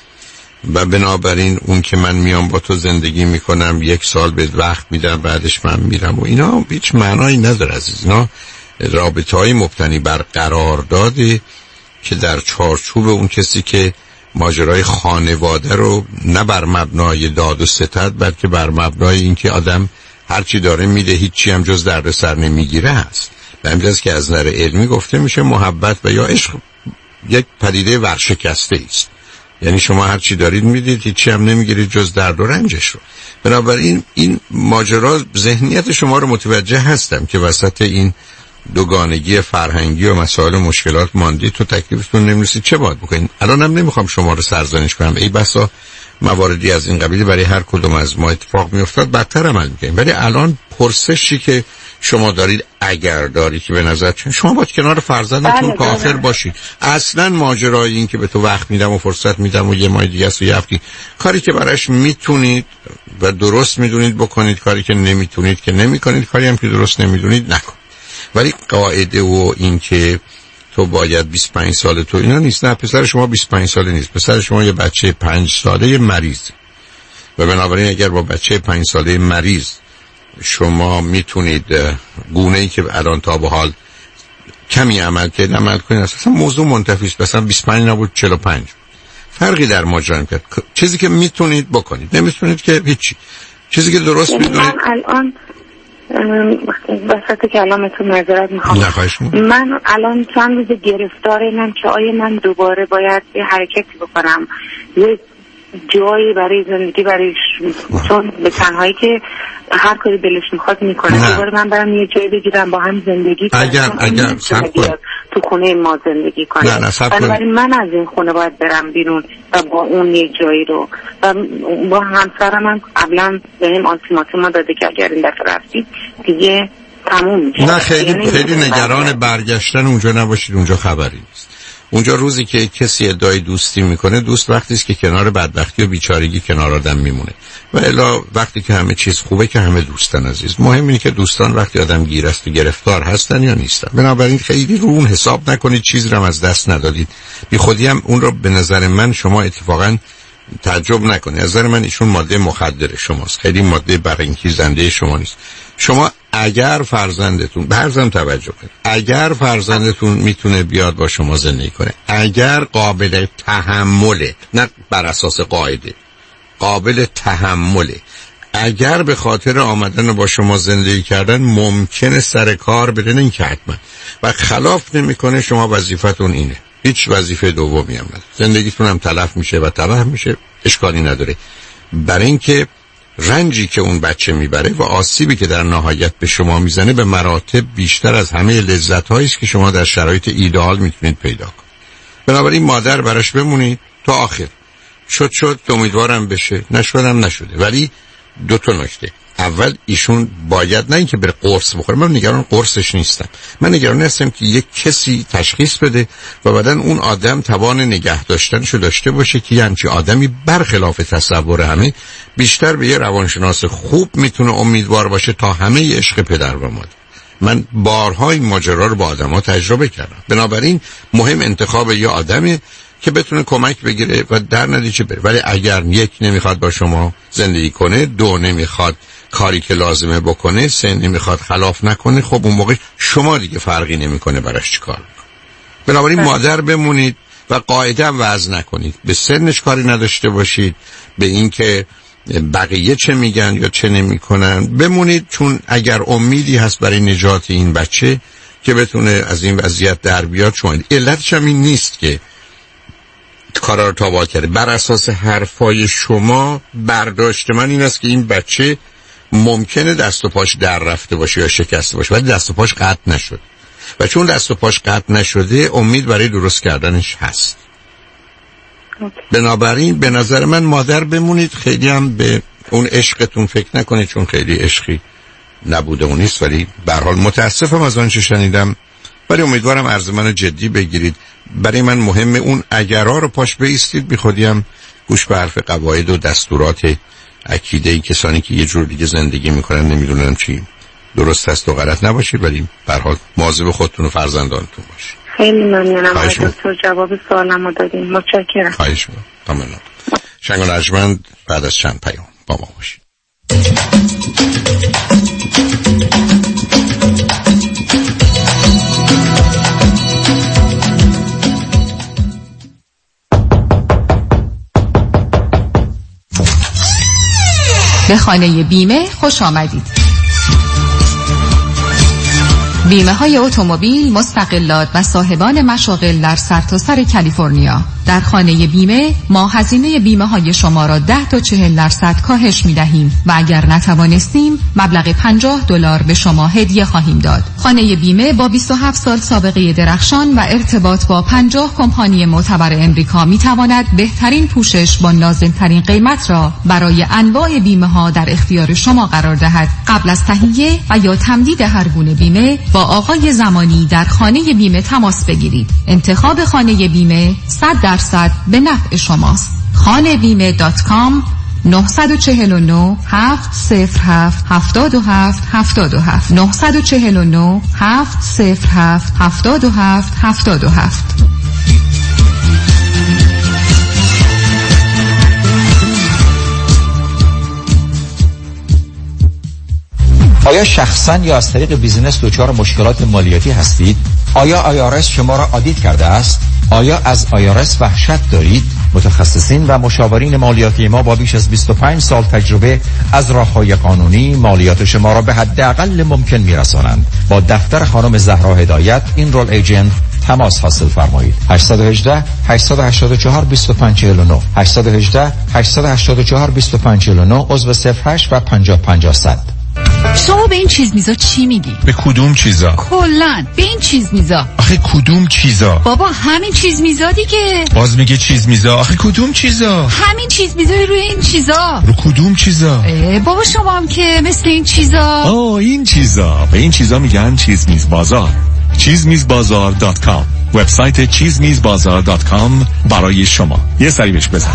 و بنابراین اون که من میام با تو زندگی میکنم یک سال به وقت میدم بعدش من میرم و اینا هیچ معنایی نداره عزیز. اینا رابطه های مبتنی بر قراردادی که در چارچوب اون کسی که ماجرای خانواده رو نه بر مبنای داد و ستد بلکه بر مبنای اینکه آدم هرچی داره میده هیچی هم جز درد سر نمیگیره هست. به همین جاست که از نظر علمی گفته میشه محبت و یا عشق یک پدیده ورشکسته است، یعنی شما هرچی دارید میدید هیچی هم نمیگیرید جز درد و رنجش رو. بنابراین این ماجرا ذهنیت شما رو متوجه هستم که وسط این دوگانگی فرهنگی و مسائل و مشکلات ماندید تو تکلیفتون نمیرسید چه باید بکنید. الانم نمیخوام شما رو سرزنش کنم، ای بسا مواردی از این قبیل برای هر کدوم از ما اتفاق میافتاد بدتر عمل میکنیم، ولی الان پرسشی که شما دارید اگر داری که به نظر چه شما باید کنار فرزندتون که آخر باشید. اصلا ماجرای این که به تو وقت میدم و فرصت میدم و یه ماه دیگه است و یه هفته کاری که براش میتونید و درست میدونید بکنید، کاری که نمیتونید که نمیکنید، کاری هم که درست نمیدونید نکن. ولی قاعده و این که تو باید بیست و پنج ساله تو اینا نیست. نه پسر شما بیست و پنج ساله نیست، پسر شما یه بچه پنج ساله مریض و بنابراین اگر با بچه پنج ساله مریض شما میتونید گونه‌ای که الان تا به حال کمی عمل کنید عمل کنید اصلا موضوع منتفی است. مثلا بیست و پنج نبود چهل و پنج فرقی در ماجرا نمی‌کنه. چیزی که میتونید بکنید، نمیتونید که هیچی. چیزی که درست میدونید. من الان وسط کلامتون معذرت میخوام، من الان چند روز گرفتار اینم که آیا من دوباره باید یه حرکتی بکنم، یه جایی برای زندگی برای چون به تنهایی که هر کاری دلش میخواد میکنه، دوباره من برم یه جایی بگیرم با هم زندگی کنم. اگر اگر سب کن تو خونه ما زندگی کنم، نه نه سب کن، ولی من از این خونه باید برم بیرون و با اون یه جایی رو و با همسرم هم قبلا بهم آلتیماتوم داده که اگر این دفعه رفتید دیگه تموم میشه. نه خیلی خیلی نگران برگشتن اونجا نباشید، اونجا خبری نیست. اونجا روزی که کسی ادعای دوستی میکنه، دوست وقتی است که کنار بدبختی و بیچارگی کنار آدم میمونه و الا وقتی که همه چیز خوبه که همه دوستان عزیز. مهم اینه که دوستان وقتی آدم گیر است و گرفتار هستن یا نیستن. بنابراین خیلی رو اون حساب نکنید، چیزی رو از دست ندادید. بی خودی هم اون رو به نظر من شما اتفاقا تعجب نکنید. از نظر من ایشون ماده مخدر شماست، خیلی ماده برانگیزنده شما نیست. شما اگر فرزندتون برزم توجه کنید، اگر فرزندتون میتونه بیاد با شما زندگی کنه، اگر قابل تحمله، نه بر اساس قاعده، قابل تحمله، اگر به خاطر آمدن با شما زندگی کردن ممکنه سر کار بره، نه اینکه حتما، و خلاف نمیکنه، شما وظیفتون اینه، هیچ وظیفه دومی هم نداره، زندگیتون هم تلف میشه و تباه میشه، اشکالی نداره. برای اینکه رنجی که اون بچه میبره و آسیبی که در نهایت به شما میزنه به مراتب بیشتر از همه لذت‌هایی است که شما در شرایط ایدئال میتونید پیدا کنید. بنابراین مادر براش بمونید تا آخر. شد شد که امیدوارم بشه، نشدم نشده. ولی دو تا نکته. اول ایشون باید نه اینکه بره قرص بخوره، من نگران قرصش نیستم، من نگران هستم که یک کسی تشخیص بده و بعداً اون آدم توان نگه داشتنشو داشته باشه که یه همچین آدمی برخلاف تصور همه بیشتر به یه روانشناس خوب میتونه امیدوار باشه تا همه عشق پدر و مادر. من بارها این ماجرا رو با آدم‌ها تجربه کردم. بنابراین مهم انتخاب یه آدمی که بتونه کمک بگیره و در نتیجه بره. ولی اگر یک نمیخواد با شما زندگی کنه، دو نمیخواد کاری که لازمه بکنه، سه نمیخواد خلاف نکنه، خب اون موقع شما دیگه فرقی نمیکنه براش چیکار بکنه. بنابراین بله. مادر بمونید و قاعده هم وضع نکنید، به سنش کاری نداشته باشید، به این که بقیه چه میگن یا چه نمیکنن بمونید، چون اگر امیدی هست برای نجات این بچه که بتونه از این وضعیت در بیاد، چون علتش هم این نیست که کارا رو تابع کرده. بر اساس حرفای شما برداشت من این است که این بچه ممکنه دست و پاش در رفته باشه یا شکسته باشه، ولی دست و پاش قطع نشده و چون دست و پاش قطع نشده امید برای درست کردنش هست. بنابراین به نظر من مادر بمونید، خیلی هم به اون عشقتون فکر نکنید، چون خیلی عشقی نبوده و نیست. ولی به هر حال متاسفم از آنچه شنیدم، ولی امیدوارم عرض منو جدی بگیرید. برای من مهمه اون اگرها رو پاش بیستید، بی خودی هم گوش به حرف قواعد و دستورات عقیده‌ای کسانی که یه جور دیگه زندگی میکنن نمیدونن چی درست است و غلط نباشید، ولی به هر حال مواظب خودتون و فرزندانتون باشید. خیلی ممنونم آقای دکتر، جواب سوالمو دادین، متشکرم. خواهش می‌کنم. ممنون. شنگ و نجمند بعد از چند پیام با ما باشید. به خانه بیمه خوش آمدید. بیمه های اتومبیل، مستقلات و صاحبان مشاغل در سرتاسر کالیفرنیا. در خانه بیمه ما هزینه بیمه های شما را ده تا چهل درصد کاهش می دهیم و اگر نتوانستیم مبلغ پنجاه دلار به شما هدیه خواهیم داد. خانه بیمه با بیست و هفت سال سابقه درخشان و ارتباط با پنجاه کمپانی معتبر امریکا می تواند بهترین پوشش با نازل ترین قیمت را برای انواع بیمه ها در اختیار شما قرار دهد. قبل از تهیه و یا تمدید هر گونه بیمه با آقای زمانی در خانه بیمه تماس بگیرید. انتخاب خانه بیمه صد درصد به نفع شماست. خانه بیمه دات کام نه چهار نه هفت صفر هفت هفت هفت هفت هفت نه چهار نه هفت صفر هفت هفت هفت هفت هفت. آیا شخصا یا از طریق بیزینس دچار مشکلات مالیاتی هستید؟ آیا آی آر اس شما را آدیت کرده است؟ آیا از آی آر اس وحشت دارید؟ متخصصین و مشاورین مالیاتی ما با بیش از بیست و پنج سال تجربه از راه‌های قانونی مالیات شما را به حداقل ممکن می‌رسانند. با دفتر خانم زهرا هدایت این رول ایجنت تماس حاصل فرمایید. هشت یک هشت هشت هشت چهار دو پنج چهار نه هشت یک هشت هشت هشت چهار دو پنج چهار نه عضو صفر هشت و پنجاه پنجاه صد. شما به این چیز میزا چی میگی؟ به کدوم چیزا؟ کلن به این چیز میزا. آخه کدوم چیزا؟ بابا همین چیز میزا دیگه. باز میگه چیز میزا. آخه کدوم چیزا؟ همین چیز میزا روی این چیزا. رو کدوم چیزا؟ بابا شما هم که مثل این چیزا. آه این چیزا. به این چیزا میگن چیز میز بازار. چیز میز بازار دات کام. وبسایت چیز میز بازار دات کام برای شما. یه سری بهش بزن.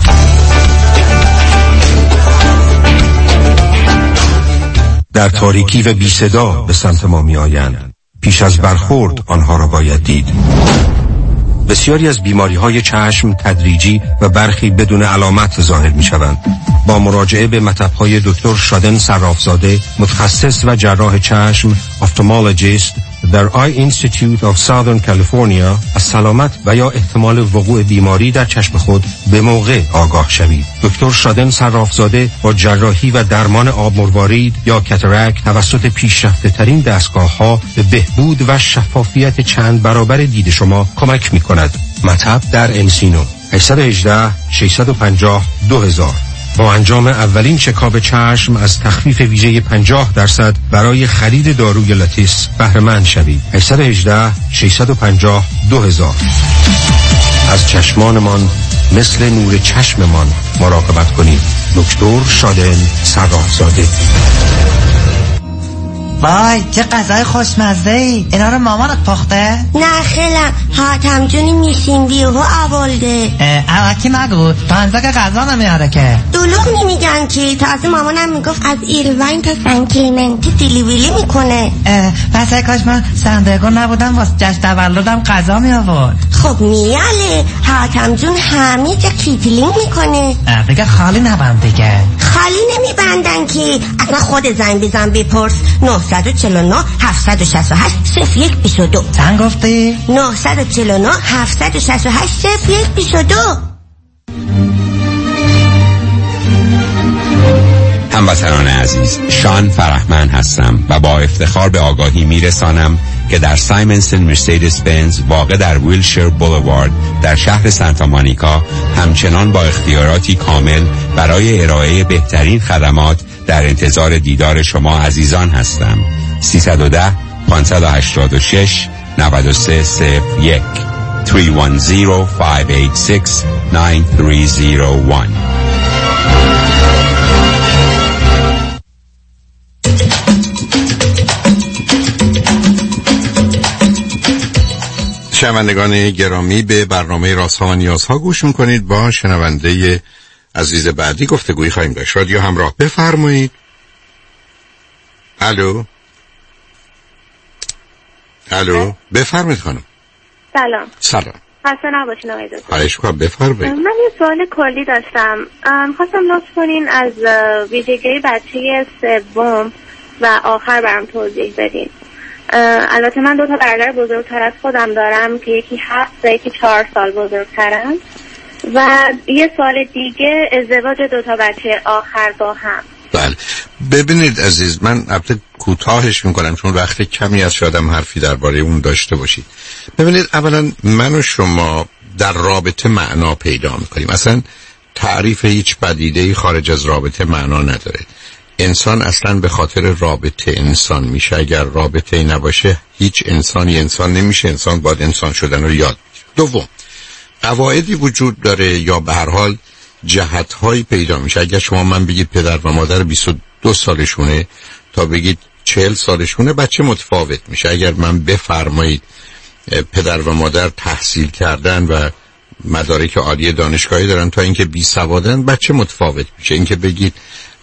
در تاریکی و بی صدا به سمت ما می آیند. پیش از برخورد آنها را باید دید. بسیاری از بیماری های چشم تدریجی و برخی بدون علامت ظاهر می شوند. با مراجعه به مطب های دکتر شادن صرافزاده، متخصص و جراح چشم، افتالمولوژیست، در آی اینستیتیوت آف ساذرن کالیفرنیا از سلامت و یا احتمال وقوع بیماری در چشم خود به موقع آگاه شوید. دکتر شادن صرافزاده با جراحی و درمان آب مروارید یا کاتاراکت توسط پیشرفته ترین دستگاه ها به بهبود و شفافیت چند برابر دید شما کمک می کند. مطب در انسینو هشت یک هشت شش پنج صفر دو هزار. با انجام اولین چکاپ چشم از تخفیف ویژه پنجاه درصد برای خرید داروی لاتیس بهره مند شوید. هشت یک هشت شش پنج صفر دو هزار. از چشمانمان مثل نور چشممان مراقبت کنید. دکتر شادن صرافزاده. وای چه غذای خوشمزه ای. اینا رو مامانت پخته؟ نه خیلم حاتم جونی میشین بیهو اولده. اوکی مگو تا انزا که غذا نمیاره که. دلوغ نمیگن که تازه مامانم میگفت از ایروین تا سن کلیمنتی دیلی ویلی میکنه. پس کاش من سندگو نبودم واسه جشن تولدم غذا می آورد. خب میاله حاتم جون همه جا کیتلینگ میکنه. دیگه خالی نبند دیگه. خالی نمیبندن که اصلا خود زنگ بزن بپرس. نه چهار نه هفت شش هشت صفر یک دو دو. چند گفتی؟ نه چهار نه هفت شش هشت صفر یک دو دو. هموطنان عزیز، شان فرحمند هستم و با افتخار به آگاهی میرسانم که در سایمنسن مرسیدس بنز واقع در ویلشیر بولوارد در شهر سانتا مونیکا همچنان با اختیاراتی کامل برای ارائه بهترین خدمات در انتظار دیدار شما عزیزان هستم. سیصد و ده پانصد و هشتاد و شش نود و سه صفر یک سه یک صفر پنج هشت شش نه سه صفر یک. شنوندگان گرامی، به برنامه رازها و نیازها گوش میکنید. با شنونده عزیز بعدی گفتگویی خواهیم داشت. رادیو همراه، بفرمایید. الو الو بفرمایید خانم. سلام. سلام. خسته نباشین آقای دکتر. خواهش می‌کنم بفرمایید. من یه سوال کلی داشتم. خواستم لطف کنین از ویژگی بچه سوم و آخر برام توضیح بدین. البته من دو تا برادر بزرگتر از خودم دارم که یکی هفت و یکی چهار سال بزرگترن و یه سال دیگه ازدواج دو تا بچه آخر با هم. بله ببینید عزیز، من البته کوتاهش میکنم چون وقت کمی از شادم حرفی درباره اون داشته باشید. ببینید اولا من و شما در رابطه معنا پیدا میکنیم. اصلا تعریف هیچ پدیده‌ای خارج از رابطه معنا نداره. انسان اصلا به خاطر رابطه انسان میشه. اگر رابطه نباشه هیچ انسانی انسان نمیشه. انسان باید انسان شدن رو یاد بگیره. دوم، قواعدی وجود داره یا به هر حال جهت‌هایی پیدا میشه. اگر شما من بگید پدر و مادر بیست و دو سالشونه تا بگید چهل سالشونه، بچه متفاوت میشه. اگر من بفرمایید پدر و مادر تحصیل کردن و مدارک عالی دانشگاهی دارن تا اینکه بی سوادن، بچه متفاوت میشه. اینکه بگید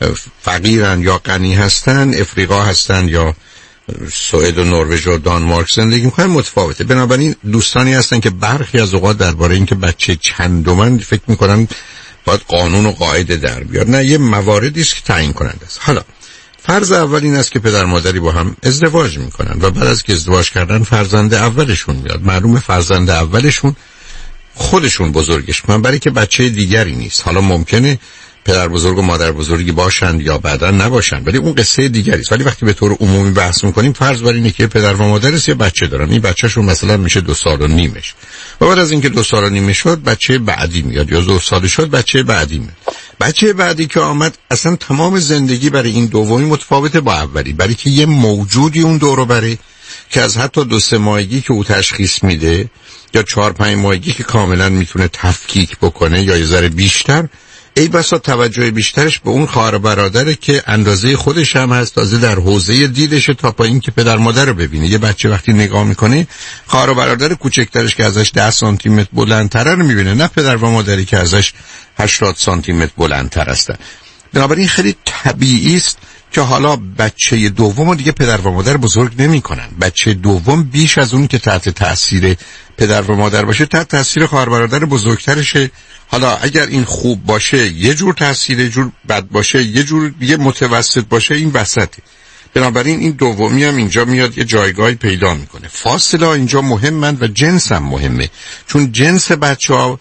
فقیرن یا غنی هستن، افریقا هستن یا سوئد و نروژ و دانمارک زندگی میکنن، متفاوته. بنابراین دوستانی هستن که برخی از اوقات درباره اینکه بچه چندمن فکر میکنن باید قانون و قاعده در بیاد. نه، یه مواردی است که تعیین کننده است. حالا فرض اول این است که پدر مادری با هم ازدواج میکنن و بعد از که ازدواج کردن فرزند اولشون میاد. معلومه فرزند اولشون خودشون بزرگش میکنن برای که بچه دیگری نیست. حالا ممکنه پدر بزرگ و مادر بزرگی باشند یا بعدا نباشند، ولی اون قصه دیگری است. ولی وقتی به طور عمومی بحث میکنیم فرض بر اینه که پدر و مادرش یه بچه دارن. این بچه‌شون مثلا میشه دو سال و نیمش و بعد از اینکه دو سال و نیمه شد بچه بعدی میاد، یا دو سال شد بچه بعدی میاد. بچه بعدی که آمد اصلا تمام زندگی برای این دومی متفاوته با اولی، برای که یه موجودی اون دورو بره که از حتی دو سه ماهگی که او تشخیص میده یا چهار پنج ماهگی که کاملا میتونه تفکیک بکنه یا یه ذره بیشتر، ای بسا توجه بیشترش به اون خواهر برادره که اندازه خودش هم هست، تازه در حوزه دیدشه تا پایین که پدر مادر رو ببینه. یه بچه وقتی نگاه میکنه خواهر برادر کوچکترش که ازش ده سانتی متر بلندتره رو میبینه، نه پدر و مادری که ازش هشتاد سانتی متر بلندتر هستن. بنابراین خیلی طبیعی است که حالا بچه دوم دیگه پدر و مادر بزرگ نمیکنن. بچه دوم بیش از اون که تحت تاثیر پدر و مادر باشه تحت تاثیر خواهر برادر بزرگترشه. حالا اگر این خوب باشه یه جور تاثیر، یه جور بد باشه یه جور دیگه، متوسط باشه این وسطه. بنابراین این دومی هم اینجا میاد یه جایگاهی پیدا میکنه. فاصله اینجا مهمند و جنس هم مهمه، چون جنس بچه ها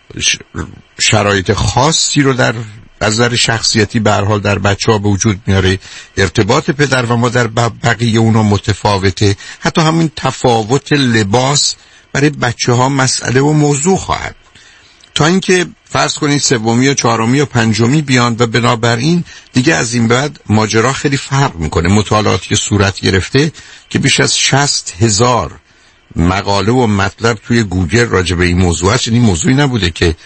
شرایط خاصی رو در از نظر شخصیتی به هر حال در بچه ها به وجود میاره. ارتباط پدر و مادر با بقیه اونا متفاوته. حتی همین تفاوت لباس برای بچه ها مسئله و موضوع خواهد، تا اینکه فرض کنید سومی و چهارمی و پنجمی بیان و بنابراین دیگه از این بعد ماجرا خیلی فرق میکنه. مطالعاتی که صورت گرفته که بیش از شصت هزار مقاله و مطلب توی گوگل راجع به این موضوع هست. این موضوعی نبوده که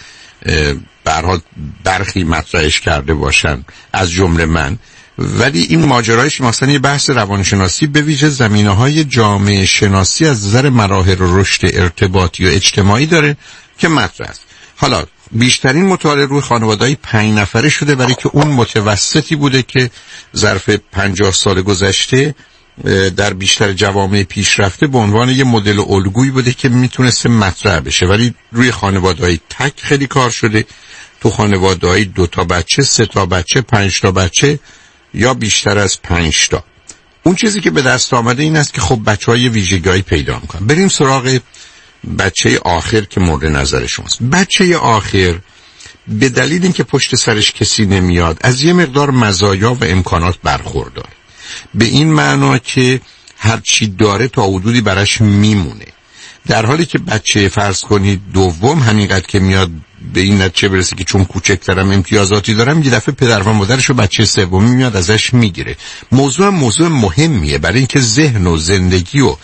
به هر حال برخی مطرحش کرده باشن از جمله من، ولی این ماجرایش مثلا یه بحث روانشناسی به ویژه زمینه‌های جامعه شناسی از نظر مراحل رشد ارتباطی و اجتماعی داره که مطرح است. حالا بیشترین مطالعه روی خانواده‌های پنج نفره شده، برای که اون متوسطی بوده که ظرف پنجاه سال گذشته در بیشتر جوامع پیشرفته به عنوان یه مدل الگویی بوده که میتونسته مطرح بشه، ولی روی خانواده‌های تک خیلی کار شده. تو خانواده‌های دو تا بچه، سه تا بچه، پنج تا بچه یا بیشتر از پنج تا. اون چیزی که به دست آمده این است که خب بچه‌ها یه ویژگی‌هایی پیدا می‌کنن. بریم سراغ بچه آخر که مورد نظر شماست. بچه آخر به دلیل اینکه پشت سرش کسی نمیاد از یه مقدار مزایا و امکانات برخورداره، به این معنا که هر چی داره تا حدودی براش میمونه، در حالی که بچه فرض کنید دوم همینقدر که میاد به این نتیجه برسه که چون کوچکترم امتیازاتی دارم، یه دفعه پدر و مادرش و بچه سومی میاد ازش میگیره. موضوع موضوع مهمیه برای اینکه ذهن و زندگی و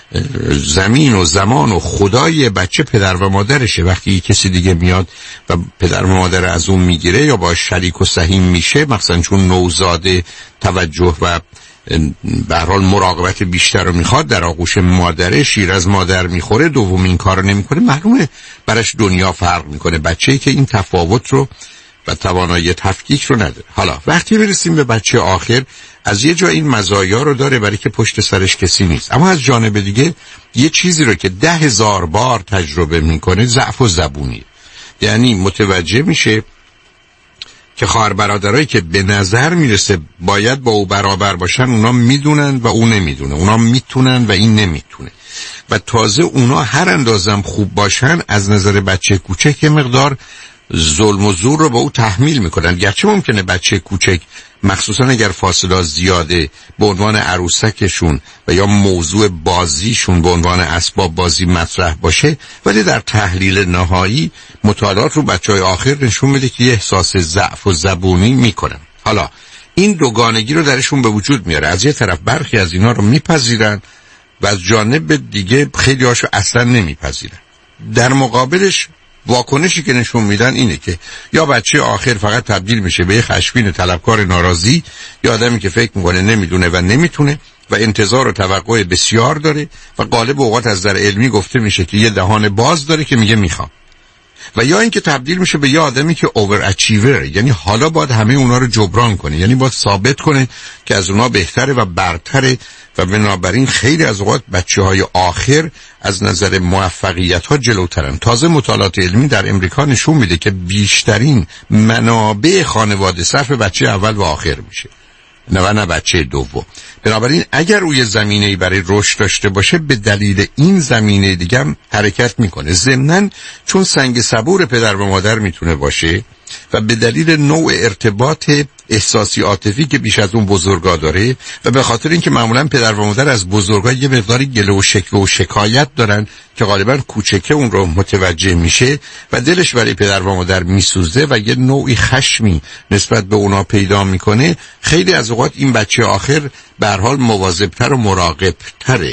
زمین و زمان و خدای بچه پدر و مادرشه. وقتی کسی دیگه میاد و پدر و مادر از اون میگیره یا با شریک و سهیم میشه، مثلا چون نوزاده توجه و به هر حال مراقبت بیشتر رو میخواد، در آغوش مادره شیر از مادر میخوره، دوم این کار رو نمیکنه، معلومه براش دنیا فرق میکنه. بچه‌ای که این تفاوت رو و توانایی تفکیک رو نداره. حالا وقتی برسیم به بچه آخر، از یه جا این مزایا رو داره برای که پشت سرش کسی نیست، اما از جانب دیگه یه چیزی رو که ده هزار بار تجربه میکنه، ضعف و زبونی. یعنی متوجه میشه که خواهر برادرایی که به نظر میرسه باید با او برابر باشن، اونا میدونن و او نمیدونه، اونا میتونن و این نمیتونه، و تازه اونا هر اندازم خوب باشن از نظر بچه کوچک مقدار ظلم و زور رو با او تحمیل میکنن. گرچه ممکنه بچه کوچک مخصوصا اگر فاصله زیاده به عنوان عروسکشون و یا موضوع بازیشون به عنوان اسباب بازی مطرح باشه، ولی در تحلیل نهایی مطالعات رو بچهای آخر نشون میده که یه احساس ضعف و زبونی میکنن. حالا این دوگانگی رو درشون به وجود میاره. از یه طرف برخی از اینا رو میپذیرن و از جانب دیگه خیلی هاشو اصلا نمیپذیرن. در مقابلش واکنشی که نشون میدن اینه که یا بچه آخر فقط تبدیل میشه به یه خشمگین طلبکار ناراضی، یا آدمی که فکر میکنه نمیدونه و نمیتونه و انتظار و توقع بسیار داره و غالب اوقات از در علمی گفته میشه که یه دهان باز داره که میگه میخوام، و یا اینکه تبدیل میشه به یه آدمی که اوور اچیور، یعنی حالا باید همه اونا رو جبران کنه، یعنی باید ثابت کنه که از اونا بهتره و برتره، و بنابراین خیلی از اوقات بچه‌های آخر از نظر موفقیت‌ها جلوترن. تازه مطالعات علمی در امریکا نشون میده که بیشترین منابع خانواده صرف بچه اول و آخر میشه، نه و نه بچه دوم. بنابراین اگر روی زمینه‌ای برای رشد داشته باشه، به دلیل این زمینه دیگه هم حرکت میکنه. ضمناً چون سنگ صبور پدر و مادر میتونه باشه و به دلیل نوع ارتباط احساسی عاطفی که بیش از اون بزرگا داره، و به خاطر اینکه معمولا پدر و مادر از بزرگا یه مقداری گله و شکوه و شکایت دارن که غالبا کوچکه اون رو متوجه میشه و دلش برای پدر و مادر میسوزه و یه نوعی خشمی نسبت به اونا پیدا میکنه، خیلی از اوقات این بچه آخر به هر حال مواظب‌تر و مراقب‌تره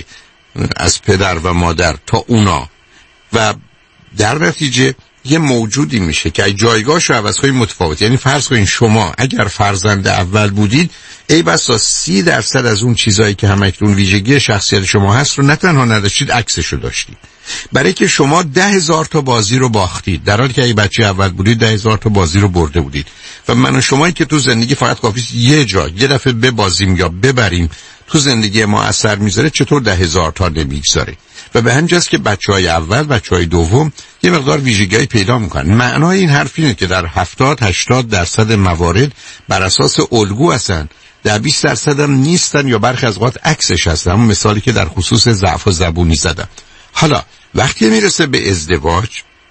از پدر و مادر تا اونا، و در نتیجه یه موجودی میشه که جایگاهش رو عوض کنید متفاوت. یعنی فرض کنید شما اگر فرزند اول بودید، ای بسا سی درصد از اون چیزایی که همکنون ویژگی شخصیت شما هست رو نه تنها نداشتید، عکسش رو داشتید، برای که شما ده هزار تا بازی رو باختید، در حالی که ای بچه اول بودید ده هزار تا بازی رو برده بودید. و من و شمایی که تو زندگی فقط کافیست یه جا یه دفعه ببازیم یا ببریم، تو زندگی ما اثر میذاره، چطور ده هزار تا نمیگذاره؟ و به همجاست که بچهای اول بچهای دوم یه مقدار ویژگی پیدا میکنن. معنای این حرف اینه که در هفتاد هشتاد درصد موارد بر اساس الگو هستن، در بیست درصد هم نیستن یا برخی از اوقات عکسش هست. همون مثالی که در خصوص ضعف و زبونی زدم. حالا وقتی میرسه به ازدواج،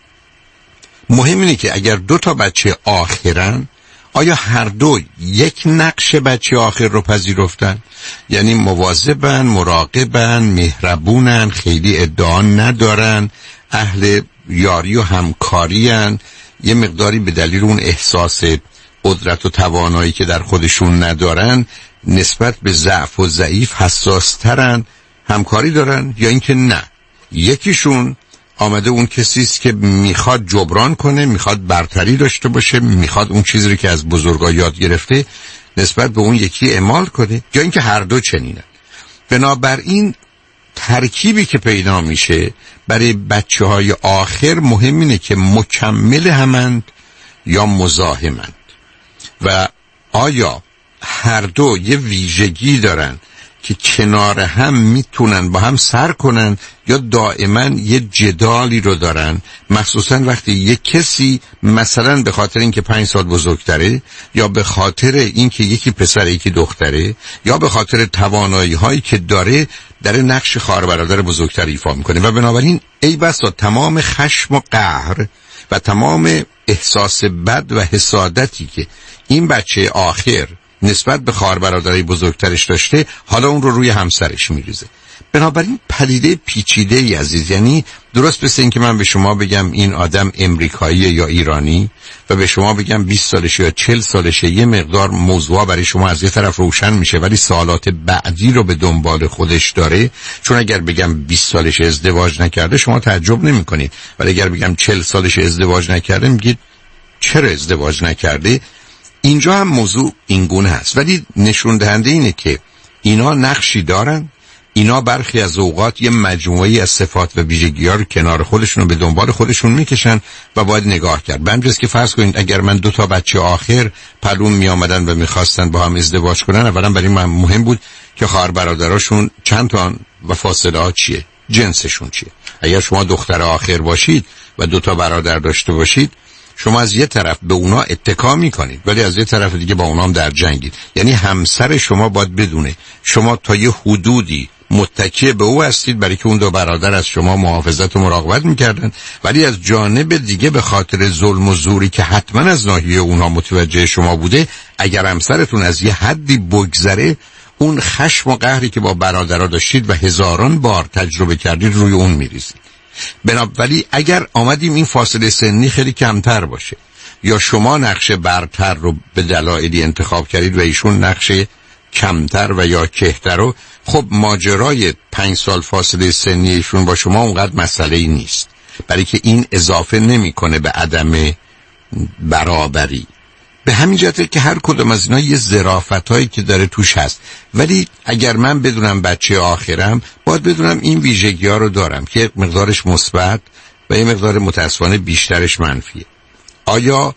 مهم اینه که اگر دو تا بچه آخرن، آیا هر دو یک نقش بچه آخر رو پذیرفتن؟ یعنی مواظبن، مراقبن، مهربونن، خیلی ادعا ندارن، اهل یاری و همکارین، یه مقداری به دلیل اون احساس قدرت و توانایی که در خودشون ندارن نسبت به ضعف و ضعیف حساس ترن، همکاری دارن، یا اینکه نه، یکیشون آمده اون کسیست که میخواد جبران کنه، میخواد برتری داشته باشه، میخواد اون چیزی رو که از بزرگا یاد گرفته نسبت به اون یکی اعمال کنه، یا اینکه هر دو چنینن. بنابراین ترکیبی که پیدا میشه برای بچه های آخر مهم اینه که مکمل همند یا مزاحمند و آیا هر دو یه ویژگی دارن که کنار هم میتونن با هم سر کنن یا دائما یه جدالی رو دارن، مخصوصا وقتی یه کسی مثلا به خاطر اینکه پنج سال بزرگتره یا به خاطر اینکه یکی پسر یکی دختره یا به خاطر توانایی هایی که داره در نقش خواهر برادر بزرگتر ایفا میکنه و بنابراین ای بسا تمام خشم و قهر و تمام احساس بد و حسادتی که این بچه آخر نسبت به خواهر برادرای بزرگترش داشته حالا اون رو روی همسرش میریزه. بنابراین پدیده پیچیده ای عزیز، یعنی درست مثل این که من به شما بگم این آدم امریکایی یا ایرانی و به شما بگم بیست سالشه یا چهل سالشه، یه مقدار موضوع برای شما از یه طرف روشن میشه ولی سوالات بعدی رو به دنبال خودش داره. چون اگر بگم بیست سالشه ازدواج نکرده شما تعجب نمی‌کنید، ولی اگر بگم چهل سالشه ازدواج نکرده میگید چرا ازدواج نکرده. اینجا هم موضوع اینگونه هست، ولی نشون دهنده اینه که اینا نقشی دارن، اینا برخی از اوقات یه مجموعه‌ای از صفات و ویژگی‌ها رو کنار خودشون رو به دنبال خودشون میکشن و باید نگاه کرد. بنابراین که فرض کنید اگر من دو تا بچه آخر پلون می آمدن و میخواستن با هم ازدواج کنن، اولا برای من مهم بود که خواهر برادراشون چند تا و فاصله ها چیه، جنسشون چیه. اگر شما دختر آخر باشید و دو تا برادر داشته باشید، شما از یه طرف به اونا اتکا میکنید ولی از یه طرف دیگه با اونا هم در جنگید. یعنی همسر شما باید بدونه شما تا یه حدودی متکی به او هستید برای که اون دو برادر از شما محافظت و مراقبت میکردن، ولی از جانب دیگه به خاطر ظلم و زوری که حتما از ناحیه اونها متوجه شما بوده، اگر همسرتون از یه حدی بگذره اون خشم و قهری که با برادرها داشتید و هزاران بار تجربه کردید روی اون میریزید. بنابراین اگر آمدیم این فاصله سنی خیلی کمتر باشه یا شما نقش برتر رو به دلایلی انتخاب کردید و ایشون نقش کمتر و یا کهتر رو، خب ماجرای پنج سال فاصله سنی ایشون با شما اونقدر مسئله ای نیست، برای که این اضافه نمیکنه به عدم برابری. به همین جهته که هر کدوم از اینا یه ظرافتایی که داره توش هست، ولی اگر من بدونم بچه آخرم باید بدونم این ویژگی ها رو دارم که یک مقدارش مثبت و یه مقدار متاسفانه بیشترش منفیه. آیا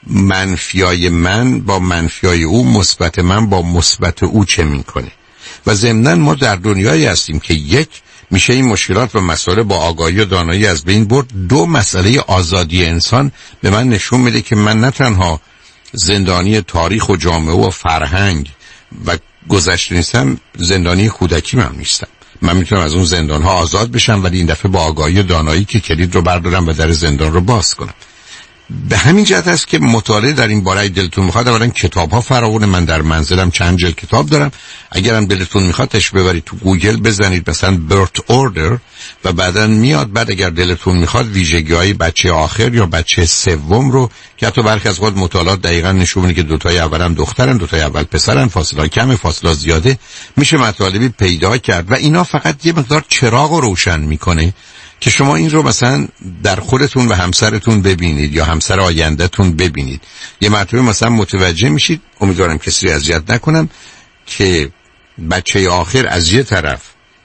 منفیای من با منفیای او، مثبت من با مثبت او چه میکنه؟ و ضمناً ما در دنیایی هستیم که یک میشه این مشکلات و مسائل با آگاهی و دانایی از بین برد. دو، مسئله آزادی انسان به من نشون میده که من نه تنها زندانی تاریخ و جامعه و فرهنگ و گذشته نیستم، زندانی کودکی من نیستم. من میتونم از اون زندان ها آزاد بشم ولی این دفعه با آگاهی و دانایی که کلید رو بردارم و در زندان رو باز کنم. به همین جهت است که مطالعه در این باره دلتون میخواد، اولا کتاب ها فراوونه، من در منزلم چند جلد کتاب دارم، اگرم دلتون میخواد تش ببرید تو گوگل بزنید مثلا برت اوردر و بعدن میاد. بعد اگر دلتون میخواد ویژگی های بچه آخر یا بچه سوم رو که حتی برخی از وقت مطالعات دقیقاً نشون میده که دو تای اولم دخترن، دو تای اول پسرن، فاصله کمه، فاصله زیاده، میشه مطالبی پیدا کرد و اینا فقط یه مقدار چراغ رو روشن میکنه که شما این رو مثلا در خودتون و همسرتون ببینید یا همسر آیندهتون ببینید. یه مرتبه مثلا متوجه میشید، امیدوارم کسی رو اذیت نکنم، که بچه آخر از یه طرف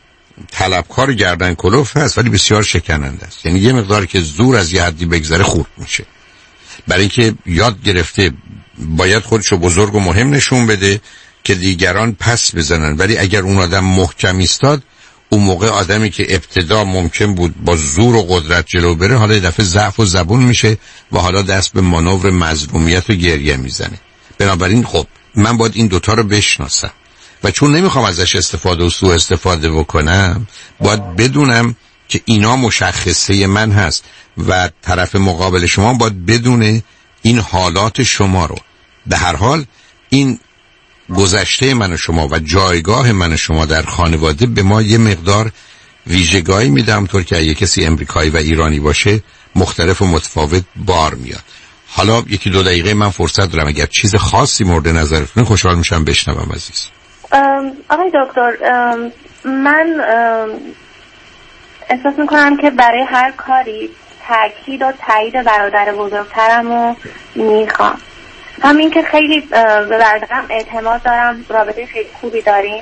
طلبکار گردن کلوف هست ولی بسیار شکننده است. یعنی یه مقدار که زور از یه حدی بگذره خورد میشه، برای اینکه یاد گرفته باید خودشو بزرگ و مهم نشون بده که دیگران پس بزنن، ولی اگر اون آدم محکم ایستاد، اون موقع آدمی که ابتدا ممکن بود با زور و قدرت جلو بره، حالا یه دفعه ضعف و زبون میشه و حالا دست به مانور مظلومیت و گریه میزنه. بنابراین خب من باید این دوتا رو بشناسم و چون نمیخوام ازش استفاده و سوء استفاده بکنم باید بدونم که اینا مشخصه من هست و طرف مقابل شما باید بدونه این حالات شما رو. به هر حال این گذشته من و شما و جایگاه من و شما در خانواده به ما یه مقدار ویژگاهی میده، همونطور که اگه کسی امریکایی و ایرانی باشه مختلف و متفاوت بار میاد. حالا یکی دو دقیقه من فرصت دارم، اگر چیز خاصی مورد نظرتونه خوشحال میشم بشنوم عزیز. آقای دکتر، من احساس میکنم که برای هر کاری تاکید و تایید برادر بزرگترم رو میخوام. همین که خیلی به برادرم اعتماد دارم، رابطه خیلی خوبی داریم،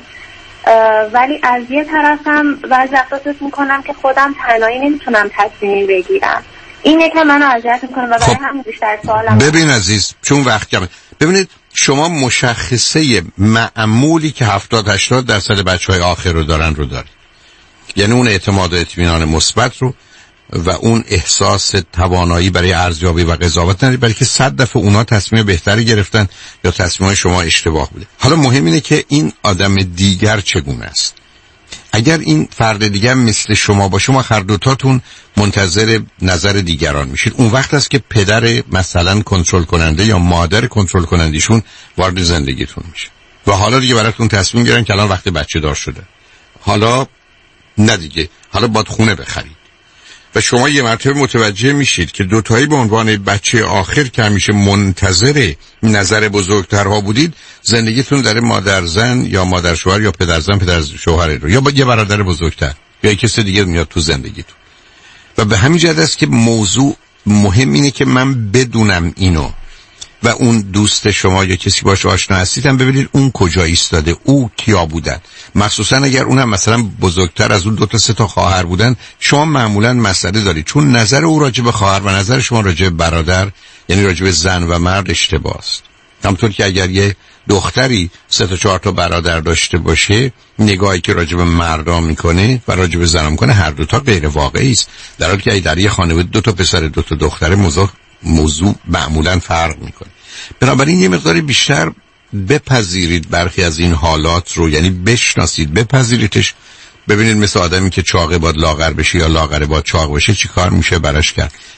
ولی از یه طرفم بعضی وقتا فکر میکنم که خودم تنهایی نمیتونم تصمیمی بگیرم. این یکم منو اذیت میکنه و برای همین بیشتر سوالم. ببین عزیز، چون وقت کمه، ببینید شما مشخصه معمولی که هفتاد هشتاد درصد بچهای آخر رو دارن رو دارید، یعنی اون اعتماد و اطمینان مثبت رو و اون احساس توانایی برای ارزیابی و قضاوت نداری، بلکه صد دفعه اونا تصمیم بهتری گرفتن یا تصمیم شما اشتباه بوده. حالا مهم اینه که این آدم دیگر چگونه است. اگر این فرد دیگر مثل شما باشه، شما هر دوتاتون منتظر نظر دیگران میشید. اون وقت است که پدر مثلا کنترل کننده یا مادر کنترل کنندیشون وارد زندگیتون میشه و حالا دیگه براتون تصمیم گیرن که الان وقت بچه دار شده، حالا نه دیگه، حالا باید خونه بخرید و شما یه مرتبه متوجه میشید که دوتایی به عنوان بچه آخر که همیشه منتظر نظر بزرگترها بودید، زندگیتون داره مادر زن یا مادر شوهر یا پدر زن پدر شوهر رو یا با یه برادر بزرگتر یا یه کسی دیگه میاد تو زندگیتون. و به همین جهت است که موضوع مهم اینه که من بدونم اینو و اون دوست شما یا کسی باش آشنا هستید هم ببینید اون کجا ایستاده، او کیا بودن. مخصوصا اگر اونم مثلا بزرگتر از اون دو تا سه تا خواهر بودن، شما معمولا مسئله دارید، چون نظر او راجع به خواهر و نظر شما راجع به برادر، یعنی راجع به زن و مرد اشتباه است. همونطور که اگر یه دختری سه تا چهار تا برادر داشته باشه، نگاهی که راجع به مردا میکنه و راجع به زن میکنه هر دو تا غیر واقعی است، در حالی که در یه خانواده دو تا پسر دو تا دختر موضوع موضوع معمولا فرق میکنه. بنابراین یه مقداری بیشتر بپذیرید برخی از این حالات رو، یعنی بشناسید، بپذیریدش، ببینید مثل آدمی که چاقه باد لاغر بشه یا لاغر باد چاق بشه چی کار میشه براش کرد.